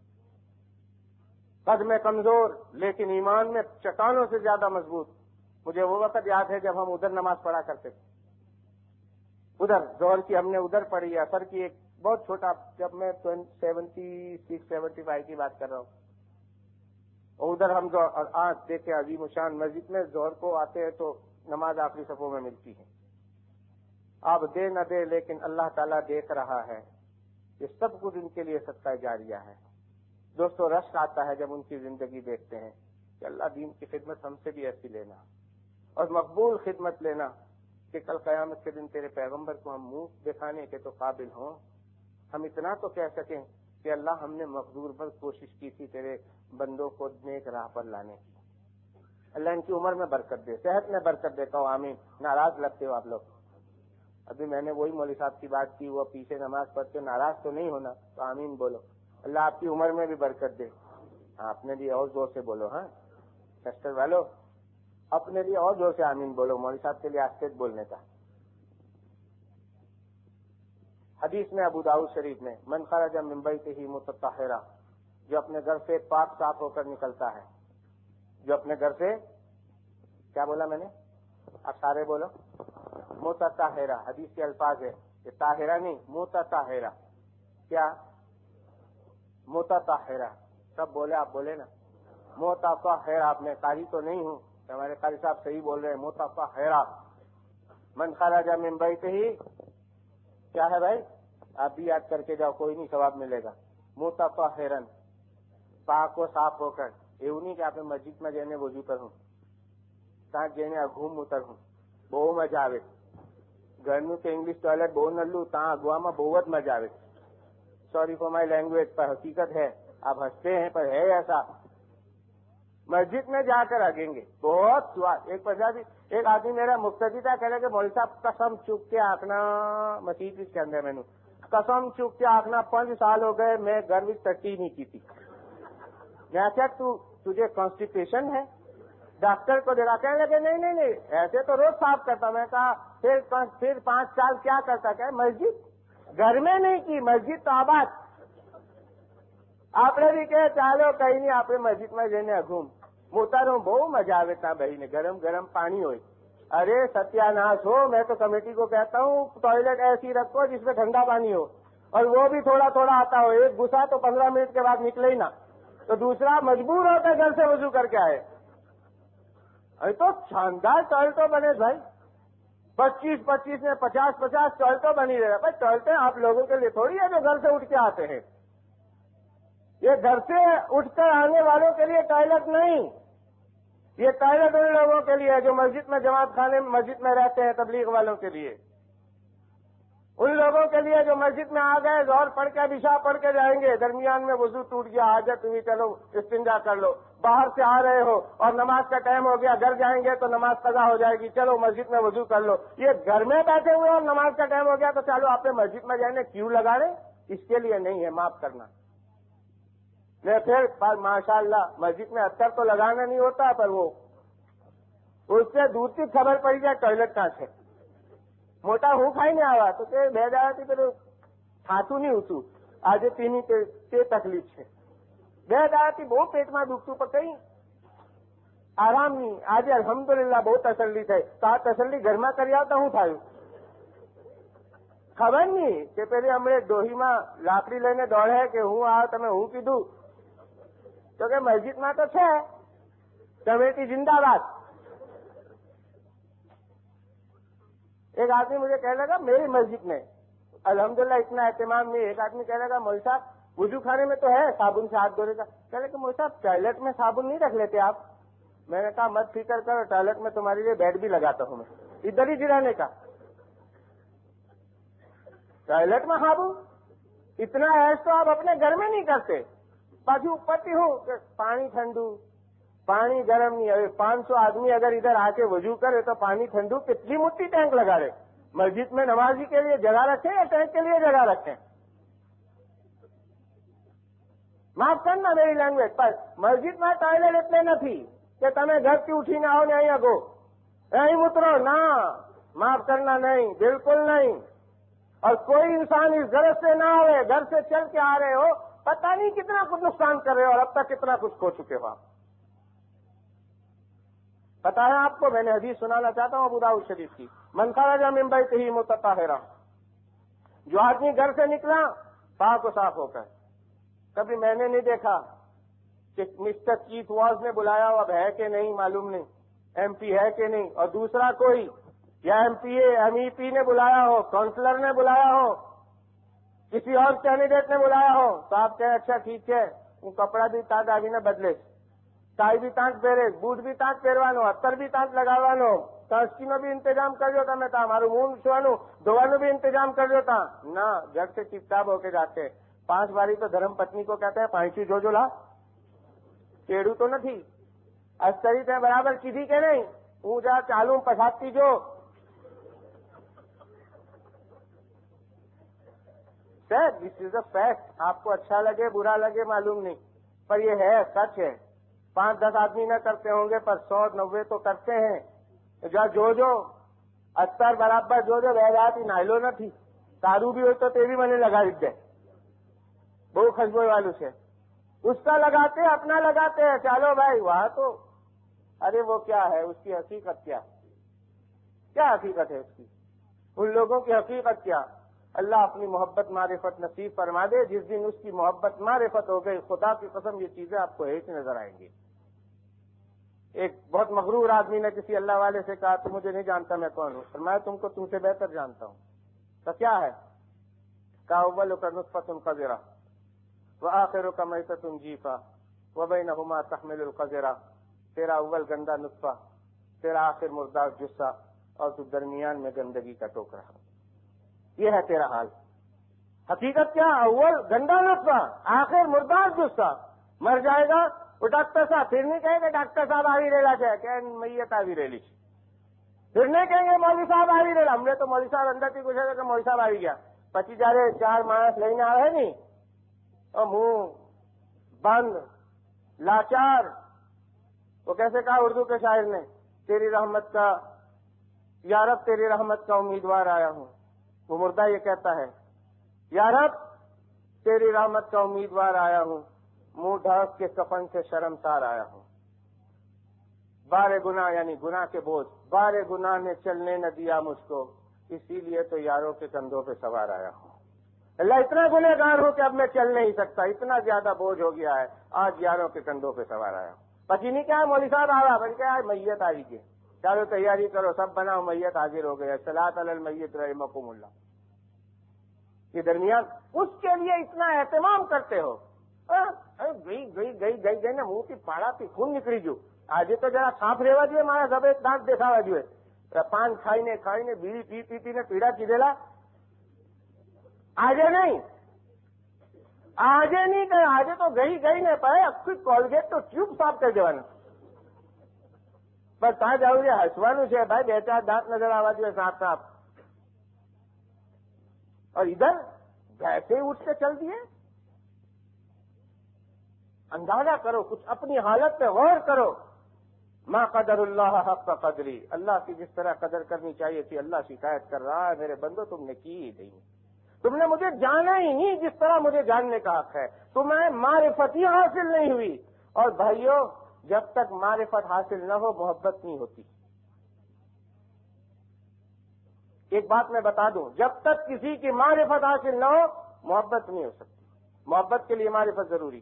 S1: قد میں کمزور لیکن ایمان میں چٹانوں سے زیادہ مضبوط۔ مجھے وہ وقت یاد ہے جب ہم ادھر نماز پڑھا کرتے تھے، ادھر ظہر کی ہم نے ادھر پڑھی ہے، اثر کی ایک بہت چھوٹا، جب میں سیونٹی سکس سیونٹی فائیو کی بات کر رہا ہوں، اور ادھر ہم آج دیکھے عظیم شان مسجد میں ظہر کو آتے ہیں تو نماز آخری صفوں میں ملتی ہے۔ آپ دے نہ دے لیکن اللہ تعالیٰ دیکھ رہا ہے، یہ سب کچھ ان کے لیے صدقہ جاریہ ہے۔ دوستو رشک آتا ہے جب ان کی زندگی دیکھتے ہیں کہ اللہ دین کی خدمت ہم سے بھی ایسی لینا اور مقبول خدمت لینا کہ کل قیامت کے دن تیرے پیغمبر کو ہم منہ دکھانے کے تو قابل ہوں، ہم اتنا تو کہہ سکیں کہ اللہ ہم نے مقدور پر کوشش کی تھی تیرے بندوں کو نیک راہ پر لانے کی۔ اللہ ان کی عمر میں برکت دے، صحت میں برکت دیتا ہوں، آمین۔ ناراض لگتے ہو آپ لوگ؟ ابھی میں نے وہی مولوی صاحب کی بات کی، وہ پیچھے نماز پڑھتے، ناراض تو نہیں ہونا، تو آمین بولو۔ اللہ آپ کی عمر میں بھی برکت دے۔ اپنے لیے اور زور سے بولو، ہاں سسٹر والو، اپنے لیے اور زور سے آمین بولو، مولوی صاحب کے لیے آستہ بولنے کا۔ حدیث میں ابو داؤد شریف میں، من خرج من بیتہ متطہرا، جو اپنے گھر سے پاک صاف ہو کر نکلتا ہے، جو اپنے گھر سے، کیا بولا میں نے؟ اب سارے بولو، متطہرا، حدیث کے الفاظ ہے، یہ طاہرہ نہیں، متطہرا، کیا متطہرا، سب بولے، آپ بولے نا متطہرا، آپ میں قاری تو نہیں ہوں، ہمارے قاری صاحب صحیح بول رہے ہیں، متطہرا۔ من خرج من بیتہ، کیا ہے بھائی؟ آپ بھی یاد کر کے جاؤ، کوئی نہیں ثواب ملے گا۔ متطہرا، پاک و صاف ہو کر، یہ نہیں کہ آپ مسجد میں جانے وضو کروں، تاں جانے گھوم اتر ہوں، بہو مزہ آوے، گھر میں تو انگلش ٹوائلٹ بہو نلو، تاں اگوا میں بہت مزہ آوے۔ سوری فار مائی لینگویج، پر حقیقت ہے، آپ ہنستے ہیں پر ہے ایسا۔ مسجد میں جا کر اگیں گے بہت سواد۔ ایک پنجابی ایک آدمی میرا مقتدی تھا، کہہ رہے کہ مولوی صاحب قسم چک کے آخنا، مسیح اس کے اندر میں نے قسم چک کے آخنا پانچ سال ہو گئے میں گھر میں ٹٹی نہیں کی تھی۔ میں کیا تو تجھے کانسٹیپیشن ہے؟ ڈاکٹر کو دیکھا، کہنے لگے نہیں نہیں نہیں ایسے تو روز صاف کرتا۔ میں کہا پھر پھر پانچ سال کیا کرتا؟ کہ مسجد گھر میں نہیں کی، مسجد تو آباد۔ آپ نے بھی کہ چالو کہیں نہیں، آپ نے مسجد میں لینے گھوم محترم بہت مزہ آئے تھا بھائی نے، گرم گرم پانی ہوئے۔ ارے ستیہ ناش ہو، میں تو کمیٹی کو کہتا ہوں ٹوائلٹ ایسی رکھو جس میں ٹھنڈا پانی ہو، اور وہ بھی تھوڑا تھوڑا آتا ہو، ایک گھسا تو پندرہ منٹ کے بعد نکلے ہی نا، تو دوسرا مجبور ہوتا ہے گھر سے وضو کر کے آئے۔ ارے تو شاندار ٹوائلٹوں بنے بھائی، پچیس پچیس میں پچاس پچاس ٹوائلٹوں بنی رہے بھائی۔ ٹوائلٹیں آپ لوگوں کے لیے تھوڑی ہے جو گھر سے اٹھ کے آتے ہیں، یہ گھر سے اٹھ کر آنے والوں کے لیے ٹوائلٹ نہیں، یہ ٹوائلٹ ان لوگوں کے لیے جو مسجد میں جماعت خانے میں مسجد میں رہتے ہیں، تبلیغ والوں کے لیے، ان لوگوں کے لیے جو مسجد میں آ گئے، ظہر پڑھ کے عشاء پڑھ کے جائیں گے، درمیان میں وضو ٹوٹ گیا، حاجت ہوئی، چلو استنجا کر لو، باہر سے آ رہے ہو اور نماز کا ٹائم ہو گیا، گھر جائیں گے تو نماز قضا ہو جائے گی، چلو مسجد میں وضو کر لو۔ یہ گھر میں بیٹھے ہوئے اور نماز کا ٹائم ہو گیا تو چلو آپ نے مسجد میں جانے کیوں لگا رہے؟ اس کے لیے نہیں ہے، معاف کرنا۔ میں پھر ماشاء اللہ مسجد میں اتر تو لگانا نہیں ہوتا، پر وہ اس سے دور کی خبر پڑی جائے ٹوائلٹ کہاں سے، موٹا ہوں کھائی نہیں آوا تو کہ بہ جا تھی پھر کھاتو نہیں ہوتو آج تینی તે તકલીફ છે બે દાડાથી બહુ પેટમાં દુખતું પણ કઈ આરામ નહીં। આજે અલ્હમ્દુલિલ્લાહ બહુ તસલ્લી થઈ, તો આ તસલ્લી ઘરમાં કરી આવતા હું થયું ખબર નહીં કે પેલી હમણે ડોહીમાં લાકડી લઈને દોડે કે હું આ તમે હું કીધું તો કે મસ્જિદમાં તો છે કમિટી जिंदाबाद। एक आदमी मुझे कहने लगा मेरी मस्जिद में अल्हम्दुलिल्लाह इतना एहतमाम नहीं। एक आदमी कहने लगा मौलवी साहब वुजू खाने में तो है साबुन से हाथ धोने का, कहने लगे मौलवी साहब टॉयलेट में साबुन नहीं रख लेते आप? मैंने कहा मत फिक्र करो, टॉयलेट में तुम्हारे लिए बेड भी लगाता हूँ मैं, इधर ही जिराने का। टॉयलेट में साबुन इतना ऐश तो आप अपने घर में नहीं करते। باقی اوپر ہوں کہ پانی ٹھنڈو پانی گرم نہیں ہے. پانچ سو آدمی اگر ادھر آ کے وضو کرے تو پانی ٹھنڈو کتنی مٹی ٹینک لگا رہے. مسجد میں نمازی کے لیے جگہ رکھیں یا ٹینک کے لیے جگہ رکھیں؟ معاف کرنا میری لینگویج پر مسجد میں ٹوائلٹ اتنے نہ تھی کہ تمہیں گھر کی اٹھی نہ ہو نہیں اگو نہیں اترو نہ. معاف کرنا نہیں، بالکل نہیں. اور کوئی انسان اس گھر سے نہ آئے، گھر سے چل کے آ رہے ہو، پتہ نہیں کتنا کچھ نقصان کر رہے ہو اور اب تک کتنا کچھ کھو چکے ہو. پتا ہے آپ کو، میں نے حدیث سنانا چاہتا ہوں ابو داؤد شریف کی. من خرج من بیتہ متطہرا، جو آدمی گھر سے نکلا پاک و صاف ہو کر. کبھی میں نے نہیں دیکھا کہ مسٹر چیف واز نے بلایا ہو، اب ہے کہ نہیں معلوم نہیں، ایم پی ہے کہ نہیں، اور دوسرا کوئی یا M P A M E پی نے بلایا ہو، کاؤنسلر نے بلایا ہو، کسی اور کینڈیڈیٹ نے بلایا ہو تو آپ کہیں اچھا ٹھیک ہے وہ کپڑا بھی تاج آگی نہ بدلے، ٹائی بھی تانچ پہرے، بوٹ بھی تانچ پہروانو، اتر بھی تانچ لگاوانو، تاسکینو بھی انتظام کر جو تھا میں تا ہمارو منہ چھوانو دھوانو بھی انتظام کر جو تھا. نہ گھر سے ٹپ ٹاپ ہو کے جاتے. پانچ باری تو دھرم پتنی کو کہتے ہیں پانچی جو جو لا کیڑو تو نہ تھی استری تے برابر کسی کے نہیں اون جا چالوں پساتی جو دس از اے فیکٹ. آپ کو اچھا لگے برا لگے معلوم نہیں، پر یہ ہے سچ ہے. پانچ دس آدمی نہ کرتے ہوں گے پر سو نوے تو کرتے ہیں. جا جو جو اتر برابر جو جو بہ جاتی نائلو نہ تھی دارو بھی ہو تو تیری میں نے لگا دی دے بہو خوشبو والوں سے اس کا لگاتے اپنا لگاتے ہیں. چلو بھائی وہاں تو ارے وہ کیا ہے اس کی حقیقت کیا کیا حقیقت ہے اس کی، ان لوگوں کی حقیقت کیا. اللہ اپنی محبت معرفت نصیب فرما دے. جس دن اس کی محبت معرفت ہو گئی خدا کی قسم یہ چیزیں آپ کو ایک نظر آئیں گی. ایک بہت مغرور آدمی نے کسی اللہ والے سے کہا تو مجھے نہیں جانتا میں کون ہوں، اور میں تم کو تم سے بہتر جانتا ہوں. تو کیا ہے؟ کہا اول کا نطفۃ قذرہ وآخر کا میتۃ جیفا وبینہما تحمل القذرہ. تیرا اول گندا نطفہ، تیرا آخر مردار جثہ، اور تو درمیان میں گندگی کا ٹوکرا. یہ ہے تیرا حال. حقیقت کیا؟ اول گندا نطفہ، آخر مردار جثہ. مر جائے گا وہ ڈاکٹر صاحب پھر نہیں کہیں گے ڈاکٹر صاحب آئی ریلا جائے کہ میت آئی ریلی، پھر نہیں کہیں گے مولوی صاحب آئی ریلا. ہم نے تو مولوی صاحب اندر کی گزرے کہ مولوی صاحب آئی گیا پچی جا رہے چار مانس لینے آ رہے نہیں اور منہ بند لاچار. وہ کیسے کہا اردو کے شاعر نے، تیری رحمت کا یا رب تیری رحمت کا امیدوار آیا ہوں. وہ مردہ یہ کہتا ہے یا رب تیری رحمت کا امیدوار آیا ہوں، منہ ڈھانک کے کفن سے شرمسار آیا ہوں. بارے گناہ یعنی گناہ کے بوجھ، بارے گناہ نے چلنے نہ دیا مجھ کو، اسی لیے تو یاروں کے کندھوں پہ سوار آیا ہوں. اللہ اتنا گنہگار ہوں کہ اب میں چل نہیں سکتا، اتنا زیادہ بوجھ ہو گیا ہے، آج یاروں کے کندھوں پہ سوار آیا ہوں. پتی نہیں کیا مولوی صاحب آ رہا بلکہ کیا میت آ رہی ہے، چلو تیاری کرو سب بناؤ میت حاضر ہو گیا. صلاۃ علی المیت رحمکم اللہ. یہ درمیان اس کے لیے اتنا اہتمام کرتے ہو. گئی گئی گئی گئی گئی نا منہ کی پاڑا تھی خون نکلی جو آج تو ذرا صاف رہوا جو ہمارا سب ایک دانت دیکھا ہوا جو ہے پان کھائی نے کھائی نے بیڑی پی پی پی نے پیڑا چیزیلا آجے نہیں آجے نہیں کہ آجے تو گئی گئی نہیں پائے اب کولگیٹ تو ٹیوب صاف کر دیوانا بس کہاں جاؤ گے ہسوانو سے بھائی بے چار دانت نظر آوا جو ہے صاف صاف اور ادھر ویسے ہی اٹھ کے چل دیے. اندازہ کرو کچھ اپنی حالت پہ غور کرو. ما قدر اللہ حق قدری، اللہ کی جس طرح قدر کرنی چاہیے تھی اللہ شکایت کر رہا ہے میرے بندو تم نے کی ہی نہیں، تم نے مجھے جانا ہی نہیں جس طرح مجھے جاننے کا حق ہے، تمہیں معرفت ہی حاصل نہیں ہوئی. اور بھائیو جب تک معرفت حاصل نہ ہو محبت نہیں ہوتی. ایک بات میں بتا دوں، جب تک کسی کی معرفت حاصل نہ ہو محبت نہیں ہو سکتی. محبت کے لیے معرفت ضروری.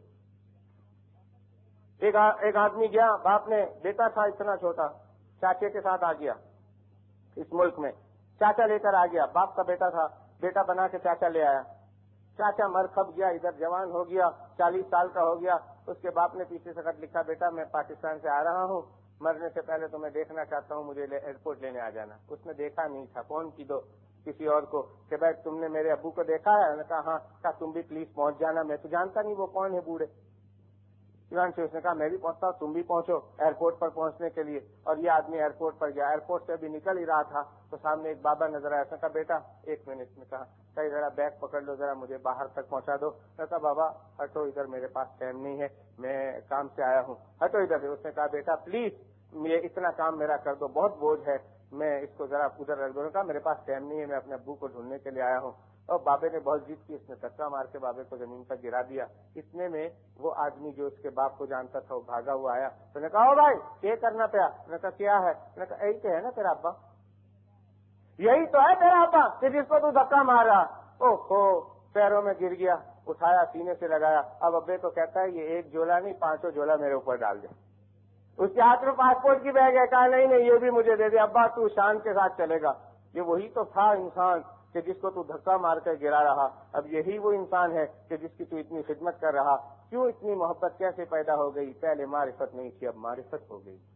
S1: ایک ایک آدمی گیا، باپ نے بیٹا تھا اتنا چھوٹا، چاچے کے ساتھ آ گیا اس ملک میں، چاچا لے کر آ گیا، باپ کا بیٹا تھا، بیٹا بنا کے چاچا لے آیا. چاچا مر کھپ گیا، ادھر جوان ہو گیا، چالیس سال کا ہو گیا. اس کے باپ نے پیچھے سے خط لکھا، بیٹا میں پاکستان سے آ رہا ہوں، مرنے سے پہلے تمہیں دیکھنا چاہتا ہوں، مجھے ایئرپورٹ لینے آ جانا. اس نے دیکھا نہیں تھا، فون کی دو کسی اور کو کہ بھائی تم نے میرے ابو کو دیکھا ہے؟ نے کہا ہاں. کہا تم بھی پلیز پہنچ جانا، میں تو جانتا نہیں وہ کون ہے بوڑھے. چنانچہ اس نے کہا میں بھی پہنچتا ہوں، تم بھی پہنچو ایئرپورٹ پر پہنچنے کے لیے. اور یہ آدمی ایئرپورٹ پر گیا. ایئرپورٹ سے ابھی نکل ہی رہا تھا تو سامنے ایک بابا نظر آیا. اس نے کہا بیٹا ایک منٹ. میں کہا کہ ذرا بیگ پکڑ لو، ذرا مجھے باہر تک پہنچا دو. میں کہا بابا ہٹو ادھر، میرے پاس ٹائم نہیں ہے، میں کام سے آیا ہوں، ہٹو ادھر سے. اس نے کہا بیٹا پلیز یہ اتنا کام میرا کر دو، بہت بوجھ ہے، میں اس کو ذرا ادھر رکھ دوں. کہا میرے پاس ٹائم نہیں ہے، میں اپنے ابو کو ڈھونڈنے کے لیے آیا ہوں. اور بابے نے بہت ضد کی، اس نے دھکا مار کے بابے کو زمین پر گرا دیا. اتنے میں وہ آدمی جو اس کے باپ کو جانتا تھا وہ بھاگا ہوا آیا. تو نے کہا او بھائی یہ کرنا پیا. نے کہا کیا ہے؟ نے کہا یہی تو ہے نا تیرا ابا، یہی تو ہے تیرا ابا کہ جس کو تو دھکا مارا. او ہو پیروں میں گر گیا، اٹھایا سینے سے لگایا. اب ابے کو کہتا ہے یہ ایک جولا نہیں پانچوں جولا میرے اوپر ڈال دے. اس کے ہاتھ میں پاسپورٹ کی بیگ ہے. کہا نہیں نہیں یہ بھی مجھے دے دے ابا، تو شان کے ساتھ چلے گا. یہ وہی تو تھا انسان کہ جس کو تو دھکا مار کر گرا رہا. اب یہی وہ انسان ہے کہ جس کی تو اتنی خدمت کر رہا. کیوں اتنی محبت کیسے پیدا ہو گئی؟ پہلے معرفت نہیں تھی، اب معرفت ہو گئی.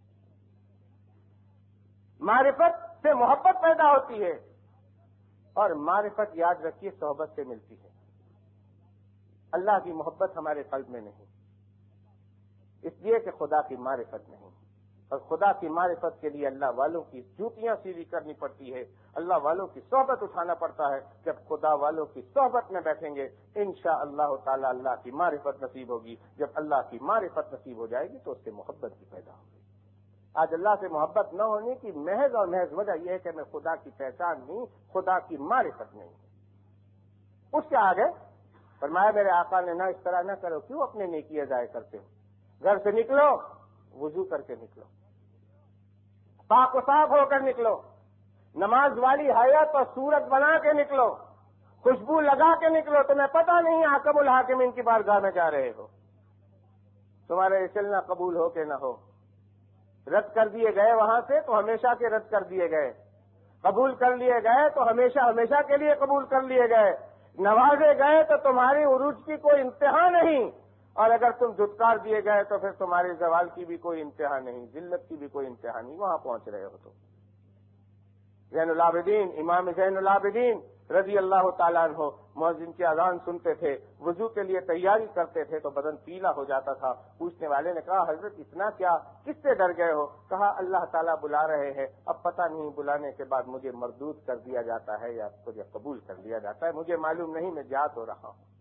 S1: معرفت سے محبت پیدا ہوتی ہے، اور معرفت یاد رکھیے صحبت سے ملتی ہے. اللہ کی محبت ہمارے قلب میں نہیں، اس لیے کہ خدا کی معرفت نہیں. اور خدا کی معرفت کے لیے اللہ والوں کی جوتیاں سیدھی کرنی پڑتی ہے، اللہ والوں کی صحبت اٹھانا پڑتا ہے. جب خدا والوں کی صحبت میں بیٹھیں گے انشاءاللہ تعالی اللہ کی معرفت نصیب ہوگی. جب اللہ کی معرفت نصیب ہو جائے گی تو اس سے محبت بھی پیدا ہوگی. آج اللہ سے محبت نہ ہونے کی محض اور محض وجہ یہ ہے کہ میں خدا کی پہچان نہیں، خدا کی معرفت نہیں. اس کے آگے فرمایا میرے آقا نے نہ اس طرح نہ کرو. کیوں اپنے نیکیاں ضائع کرتے ہو؟ گھر سے نکلو وضو کر کے نکلو، پاک و صاف ہو کر نکلو، نماز والی حیات اور صورت بنا کے نکلو، خوشبو لگا کے نکلو. تمہیں پتہ نہیں حاکم الحاکمین کی بارگاہ میں جا رہے ہو. تمہارے چلنا قبول ہو کہ نہ ہو. رد کر دیے گئے وہاں سے تو ہمیشہ کے رد کر دیے گئے، قبول کر لیے گئے تو ہمیشہ ہمیشہ کے لیے قبول کر لیے گئے، نوازے گئے تو تمہاری عروج کی کوئی انتہا نہیں، اور اگر تم دھتکار دیے گئے تو پھر تمہارے زوال کی بھی کوئی انتہا نہیں، ذلت کی بھی کوئی انتہا نہیں. وہاں پہنچ رہے ہو. تو زین العابدین امام زین العابدین رضی اللہ تعالیٰ عنہ مؤذن کی اذان سنتے تھے، وضو کے لیے تیاری کرتے تھے تو بدن پیلا ہو جاتا تھا. پوچھنے والے نے کہا حضرت اتنا کیا، کس سے ڈر گئے ہو؟ کہا اللہ تعالیٰ بلا رہے ہیں، اب پتہ نہیں بلانے کے بعد مجھے مردود کر دیا جاتا ہے یا مجھے قبول کر لیا جاتا ہے، مجھے معلوم نہیں، میں جات ہو رہا ہوں.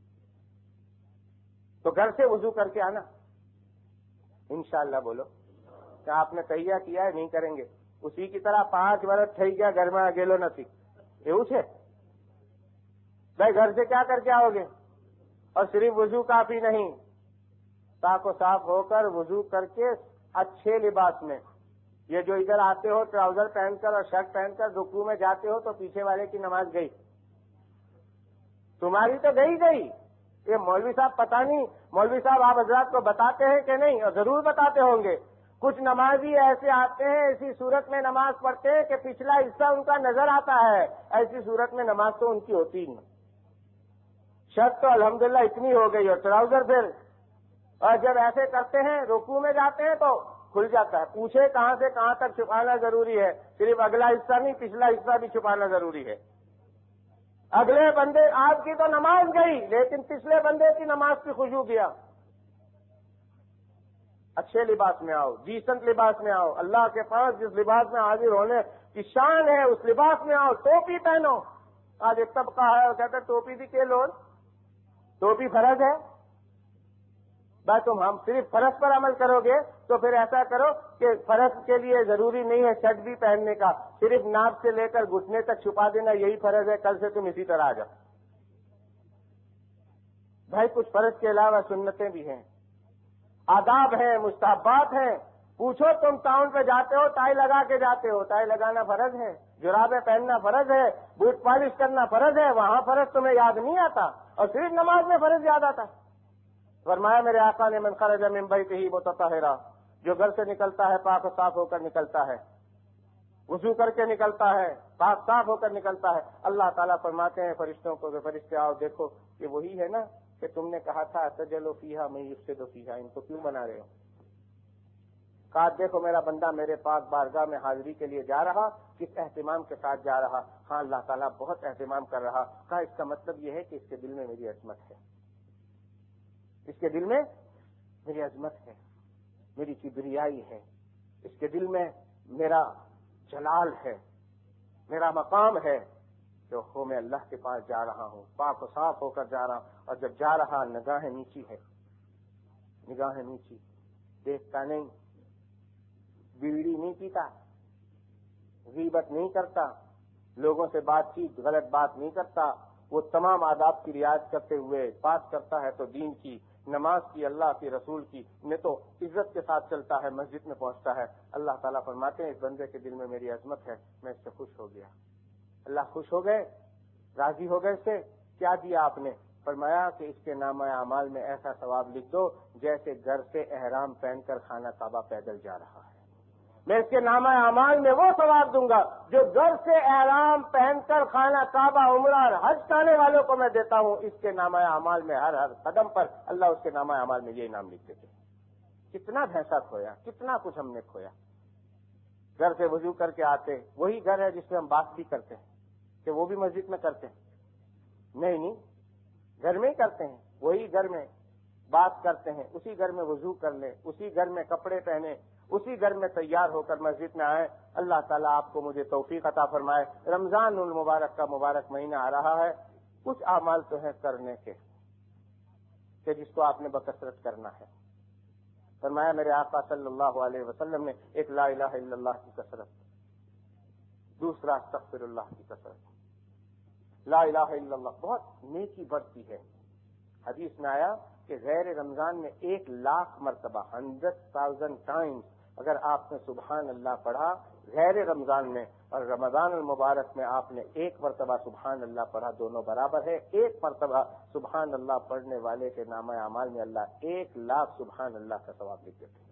S1: تو گھر سے وضو کر کے آنا انشاءاللہ. بولو کیا آپ نے تہیہ کیا ہے؟ نہیں کریں گے. اسی کی طرح پانچ برس تھئی گیا گھر میں اگیلو نتی એવું છે بھائی. گھر سے کیا کر کے آؤ گے؟ اور صرف وضو کافی نہیں، پاک و صاف ہو کر وضو کر کے اچھے لباس میں. یہ جو ادھر آتے ہو ٹراؤزر پہن کر اور شرٹ پہن کر رکوع میں جاتے ہو تو پیچھے والے کی نماز گئی، تمہاری تو گئی گئی. یہ مولوی صاحب پتہ نہیں مولوی صاحب آپ حضرات کو بتاتے ہیں کہ نہیں؟ اور ضرور بتاتے ہوں گے. کچھ نمازی ایسے آتے ہیں ایسی صورت میں نماز پڑھتے ہیں کہ پچھلا حصہ ان کا نظر آتا ہے، ایسی صورت میں نماز تو ان کی ہوتی نہیں. شرط تو الحمدللہ اتنی ہو گئی اور ٹراؤزر پھر، اور جب ایسے کرتے ہیں رکوع میں جاتے ہیں تو کھل جاتا ہے. پوچھے کہاں سے کہاں تک چھپانا ضروری ہے، صرف اگلا حصہ نہیں پچھلا حصہ بھی چھپانا ضروری ہے. اگلے بندے آپ کی تو نماز گئی لیکن پچھلے بندے کی نماز کی خوشبو گیا. اچھے لباس میں آؤ، ڈیسنٹ لباس میں آؤ، اللہ کے پاس جس لباس میں حاضر ہونے کی شان ہے اس لباس میں آؤ. ٹوپی پہنو. آج ایک طبقہ ہے وہ کہتا ہے ٹوپی بھی کے لوگ ٹوپی فرض ہے. بس تم ہم صرف فرض پر عمل کرو گے تو پھر ایسا کرو کہ فرض کے لیے ضروری نہیں ہے شرٹ بھی پہننے کا، صرف ناپ سے لے کر گھٹنے تک چھپا دینا یہی فرض ہے. کل سے تم اسی طرح آ جاؤ. بھائی کچھ فرض کے علاوہ سنتیں بھی ہیں، آداب ہیں، مستحبات ہیں. پوچھو تم ٹاؤن پہ جاتے ہو ٹائی لگا کے جاتے ہو، ٹائی لگانا فرض ہے، جرابیں پہننا فرض ہے، بوٹ پالش کرنا فرض ہے. وہاں فرض تمہیں یاد نہیں آتا اور صرف نماز میں فرض یاد آتا. فرمایا میرے آقا نے من خرج من بیتہ متطہرا، جو گھر سے نکلتا ہے پاک و صاف ہو کر نکلتا ہے، وضو کر کے نکلتا ہے، پاک صاف ہو کر نکلتا ہے. اللہ تعالیٰ فرماتے ہیں فرشتوں کو کہ فرشتے آؤ دیکھو یہ وہی ہے نا کہ تم نے کہا تھا تجلو فیہا من یفسد فیہا، ان کو کیوں بنا رہے ہو؟ کہا دیکھو میرا بندہ میرے پاس بارگاہ میں حاضری کے لیے جا رہا، کس اہتمام کے ساتھ جا رہا. ہاں اللہ تعالیٰ بہت اہتمام کر رہا. کہا اس کا مطلب یہ ہے کہ اس کے دل میں میری عصمت ہے، اس کے دل میں میری عظمت ہے، میری کبریائی ہے، اس کے دل میں میرا جلال ہے، میرا مقام ہے جو ہو میں اللہ کے پاس جا رہا ہوں، پاک و صاف ہو کر جا رہا ہوں، اور جب جا رہا نگاہیں نیچی ہے، نگاہیں نیچی، دیکھتا نہیں، بیڑی نہیں پیتا، غیبت نہیں کرتا، لوگوں سے بات چیت غلط بات نہیں کرتا، وہ تمام آداب کی رعایت کرتے ہوئے بات کرتا ہے تو دین کی، نماز کی، اللہ کی، رسول کی، میں تو عزت کے ساتھ چلتا ہے، مسجد میں پہنچتا ہے، اللہ تعالیٰ فرماتے ہیں اس بندے کے دل میں میری عظمت ہے، میں اس سے خوش ہو گیا۔ اللہ خوش ہو گئے، راضی ہو گئے اس سے، کیا دیا آپ نے؟ فرمایا کہ اس کے نامہ اعمال میں ایسا ثواب لکھ دو جیسے گھر سے احرام پہن کر خانہ کعبہ پیدل جا رہا ہے۔ میں اس کے نامہ اعمال میں وہ ثواب دوں گا جو گھر سے احرام پہن کر خانہ کعبہ، عمرہ اور حج کرنے والوں کو میں دیتا ہوں، اس کے نامہ اعمال میں ہر ہر قدم پر اللہ اس کے نامہ اعمال میں یہ انعام لکھ دیتے ہیں۔ کتنا بھینسا کھویا، کتنا کچھ ہم نے کھویا۔ گھر سے وضو کر کے آتے، وہی گھر ہے جس میں ہم بات بھی کرتے ہیں، کہ وہ بھی مسجد میں کرتے ہیں؟ نہیں نہیں، گھر میں ہی کرتے ہیں، وہی گھر میں بات کرتے ہیں، اسی گھر میں وضو کر لیں، اسی گھر میں کپڑے پہنے، اسی گھر میں تیار ہو کر مسجد میں آئے۔ اللہ تعالیٰ آپ کو مجھے توفیق عطا فرمائے۔ رمضان المبارک کا مبارک مہینہ آ رہا ہے، کچھ اعمال تو ہیں کرنے کے کہ جس کو آپ نے بکثرت کرنا ہے۔ فرمایا میرے آقا صلی اللہ علیہ وسلم نے، ایک لا الہ الا اللہ کی کثرت، دوسرا استغفر اللہ کی کثرت۔ لا الہ الا اللہ بہت نیکی بڑھتی ہے۔ حدیث میں آیا کہ غیر رمضان میں ایک لاکھ مرتبہ، ہنڈریڈ تھاؤزینڈ ٹائمز اگر آپ نے سبحان اللہ پڑھا غیر رمضان میں، اور رمضان المبارک میں آپ نے ایک مرتبہ سبحان اللہ پڑھا، دونوں برابر ہے۔ ایک مرتبہ سبحان اللہ پڑھنے والے کے نامہ اعمال میں اللہ ایک لاکھ سبحان اللہ کا ثواب لکھ دیتے ہیں۔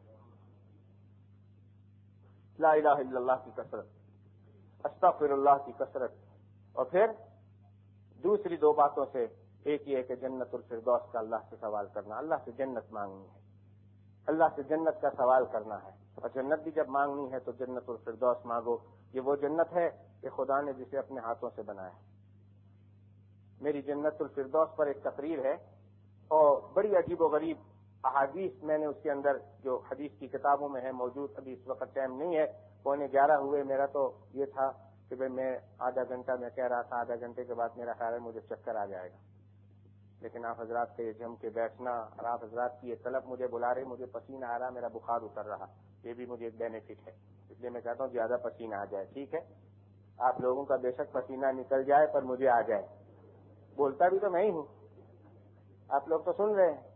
S1: لا الہ الا اللہ کی کثرت، استغفر اللہ کی کثرت، اور پھر دوسری دو باتوں سے ایک یہ ہے کہ جنت الفردوس کا اللہ سے سوال کرنا، اللہ سے جنت مانگنی ہے، اللہ سے جنت کا سوال کرنا ہے، اور جنت بھی جب مانگنی ہے تو جنت الفردوس مانگو۔ یہ وہ جنت ہے کہ خدا نے جسے اپنے ہاتھوں سے بنایا ہے۔ میری جنت الفردوس پر ایک تقریر ہے، اور بڑی عجیب و غریب احادیث میں نے اس کے اندر جو حدیث کی کتابوں میں ہے موجود، ابھی اس وقت ٹائم نہیں ہے، پونے گیارہ ہوئے، میرا تو یہ تھا کہ بھئی میں آدھا گھنٹہ میں کہہ رہا تھا، آدھا گھنٹے کے بعد میرا خیال ہے مجھے چکر آ جائے گا، لیکن آپ حضرات کا یہ جم کے بیٹھنا اور آپ حضرات کی یہ طلب مجھے بلا رہے، مجھے پسینہ آ رہا، میرا بخار اتر رہا، یہ بھی مجھے ایک بینیفٹ ہے، اس لیے میں چاہتا ہوں زیادہ پسینہ آ جائے۔ ٹھیک ہے، آپ لوگوں کا بے شک پسینہ نکل جائے پر مجھے آ جائے، بولتا بھی تو میں ہی ہوں، آپ لوگ تو سن رہے ہیں۔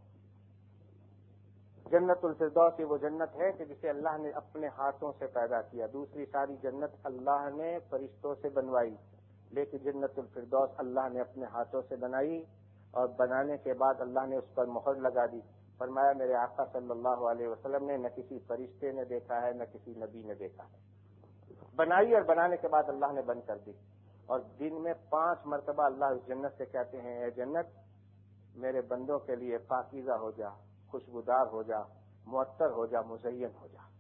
S1: جنت الفردوس وہ جنت ہے کہ جسے اللہ نے اپنے ہاتھوں سے پیدا کیا، دوسری ساری جنت اللہ نے فرشتوں سے بنوائی، لیکن جنت الفردوس اللہ نے اپنے ہاتھوں سے بنائی، اور بنانے کے بعد اللہ نے اس پر مہر لگا دی۔ فرمایا میرے آقا صلی اللہ علیہ وسلم نے نہ کسی فرشتے نے دیکھا ہے نہ کسی نبی نے دیکھا ہے، بنائی اور بنانے کے بعد اللہ نے بند کر دی، اور دن میں پانچ مرتبہ اللہ اس جنت سے کہتے ہیں، اے جنت میرے بندوں کے لیے پاکیزہ ہو جا، خوشبودار ہو جا، معطر ہو جا، مزین ہو جا۔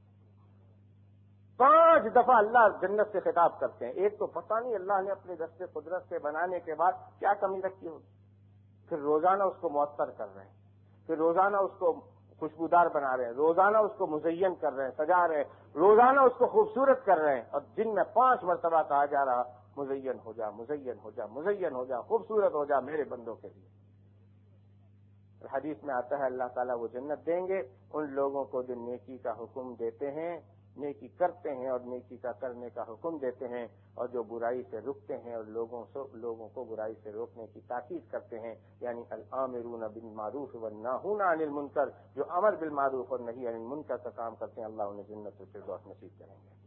S1: پانچ دفعہ اللہ جنت سے خطاب کرتے ہیں۔ ایک تو پتہ نہیں اللہ نے اپنے دست قدرت سے بنانے کے بعد کیا کمی رکھی ہوگی، پھر روزانہ اس کو معطر کر رہے ہیں، پھر روزانہ اس کو خوشبودار بنا رہے ہیں، روزانہ اس کو مزین کر رہے ہیں، سجا رہے ہیں، روزانہ اس کو خوبصورت کر رہے ہیں، اور دن میں پانچ مرتبہ کہا جا رہا مزین ہو جا، مزین ہو جا، مزین ہو جا، خوبصورت ہو جا میرے بندوں کے لیے۔ حدیث میں آتا ہے اللہ تعالیٰ وہ جنت دیں گے ان لوگوں کو جو نیکی کا حکم دیتے ہیں، نیکی کرتے ہیں اور نیکی کا کرنے کا حکم دیتے ہیں، اور جو برائی سے رکتے ہیں اور لوگوں سے لوگوں کو برائی سے روکنے کی تاکید کرتے ہیں، یعنی الآمرون بالمعروف والناہون عن المنکر، جو امر بالمعروف اور نہی عن المنکر کا کام کرتے ہیں، اللہ انہیں جنت الفردوس نصیب کریں گے۔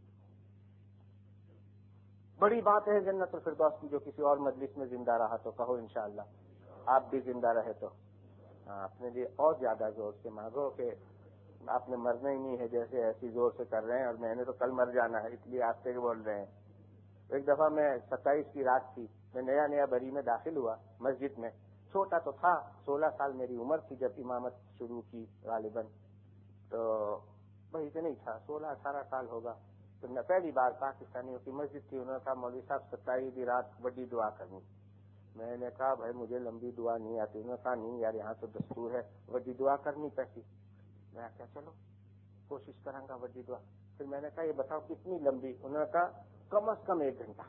S1: بڑی بات ہے جنت الفردوس کی، جو کسی اور مجلس میں زندہ رہا تو کہو انشاءاللہ، آپ بھی زندہ رہے تو اپنے لیے اور زیادہ زور سے مانگو کہ آپ نے مرنا ہی نہیں ہے، جیسے ایسی زور سے کر رہے ہیں، اور میں نے تو کل مر جانا ہے اس لیے آپ سے بول رہے ہیں۔ ایک دفعہ میں ستائیس کی رات تھی، میں نیا نیا بری میں داخل ہوا مسجد میں، چھوٹا تو تھا، سولہ سال میری عمر تھی جب امامت شروع کی غالباً، تو وہی سے نہیں تھا، سولہ اٹھارہ سال ہوگا، تو میں پہلی بار پاکستانیوں کی مسجد تھی، انہوں نے کہا مولوی صاحب ستائیس کی رات بڑی دعا کرنی۔ میں نے کہا بھائی مجھے لمبی دعا نہیں آتی، انہوں نے کہا نہیں یار یہاں تو دستور ہے بڑی دعا کرنی پڑتی۔ میں کیا چلو کوشش کروں گا وڈی دعا. پھر میں نے کہا یہ بتاؤ کتنی لمبی؟ انہوں نے کہا کم از کم ایک گھنٹہ.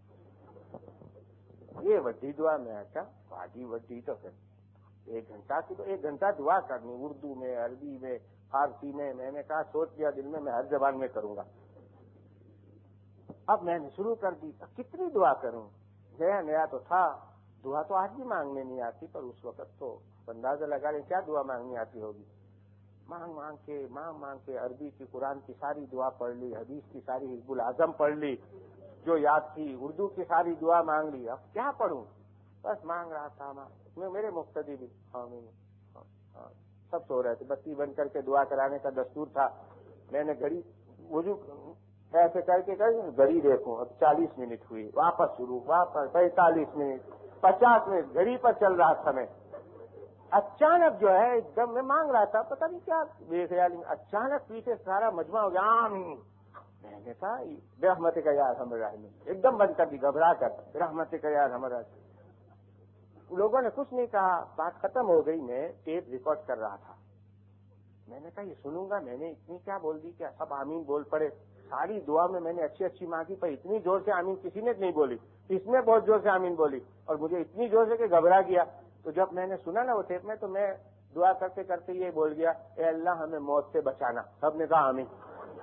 S1: یہ وڈی دعا میں کیا واجی وڈی تو پھر ایک گھنٹہ کی تو ایک گھنٹہ دعا کرنی اردو میں عربی میں فارسی میں. میں نے کہا سوچ لیا دل میں میں ہر زبان میں کروں گا. اب میں نے شروع کر دی. کتنی دعا کروں؟ نیا نیا تو تھا. دعا تو آج بھی مانگنے نہیں آتی پر اس وقت تو اندازہ لگا لیں کیا دعا مانگنی آتی ہوگی. مانگ مانگ کے مانگ مانگ کے عربی کی قرآن کی ساری دعا پڑھ لی, حدیث کی ساری حزب العظم پڑھ لی جو یاد تھی, اردو کی ساری دعا مانگ لی. اب کیا پڑھوں؟ بس مانگ رہا تھا. میں میرے مقتدی بھی ہاں ہاں سب سو رہے تھے. بتی بند کر کے دعا کرانے کا دستور تھا. میں نے گھڑی وضو ایسے کر کے گھڑی دیکھوں اب چالیس منٹ ہوئی, واپس شروع, واپس پینتالیس منٹ, پچاس منٹ گھڑی پر چل رہا تھا. میں اچانک جو ہے ایک دم میں مانگ رہا تھا, پتہ نہیں کیا بے خیال, اچانک پیچھے سارا مجمع ہو گیا آمین. میں نے کہا رحمت کا یا ارحم الراحمین, ایک دم بند کر دی گھبرا کر, رحمت کا یا ارحم الراحمین. لوگوں نے کچھ نہیں کہا, بات ختم ہو گئی. میں ٹیپ ریکارڈ کر رہا تھا. میں نے کہا یہ سنوں گا. میں نے اتنی کیا بول دی کہ سب آمین بول پڑے. ساری دعا میں میں نے اچھی اچھی مانگی پر اتنی زور سے آمین کسی نے نہیں بولی. اس نے بہت زور سے آمین بولی اور مجھے اتنی زور سے کہ گھبرا گیا. تو جب میں نے سنا نا وہ ٹیپ میں تو میں دعا کرتے کرتے یہ بول گیا اے اللہ ہمیں موت سے بچانا. سب نے کہا آمین.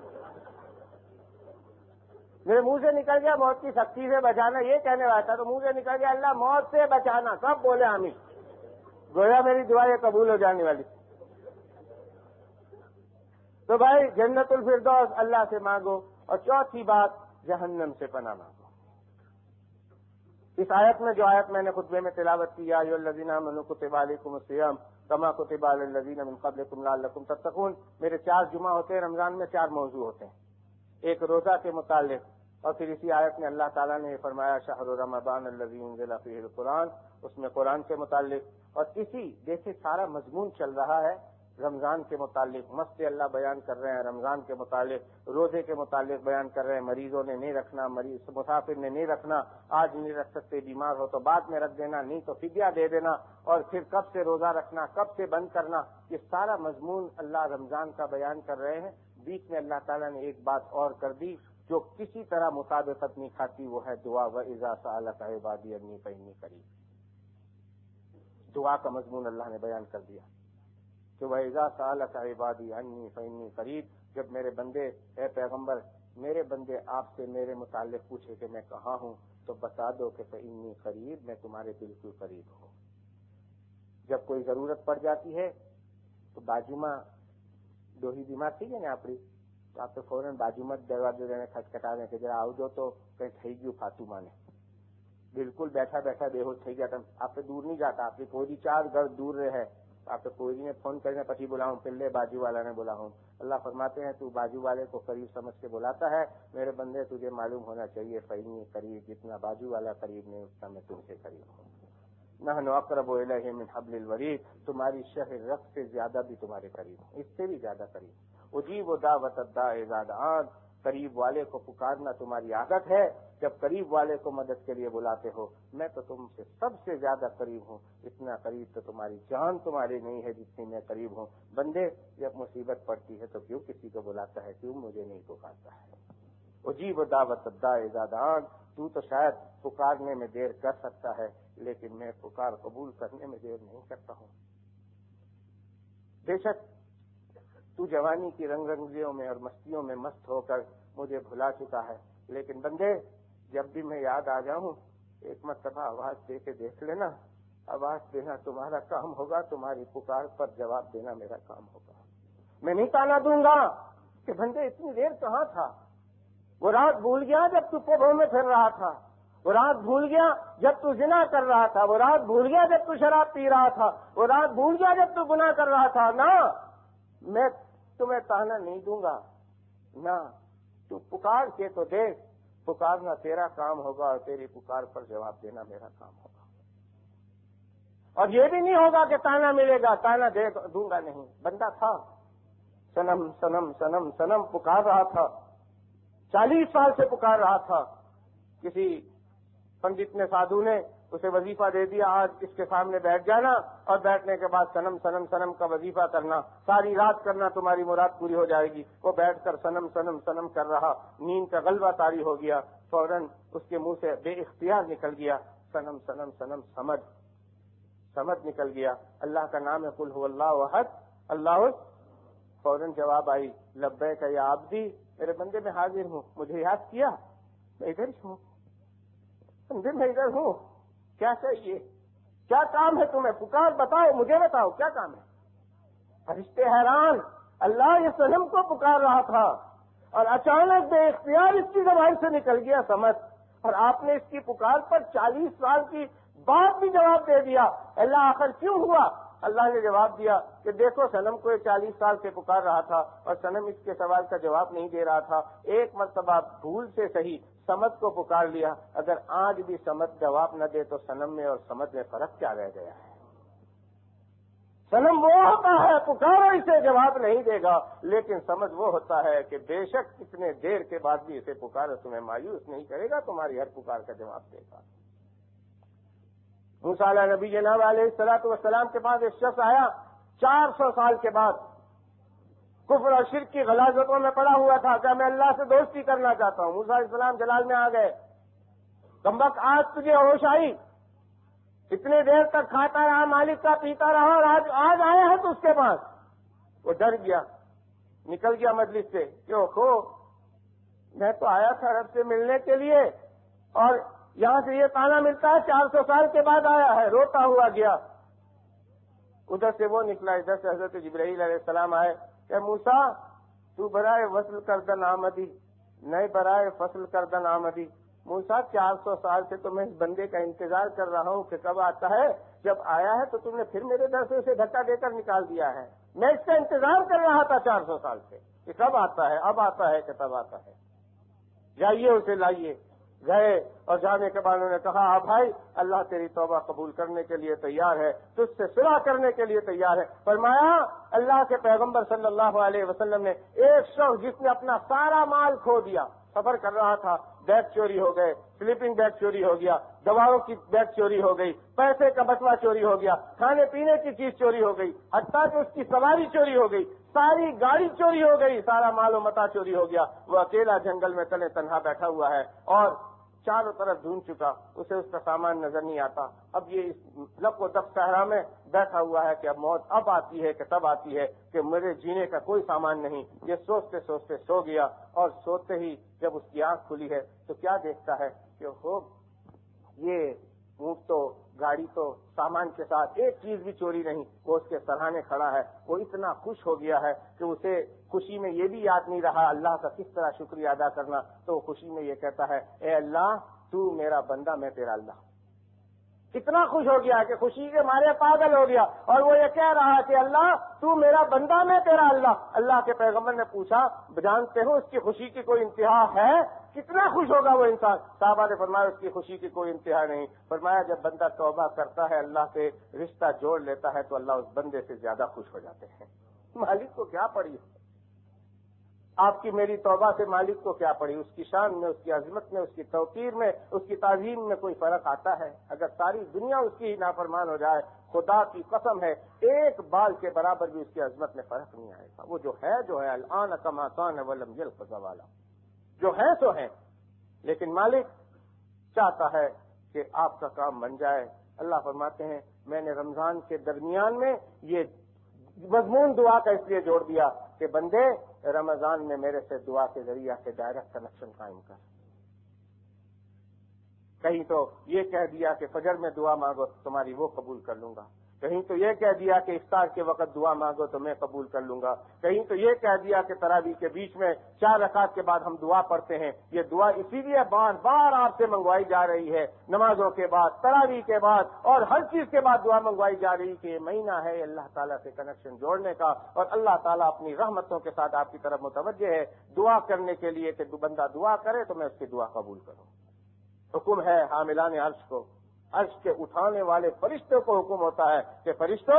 S1: میرے منہ سے نکل گیا موت کی سختی سے بچانا, یہ کہنے والا تھا تو منہ سے نکل گیا اللہ موت سے بچانا. سب بولے آمین. گویا میری دعا یہ قبول ہو جانے والی. تو بھائی جنت الفردوس اللہ سے مانگو. اور چوتھی بات جہنم سے پناہ مانگو. اس آیت میں جو آیت میں نے خطبے میں تلاوت کی یا ایھا الذین آمنوا کتب علیکم الصیام کما کتب علی الذین من قبلکم لعلکم تتقون, میرے چار جمعہ ہوتے ہیں رمضان میں, چار موضوع ہوتے ہیں. ایک روزہ کے متعلق, اور پھر اسی آیت میں اللہ تعالیٰ نے یہ فرمایا شہر رمضان الذی انزل فیہ القرآن, اس میں قرآن کے متعلق. اور اسی دیکھیں سارا مضمون چل رہا ہے رمضان کے متعلق. مست اللہ بیان کر رہے ہیں رمضان کے متعلق, روزے کے متعلق بیان کر رہے ہیں. مریضوں نے نہیں رکھنا, مریض مسافر نے نہیں رکھنا, آج نہیں رکھ سکتے بیمار ہو تو بعد میں رکھ دینا, نہیں تو فدیہ دے دینا, اور پھر کب سے روزہ رکھنا, کب سے بند کرنا. یہ سارا مضمون اللہ رمضان کا بیان کر رہے ہیں. بیچ میں اللہ تعالیٰ نے ایک بات اور کر دی جو کسی طرح مطابقت نہیں کھاتی, وہ ہے دعا. وَإِذَا سَأَلَكَ عِبَادِي عَنِّي فَإِنِّي قَرِيبٌ. دعا کا مضمون اللہ نے بیان کر دیا کہ وَإِذَا سَأَلَكَ عِبَادِي عَنِّي فَإِنِّي قَرِيبٌ. جب میرے بندے, اے پیغمبر, میرے بندے آپ سے میرے متعلق پوچھے کہ میں کہاں ہوں تو بتا دو کہ فَإِنِّي قَرِيب, میں تمہارے بالکل قریب ہوں. جب کوئی ضرورت پڑ جاتی ہے تو باجوما دوہی بیمار تھی ہے نا آپ تو آپ تو فوراً باجومت دروازے دینے کھٹکھٹا دیں کہ ذرا آؤ جو تو کہیں تھئی گیو فاطمہ نے, بالکل بیٹھا بیٹھا بے ہوش تھئی جاتا. آپ سے دور نہیں جاتا, آپ کی کوئی چار گھر دور رہے, آپ کو کوئی نے فون کرنے پتی بلاؤں پہلے بازو والا نے بلا ہوں. اللہ فرماتے ہیں تو بازو والے کو قریب سمجھ کے بلاتا ہے. میرے بندے تجھے معلوم ہونا چاہیے فإنی قریب, جتنا بازو والا قریب نہیں اتنا میں تم سے قریب ہوں. نحن اقرب الیہ من حبل الورید, تمہاری شہ رگ سے زیادہ بھی تمہارے قریب ہوں, اس سے بھی زیادہ قریب. اجیب دعوت الداع اذا دعان, قریب والے کو پکارنا تمہاری عادت ہے. جب قریب والے کو مدد کے لیے بلاتے ہو, میں تو تم سے سب سے زیادہ قریب ہوں. اتنا قریب تو تمہاری جان تمہاری نہیں ہے جتنی میں قریب ہوں. بندے جب مصیبت پڑتی ہے تو کیوں کسی کو بلاتا ہے, کیوں مجھے نہیں پکارتا ہے. اجیب دعوت الداع اذا دعان, تو تو شاید پکارنے میں دیر کر سکتا ہے لیکن میں پکار قبول کرنے میں دیر نہیں کرتا ہوں. بے شک تو جوانی کی رنگ رنگیوں میں اور مستیوں میں مست ہو کر مجھے بھلا چکا ہے, لیکن بندے جب بھی میں یاد آ جاؤں ایک مرتبہ آواز دے کے دیکھ لینا. آواز دینا تمہارا کام ہوگا, تمہاری پکار پر جواب دینا میرا کام ہوگا. میں نہیں تانا دوں گا کہ بندے اتنی دیر کہاں تھا, وہ رات بھول گیا جب تو پوبوں میں پھر رہا تھا, وہ رات بھول گیا جب تو زنا کر رہا تھا, وہ رات بھول گیا جب تو شراب پی رہا تھا, وہ رات بھول گیا جب تو گناہ کر رہا تھا. نہ, میں تمہیں تانا نہیں دوں گا, نہ تو پکار کے تو دیکھ, پکارنا تیرا کام ہوگا اور تیری پکار پر جواب دینا میرا کام ہوگا. اور یہ بھی نہیں ہوگا کہ تانا ملے گا, تانا دے دوں گا نہیں. بندہ تھا سنم سنم سنم سنم پکار رہا تھا, چالیس سال سے پکار رہا تھا. کسی پنڈت نے سادھو نے اسے وظیفہ دے دیا، آج اس کے سامنے بیٹھ جانا اور بیٹھنے کے بعد سنم سنم سنم کا وظیفہ کرنا، ساری رات کرنا، تمہاری مراد پوری ہو جائے گی۔ وہ بیٹھ کر سنم سنم سنم کر رہا، نیند کا غلبہ طاری ہو گیا، فوراً اس کے منہ سے بے اختیار نکل گیا سنم سنم سنم سمجھ سمجھ نکل گیا۔ اللہ کا نام ہے قل هو اللہ احد اللہ، فوراً جواب آئی لبیک یا عبدی، میرے بندے میں حاضر ہوں، مجھے یاد کیا، میں ادھر ہی ہوں، بندے میں ادھر ہوں، کیا چاہیے، کیا کام ہے تمہیں، پکار بتاؤ، مجھے بتاؤ کیا کام ہے۔ فرشتے حیران، اللہ یہ صنم کو پکار رہا تھا اور اچانک بے اختیار اس کی زبان سے نکل گیا سمجھ، اور آپ نے اس کی پکار پر چالیس سال کی بات بھی جواب دے دیا۔ اللہ آخر کیوں ہوا؟ اللہ نے جواب دیا کہ دیکھو صنم کو یہ چالیس سال سے پکار رہا تھا اور صنم اس کے سوال کا جواب نہیں دے رہا تھا، ایک مرتبہ بھول سے صحیح سمد کو پکار لیا، اگر آج بھی سمد جواب نہ دے تو صنم میں اور سمد میں فرق کیا رہ گیا ہے؟ صنم وہ ہوتا ہے پکارو اسے جواب نہیں دے گا، لیکن سمجھ وہ ہوتا ہے کہ بے شک اتنے دیر کے بعد بھی اسے پکارو تمہیں مایوس نہیں کرے گا، تمہاری ہر پکار کا جواب دے گا۔ موسیٰ علیہ نبی جناب علیہ الصلوۃ والسلام کے پاس ایک شخص آیا، چار سو سال کے بعد کفر اور شرک کی غلاظتوں میں پڑا ہوا تھا کہ میں اللہ سے دوستی کرنا چاہتا ہوں۔ موسیٰ علیہ السلام جلال میں آ گئے، کمبخت آج تجھے ہوش آئی، اتنے دیر تک کھاتا رہا، مالک کا پیتا رہا، اور آج آج آیا ہے تو اس کے پاس۔ وہ ڈر گیا، نکل گیا مجلس سے، کیوں کھو میں تو آیا تھا رب سے ملنے کے لیے اور یہاں سے یہ تانا ملتا ہے چار سو سال کے بعد آیا ہے، روتا ہوا گیا۔ ادھر سے وہ نکلا، ادھر سے حضرت جبرائیل علیہ السلام آئے کہ موسیٰ تو برائے وصل کردن آمدی نئے برائے فصل کردن آمدی۔ موسیٰ چار سو سال سے تو میں اس بندے کا انتظار کر رہا ہوں کہ کب آتا ہے، جب آیا ہے تو تم نے پھر میرے در سے اسے دھکا دے کر نکال دیا ہے، میں اس کا انتظار کر رہا تھا چار سو سال سے کہ کب آتا ہے، اب آتا ہے کہ تب آتا ہے، جائیے اسے لائیے۔ گئے اور جانے کے بعد انہوں نے کہا ہاں بھائی اللہ تیری توبہ قبول کرنے کے لیے تیار ہے، تجھ سے صلح کرنے کے لیے تیار ہے۔ فرمایا اللہ کے پیغمبر صلی اللہ علیہ وسلم نے ایک شخص جس نے اپنا سارا مال کھو دیا، سفر کر رہا تھا، بیگ چوری ہو گئے، سلیپنگ بیگ چوری ہو گیا، دواؤں کی بیگ چوری ہو گئی، پیسے کا بٹوا چوری ہو گیا، کھانے پینے کی چیز چوری ہو گئی، حتیٰ کہ اس کی سواری چوری ہو گئی، ساری گاڑی چوری ہو گئی، سارا مال و متاع چوری ہو گیا، وہ اکیلا جنگل میں تنے تنہا بیٹھا ہوا ہے اور چاروں طرف ڈھونڈ چکا، اسے اس کا سامان نظر نہیں آتا۔ اب یہ اس لق و دق صحرا میں بیٹھا ہوا ہے کہ اب موت اب آتی ہے کہ تب آتی ہے کہ میرے جینے کا کوئی سامان نہیں۔ یہ سوچتے سوچتے سو گیا اور سوتے ہی جب اس کی آنکھ کھلی ہے تو کیا دیکھتا ہے کہ ہو یہ اونٹ تو گاڑی تو سامان کے ساتھ ایک چیز بھی چوری نہیں، وہ اس کے سرہانے کھڑا ہے۔ وہ اتنا خوش ہو گیا ہے کہ اسے خوشی میں یہ بھی یاد نہیں رہا اللہ کا کس طرح شکریہ ادا کرنا، تو وہ خوشی میں یہ کہتا ہے اے اللہ تو میرا بندہ میں تیرا اللہ۔ اتنا خوش ہو گیا کہ خوشی کے مارے پاگل ہو گیا اور وہ یہ کہہ رہا کہ اللہ تو میرا بندہ میں تیرا اللہ۔ اللہ کے پیغمبر نے پوچھا جانتے ہو اس کی خوشی کی کوئی انتہا ہے؟ کتنا خوش ہوگا وہ انسان؟ صحابہ نے فرمایا اس کی خوشی کی کوئی انتہا نہیں۔ فرمایا جب بندہ توبہ کرتا ہے اللہ سے رشتہ جوڑ لیتا ہے تو اللہ اس بندے سے زیادہ خوش ہو جاتے ہیں۔ مالک کو کیا پڑی آپ کی میری توبہ سے، مالک کو کیا پڑی؟ اس کی شان میں، اس کی عظمت میں، اس کی توقیر میں، اس کی تعظیم میں کوئی فرق آتا ہے؟ اگر ساری دنیا اس کی نافرمان ہو جائے خدا کی قسم ہے ایک بال کے برابر بھی اس کی عظمت میں فرق نہیں آئے گا۔ وہ جو ہے جو ہے الآن کما کان ولم یلق زوالا، جو ہے سو ہے، لیکن مالک چاہتا ہے کہ آپ کا کام بن جائے۔ اللہ فرماتے ہیں میں نے رمضان کے درمیان میں یہ مضمون دعا کا اس لیے جوڑ دیا کہ بندے رمضان میں میرے سے دعا کے ذریعہ سے ڈائریکٹ کنیکشن قائم کر۔ کہیں تو یہ کہہ دیا کہ فجر میں دعا مانگو تمہاری وہ قبول کر لوں گا، کہیں تو یہ کہہ دیا کہ افطار کے وقت دعا مانگو تو میں قبول کر لوں گا، کہیں تو یہ کہہ دیا کہ تراویح کے بیچ میں چار رکعت کے بعد ہم دعا پڑھتے ہیں، یہ دعا اسی لیے بار بار آپ سے منگوائی جا رہی ہے، نمازوں کے بعد، تراویح کے بعد اور ہر چیز کے بعد دعا منگوائی جا رہی کہ یہ مہینہ ہے اللہ تعالیٰ سے کنیکشن جوڑنے کا، اور اللہ تعالیٰ اپنی رحمتوں کے ساتھ آپ کی طرف متوجہ ہے دعا کرنے کے لیے کہ بندہ دعا کرے تو میں اس کی دعا قبول کروں۔ حکم ہے حاملان عرش کو، عرش کے اٹھانے والے فرشتوں کو حکم ہوتا ہے کہ فرشتوں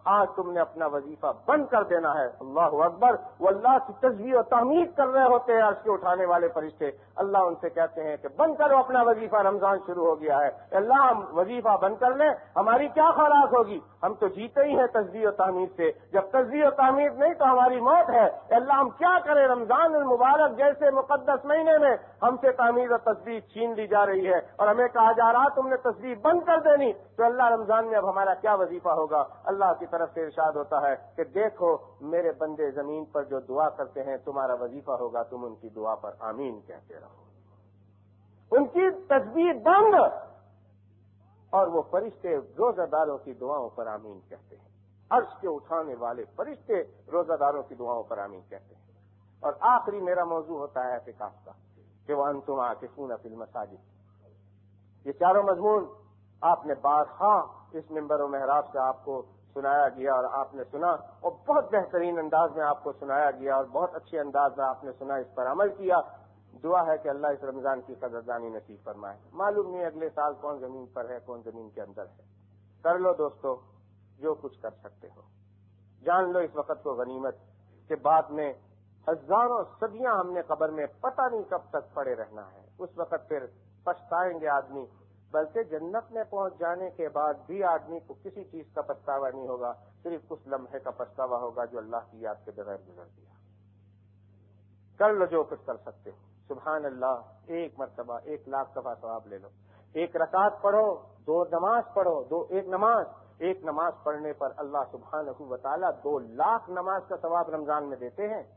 S1: آج تم نے اپنا وظیفہ بند کر دینا ہے. اللہ اکبر. وہ اللہ کی تسبیح و تحمید کر رہے ہوتے ہیں عرش کے اٹھانے والے فرشتے. اللہ ان سے کہتے ہیں کہ بند کرو اپنا وظیفہ, رمضان شروع ہو گیا ہے. اللہ ہم وظیفہ بند کر لیں, ہماری کیا خوراک ہوگی؟ ہم تو جیتے ہی ہیں تسبیح و تحمید سے. جب تسبیح و تحمید نہیں تو ہماری موت ہے. اللہ ہم کیا کریں؟ رمضان المبارک جیسے مقدس مہینے میں ہم سے تحمید و تسبیح چھین لی جا رہی ہے اور ہمیں کہا جا رہا تم نے تسبیح بند کر دینی, تو اللہ رمضان میں اب ہمارا کیا وظیفہ ہوگا؟ اللہ کی طرف سے ارشاد ہوتا ہے کہ دیکھو میرے بندے زمین پر جو دعا کرتے ہیں تمہارا وظیفہ ہوگا تم ان کی دعا پر آمین کہتے رہو. ان کی تسبیح بند, اور وہ فرشتے روزہ داروں کی دعاؤں پر آمین کہتے ہیں. عرش کے اٹھانے والے فرشتے روزہ داروں کی دعاؤں پر آمین کہتے ہیں. اور آخری میرا موضوع ہوتا ہے اعتکاف کا کہ وانتم عاکفون فی المساجد. یہ چاروں مضمون آپ نے بارہا اس منبر و محراب سے آپ کو سنایا گیا اور آپ نے سنا, اور بہت بہترین انداز میں آپ کو سنایا گیا اور بہت اچھے انداز میں آپ نے سنا, اس پر عمل کیا. دعا ہے کہ اللہ اس رمضان کی قدردانی نصیب فرمائے. معلوم نہیں اگلے سال کون زمین پر ہے کون زمین کے اندر ہے. کر لو دوستو جو کچھ کر سکتے ہو. جان لو اس وقت کو غنیمت کہ بعد میں ہزاروں صدیاں ہم نے قبر میں پتہ نہیں کب تک پڑے رہنا ہے. اس وقت پھر پچھتائیں گے آدمی, بلکہ جنت میں پہنچ جانے کے بعد بھی آدمی کو کسی چیز کا پچھتاوا نہیں ہوگا, صرف اس لمحے کا پچھتاوا ہوگا جو اللہ کی یاد کے بغیر گزر دیا. کر لو جو کچھ کر سکتے ہو. سبحان اللہ ایک مرتبہ ایک لاکھ دفعہ ثواب لے لو. ایک رکعت پڑھو, دو نماز پڑھو, دو ایک نماز ایک نماز پڑھنے پر اللہ سبحانہ و تعالیٰ دو لاکھ نماز کا ثواب رمضان میں دیتے ہیں.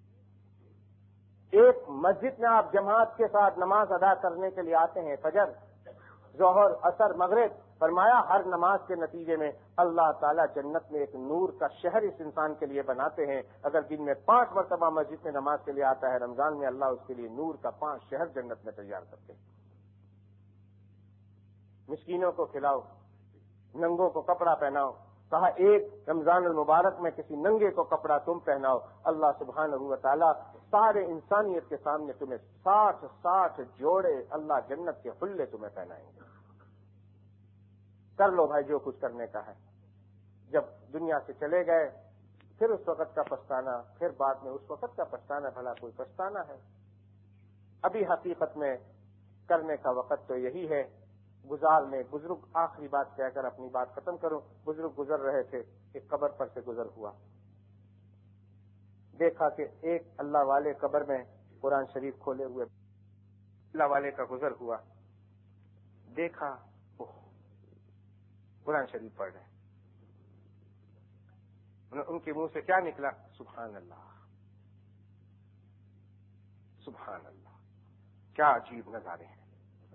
S1: ایک مسجد میں آپ جماعت کے ساتھ نماز ادا کرنے کے لیے آتے ہیں, فجر ظہر عصر مغرب, فرمایا ہر نماز کے نتیجے میں اللہ تعالیٰ جنت میں ایک نور کا شہر اس انسان کے لیے بناتے ہیں. اگر دن میں پانچ مرتبہ مسجد میں نماز کے لیے آتا ہے, رمضان میں اللہ اس کے لیے نور کا پانچ شہر جنت میں تیار کرتے ہیں. مسکینوں کو کھلاؤ, ننگوں کو کپڑا پہناؤ. کہا ایک رمضان المبارک میں کسی ننگے کو کپڑا تم پہناؤ, اللہ سبحانہ و تعالیٰ سارے انسانیت کے سامنے تمہیں ساٹھ ساٹھ جوڑے اللہ جنت کے حلے تمہیں پہنائیں گے. کر لو بھائی جو کچھ کرنے کا ہے. جب دنیا سے چلے گئے پھر اس وقت کا پچھتانا, پھر بعد میں اس وقت کا پچھتانا, بھلا کوئی پچھتانا ہے؟ ابھی حقیقت میں کرنے کا وقت تو یہی ہے. گزار میں بزرگ آخری بات کہہ کر اپنی بات ختم کروں. بزرگ گزر رہے تھے, ایک قبر پر سے گزر ہوا, دیکھا کہ ایک اللہ والے قبر میں قرآن شریف کھولے ہوئے اللہ والے کا گزر ہوا. دیکھا اوہ قرآن شریف پڑھ رہے. ان کے منہ سے کیا نکلا؟ سبحان اللہ سبحان اللہ. کیا عجیب نظارے ہیں.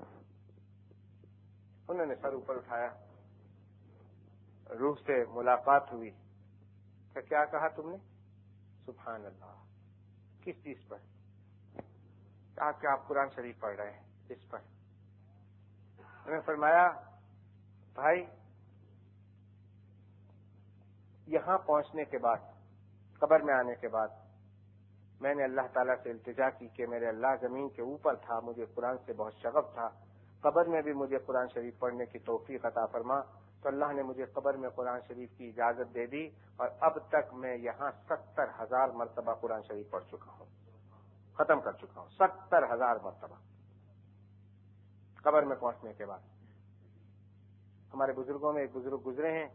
S1: انہوں نے سر اوپر اٹھایا, روح سے ملاقات ہوئی. کہ کیا کہا تم نے؟ سبحان اللہ. کس چیز پر؟ کہا کہ آپ قرآن شریف پڑھ رہے ہیں, اس پر. انہوں نے فرمایا بھائی یہاں پہنچنے کے بعد, قبر میں آنے کے بعد میں نے اللہ تعالیٰ سے التجا کی کہ میرے اللہ زمین کے اوپر تھا, مجھے قرآن سے بہت شغف تھا, قبر میں بھی مجھے قرآن شریف پڑھنے کی توفیق عطا فرما. تو اللہ نے مجھے قبر میں قرآن شریف کی اجازت دے دی, اور اب تک میں یہاں ستر ہزار مرتبہ قرآن شریف پڑھ چکا ہوں, ختم کر چکا ہوں ستر ہزار مرتبہ قبر میں پہنچنے کے بعد. ہمارے بزرگوں میں ایک بزرگ گزرے ہیں,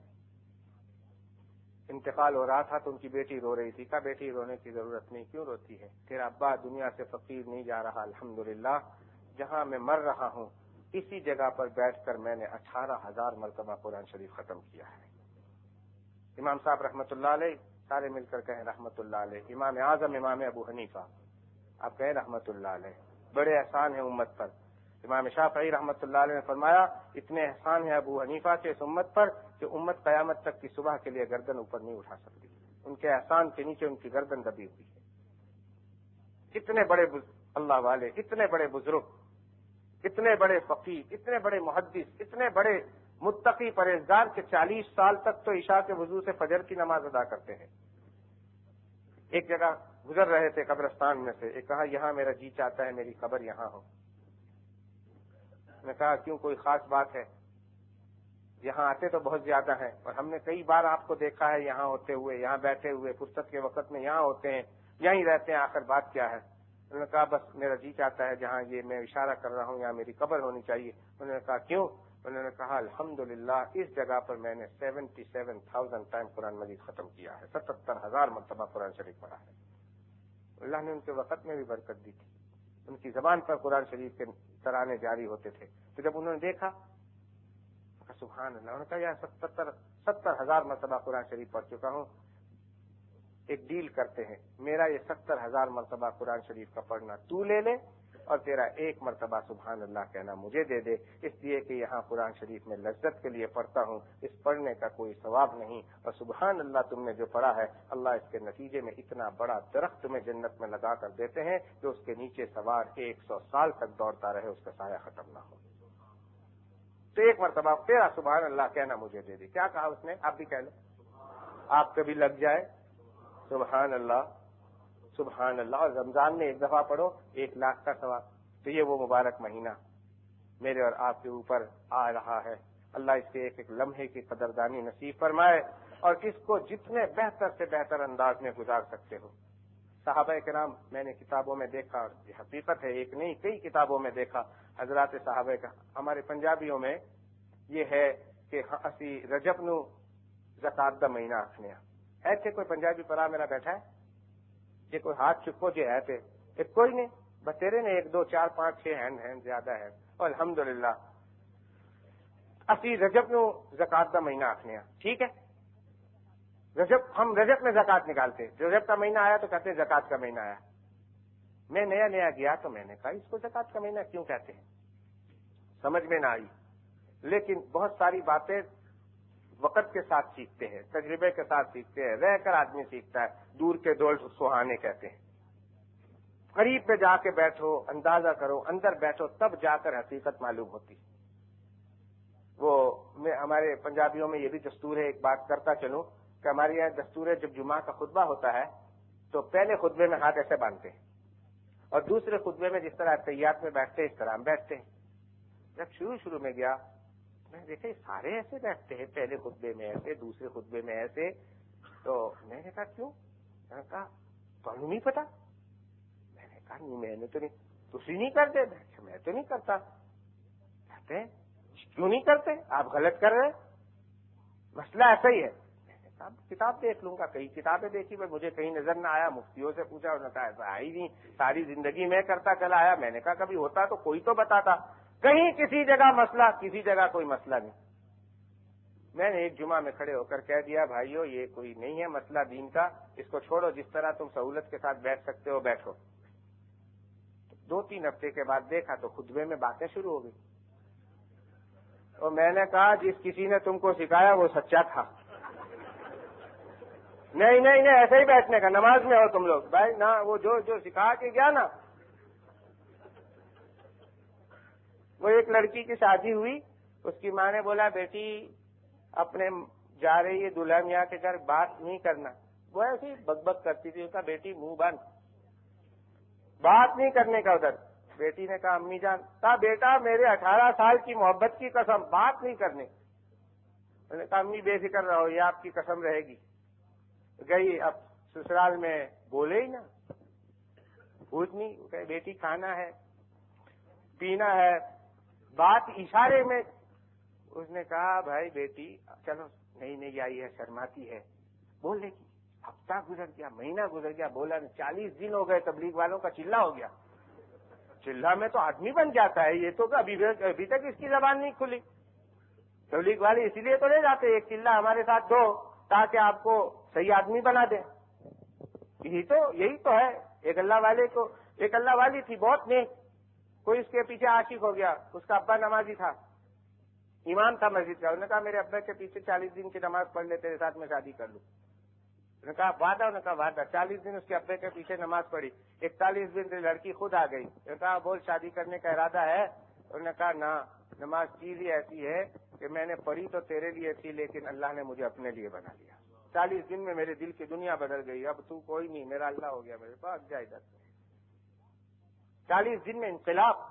S1: انتقال ہو رہا تھا تو ان کی بیٹی رو رہی تھی. کہا بیٹی رونے کی ضرورت نہیں, کیوں روتی ہے؟ تیرا ابا دنیا سے فقیر نہیں جا رہا, الحمدللہ جہاں میں مر رہا ہوں اسی جگہ پر بیٹھ کر میں نے اٹھارہ ہزار مرتبہ قرآن شریف ختم کیا ہے. امام صاحب رحمت اللہ علیہ, سارے مل کر کہیں رحمت اللہ علیہ. امام اعظم امام ابو حنیفہ, آپ کہیں رحمت اللہ علیہ, بڑے احسان ہیں امت پر. امام شافعی رحمت اللہ علیہ نے فرمایا اتنے احسان ہیں ابو حنیفہ کے اس امت پر کہ امت قیامت تک کی صبح کے لیے گردن اوپر نہیں اٹھا سکتی. ان کے احسان کے نیچے ان کی گردن دبی ہوئی ہے. اتنے بڑے اللہ والے, اتنے بڑے بزرگ, اتنے بڑے فقیر, اتنے بڑے محدث, اتنے بڑے متقی پرہیزگار کہ چالیس سال تک تو عشاء کے وضو سے فجر کی نماز ادا کرتے ہیں. ایک جگہ گزر رہے تھے قبرستان میں سے, ایک کہا یہاں میرا جی چاہتا ہے میری قبر یہاں ہو. میں نے کہا کیوں, کوئی خاص بات ہے؟ یہاں آتے تو بہت زیادہ ہیں اور ہم نے کئی بار آپ کو دیکھا ہے یہاں ہوتے ہوئے، یہاں بیٹھے ہوئے، فرصت کے وقت میں یہاں ہوتے ہیں، یہیں رہتے ہیں، آخر بات کیا ہے؟ انہوں نے کہا بس میرا جی چاہتا ہے جہاں یہ میں اشارہ کر رہا ہوں یہاں میری قبر ہونی چاہیے۔ انہوں نے کہا کیوں؟ انہوں نے کہا الحمدللہ اس جگہ پر میں نے سیونٹی سیون تھاؤزینڈ ٹائم قرآن مجید ختم کیا ہے، ستہتر ہزار مرتبہ قرآن شریف پڑھا ہے۔ اللہ نے ان کے وقت میں بھی برکت دی تھی، ان کی زبان پر قرآن شریف کے ترانے جاری ہوتے تھے۔ تو جب انہوں نے دیکھا سبحان اللہ، انہوں نے کہا یار ستر ستر ہزار مرتبہ قرآن شریف پڑھ چکا ہوں، ایک ڈیل کرتے ہیں، میرا یہ ستر ہزار مرتبہ قرآن شریف کا پڑھنا تو لے لے اور تیرا ایک مرتبہ سبحان اللہ کہنا مجھے دے دے، اس لیے کہ یہاں قرآن شریف میں لذت کے لیے پڑھتا ہوں، اس پڑھنے کا کوئی ثواب نہیں، اور سبحان اللہ تم نے جو پڑھا ہے اللہ اس کے نتیجے میں اتنا بڑا درخت تمہیں جنت میں لگا کر دیتے ہیں کہ اس کے نیچے سوار ایک سو سال تک دوڑتا رہے، اس کا سایہ ختم نہ ہو۔ تو ایک مرتبہ تیرا سبحان اللہ کہنا مجھے دے دے۔ کیا کہا اس نے؟ آپ بھی کہہ لیں، آپ کبھی لگ جائے سبحان اللہ سبحان اللہ، اور رمضان میں ایک دفعہ پڑھو ایک لاکھ کا ثواب۔ تو یہ وہ مبارک مہینہ میرے اور آپ کے اوپر آ رہا ہے، اللہ اس کے ایک ایک لمحے کی قدردانی نصیب فرمائے اور اس کو جتنے بہتر سے بہتر انداز میں گزار سکتے ہو۔ صحابہ کرام میں نے کتابوں میں دیکھا، اور یہ حقیقت ہے، ایک نہیں کئی کتابوں میں دیکھا، حضرات صحابہ کا، ہمارے پنجابیوں میں یہ ہے کہ اسی رجب نو زکات دا مہینہ آخنے ایسے کوئی پنجابی پرا میرا بیٹھا ہے جی کوئی ہاتھ چکو جی ہے تے ایک کوئی نہیں، بتیرے نے ایک دو چار پانچ چھ ہینڈ ہیں زیادہ ہے، اور الحمدللہ اسی رجب نو زکات دا مہینہ آخنے ٹھیک ہے، رجب ہم رجب میں زکات نکالتے، رجب کا مہینہ آیا تو کہتے ہیں زکات کا مہینہ آیا۔ میں نیا نیا گیا تو میں نے کہا اس کو زکات کا مہینہ کیوں کہتے ہیں، سمجھ میں نہ آئی، لیکن بہت ساری باتیں وقت کے ساتھ سیکھتے ہیں، تجربے کے ساتھ سیکھتے ہیں، رہ کر آدمی سیکھتا ہے، دور کے دول سہانے کہتے ہیں۔ قریب پہ جا کے بیٹھو، اندازہ کرو، اندر بیٹھو، تب جا کر حقیقت معلوم ہوتی۔ وہ میں ہمارے پنجابیوں میں یہ بھی دستور ہے، ایک بات کرتا چلوں کہ ہمارے یہاں دستور ہے جب جمعہ کا خطبہ ہوتا ہے تو پہلے خطبے میں ہاتھ ایسے باندھتے ہیں اور دوسرے خطبے میں جس طرح تحیات میں بیٹھتے ہیں اس طرح ہم بیٹھتے ہیں۔ جب شروع شروع میں گیا میں دیکھا سارے ایسے بیٹھتے ہیں، پہلے خطبے میں ایسے، دوسرے خطبے میں ایسے، تو میں نے کہا کیوں؟ میں نے کہا تمہیں نہیں پتا؟ میں نے کہا نہیں میں نے تو نہیں، تسی نہیں کرتے؟ میں تو نہیں کرتا۔ کہتے ہیں کیوں نہیں کرتے؟ آپ غلط کر رہے، مسئلہ ایسا ہی ہے۔ میں نے کہا کتاب دیکھ لوں گا، کئی کتابیں دیکھی پر مجھے کہیں نظر نہ آیا، مفتیوں سے پوچھا، انہوں نے کہا ایسا آئی نہیں، ساری زندگی میں کرتا چلا آیا۔ میں نے کہا کبھی ہوتا تو کوئی تو بتاتا، کہیں کسی جگہ مسئلہ، کسی جگہ کوئی مسئلہ نہیں۔ میں نے ایک جمعہ میں کھڑے ہو کر کہہ دیا بھائیو یہ کوئی نہیں ہے مسئلہ دین کا، اس کو چھوڑو، جس طرح تم سہولت کے ساتھ بیٹھ سکتے ہو بیٹھو۔ دو تین ہفتے کے بعد دیکھا تو خطبے میں باتیں شروع ہو گئی، اور میں نے کہا جس کسی نے تم کو سکھایا وہ سچا تھا۔ نہیں نہیں نہیں ایسے ہی بیٹھنے کا، نماز میں ہو تم لوگ بھائی نہ، وہ جو جو سکھا کے گیا نا، وہ ایک لڑکی کی شادی ہوئی، اس کی ماں نے بولا بیٹی اپنے جا رہی ہے دلہن میاں کے گھر، بات نہیں کرنا، وہ ایسی بک بک کرتی تھی، اس کا بیٹی منہ بند، بات نہیں کرنے کا ادھر۔ بیٹی نے کہا امی جان، کہا بیٹا میرے اٹھارہ سال کی محبت کی قسم بات نہیں کرنے۔ میں نے کہا امی بے فکر رہو، یہ آپ کی قسم رہے گی۔ گئی، اب سسرال میں بولے ہی نا، پوچھ نہیں، کہ بیٹی کھانا ہے پینا ہے، بات اشارے میں۔ اس نے کہا بھائی بیٹی چلو نئی نئی آئی ہے شرماتی ہے بولنے کی، ہفتہ گزر گیا، مہینہ گزر گیا، بولا چالیس دن ہو گئے، تبلیغ والوں کا چلہ ہو گیا۔ چلہ میں تو آدمی بن جاتا ہے، یہ تو ابھی ابھی تک اس کی زبان نہیں کھلی۔ تبلیغ والے اسی لیے تو لے جاتے ایک چلہ ہمارے ساتھ دو تاکہ آپ کو صحیح آدمی بنا دیں، یہی تو یہی تو ہے۔ ایک اللہ والے کو، ایک اللہ والی تھی بہت نیک، کوئی اس کے پیچھے عاشق ہو گیا، اس کا ابا نمازی تھا، امام تھا مسجد کا، انہوں نے کہا میرے ابا کے پیچھے چالیس دن کی نماز پڑھ لے، تیرے ساتھ میں شادی کر لوں۔ انہوں نے کہا وعدہ، انہوں نے کہا وعدہ۔ چالیس دن اس کے ابے کے پیچھے نماز پڑھی، اکتالیس دن لڑکی خود آ گئی، انہوں نے کہا بول شادی کرنے کا ارادہ ہے؟ انہوں نے کہا نہ، نماز چیز ہی ایسی ہے کہ میں نے پڑھی تو تیرے لیے تھی لیکن اللہ نے مجھے اپنے لیے بنا لیا، چالیس دن میں میرے دل کی دنیا بدل گئی، اب تو کوئی نہیں، میرا اللہ ہو گیا میرے پاس، جا ادھر۔ چالیس دن میں انقلاب۔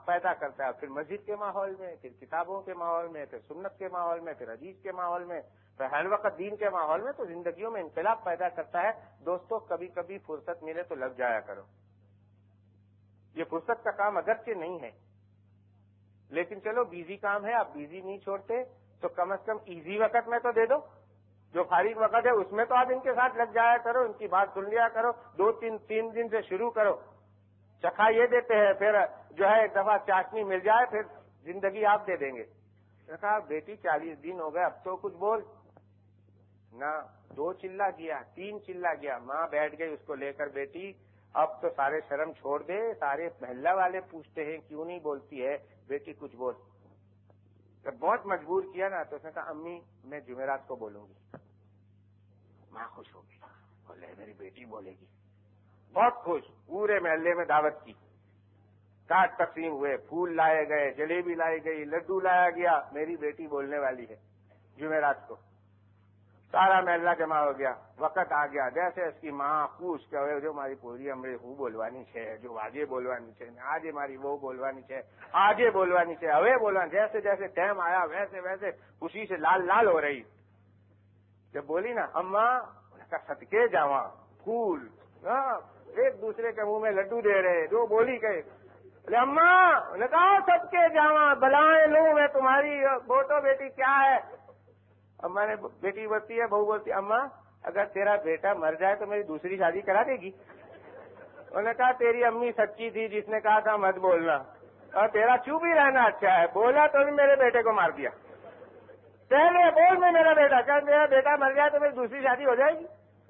S1: پیدا کرتا ہے، پھر مسجد کے ماحول میں، پھر کتابوں کے ماحول میں، پھر سنت کے ماحول میں، پھر حدیث کے ماحول میں، پھر ہر وقت دین کے ماحول میں، تو زندگیوں میں انقلاب پیدا کرتا ہے۔ دوستو کبھی کبھی فرصت ملے تو لگ جایا کرو۔ یہ فرصت کا کام اگرچہ نہیں ہے، لیکن چلو بیزی کام ہے، آپ بیزی نہیں چھوڑتے تو کم از کم ایزی وقت میں تو دے دو، جو فارغ وقت ہے اس میں تو آپ ان کے ساتھ لگ جایا کرو، ان کی بات سن لیا کرو، دو تین تین دن سے شروع کرو۔ چکھا یہ دیتے ہیں، پھر جو ہے ایک دفعہ چاشنی مل جائے پھر زندگی آپ دے دیں گے۔ کہا بیٹی چالیس دن ہو گئے، اب تو کچھ بول نہ۔ دو چلا گیا، تین چلا گیا، ماں بیٹھ گئی اس کو لے کر، بیٹی اب تو سارے شرم چھوڑ دے، سارے محلہ والے پوچھتے ہیں کیوں نہیں بولتی ہے، بیٹی کچھ بول۔ جب بہت مجبور کیا نا تو اس نے کہا امی میں جمعرات کو بولوں گی۔ ماں خوش ہوگی، بولے میری بیٹی بولے گی، بہت خوش، پورے محلے میں دعوت کی، کارڈ تقسیم ہوئے، پھول لائے گئے، جلیبی لائی گئی، لڈو لایا گیا، میری بیٹی بولنے والی ہے جمعرات کو۔ سارا محلہ جمع ہو گیا، وقت آ گیا، جیسے اس کی ماں خوش کہ جو ہماری پوری ہمیں وہ بولوانی ہے، جو آجے بولوانی ہے، آج ہماری وہ بولوانی ہے، آجے بولوانی ہے، اوے بولوانی، جیسے جیسے ٹائم آیا ویسے ویسے خوشی سے لال لال ہو رہی۔ جب بولی نا اماں، انہوں نے کہا صدقے جاواں، پھول، ہاں ایک دوسرے کے منہ میں لڈو دے رہے، جو بولی کہ اماں، انہوں نے کہا صدقے جاواں، بلائیں لوں میں تمہاری، بوٹو بیٹی کیا ہے؟ اماں نے، بیٹی بولتی ہے، بہو بولتی ہے اماں اگر تیرا بیٹا مر جائے تو میری دوسری شادی کرا دے گی؟ انہوں نے کہا تیری امی سچی تھی جس نے کہا تھا مت بولنا، اور تیرا چپ ہی رہنا اچھا ہے، بولا تو بھی میرے بیٹے کو مار دیا، پہلے بول میں میرا بیٹا، کہ میرا بیٹا مر جائے تو میری دوسری شادی ہو جائے گی؟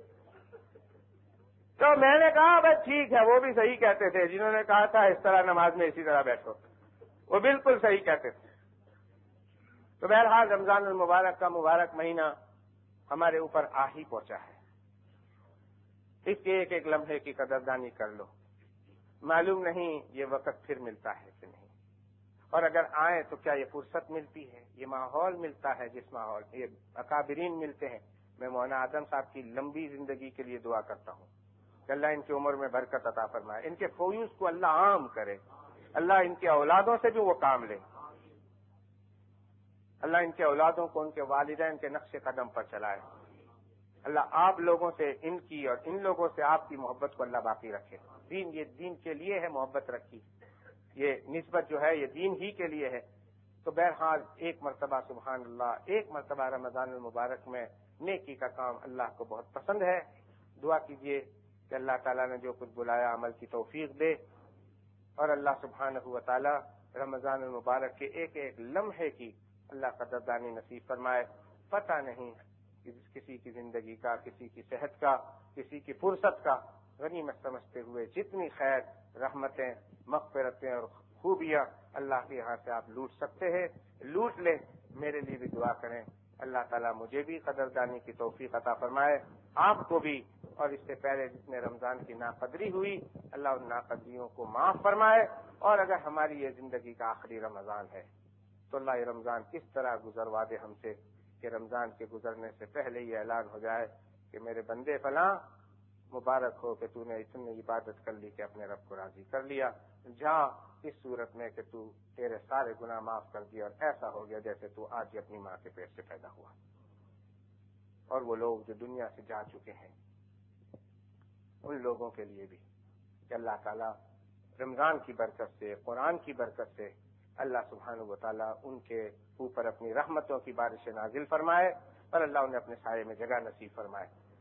S1: تو میں نے کہا بس ٹھیک ہے، وہ بھی صحیح کہتے تھے جنہوں نے کہا تھا اس طرح نماز میں اسی طرح بیٹھو، وہ بالکل صحیح کہتے تھے۔ تو بہرحال رمضان المبارک کا مبارک مہینہ ہمارے اوپر آ ہی پہنچا ہے، اس کے ایک ایک لمحے کی قدردانی کر لو، معلوم نہیں یہ وقت پھر ملتا ہے کہ نہیں، اور اگر آئے تو کیا یہ فرصت ملتی ہے، یہ ماحول ملتا ہے، جس ماحول یہ اکابرین ملتے ہیں۔ میں مولانا اعظم صاحب کی لمبی زندگی کے لیے دعا کرتا ہوں کہ اللہ ان کی عمر میں برکت عطا فرمائے، ان کے فیوز کو اللہ عام کرے، اللہ ان کے اولادوں سے بھی وہ کام لے، اللہ ان کے اولادوں کو ان کے والدین کے نقش قدم پر چلائے، اللہ آپ لوگوں سے ان کی اور ان لوگوں سے آپ کی محبت کو اللہ باقی رکھے۔ دین، یہ دین کے لیے ہے محبت رکھی، یہ نسبت جو ہے یہ دین ہی کے لیے ہے۔ تو بہرحال ایک مرتبہ سبحان اللہ، ایک مرتبہ رمضان المبارک میں نیکی کا کام اللہ کو بہت پسند ہے۔ دعا کیجئے کہ اللہ تعالیٰ نے جو کچھ بلایا عمل کی توفیق دے، اور اللہ سبحانہ و تعالیٰ رمضان المبارک کے ایک ایک لمحے کی اللہ قدردانی نصیب فرمائے۔ پتہ نہیں کسی کی زندگی کا، کسی کی صحت کا، کسی کی فرصت کا غنیمت سمجھتے ہوئے جتنی خیر، رحمتیں، مغفرتیں اور خوبیاں اللہ کے یہاں سے آپ لوٹ سکتے ہیں لوٹ لیں۔ میرے لیے بھی دعا کریں، اللہ تعالیٰ مجھے بھی قدردانی کی توفیق عطا فرمائے، آپ کو بھی، اور اس سے پہلے جس میں رمضان کی ناقدری ہوئی اللہ ان ناقدریوں کو معاف فرمائے۔ اور اگر ہماری یہ زندگی کا آخری رمضان ہے تو اللہ یہ رمضان کس طرح گزروا دے ہم سے کہ رمضان کے گزرنے سے پہلے یہ اعلان ہو جائے کہ میرے بندے فلاں مبارک ہو کہ تو نے اتنی عبادت کر لی کہ اپنے رب کو راضی کر لیا، جا اس صورت میں کہ تو تیرے سارے گناہ معاف کر دیا اور ایسا ہو گیا جیسے تو آج ہی اپنی ماں کے پیٹ سے پیدا ہوا۔ اور وہ لوگ جو دنیا سے جا چکے ہیں ان لوگوں کے لیے بھی کہ اللہ تعالیٰ رمضان کی برکت سے، قرآن کی برکت سے اللہ سبحانہ و تعالیٰ ان کے اوپر اپنی رحمتوں کی بارش نازل فرمائے اور اللہ انہیں اپنے سائے میں جگہ نصیب فرمائے۔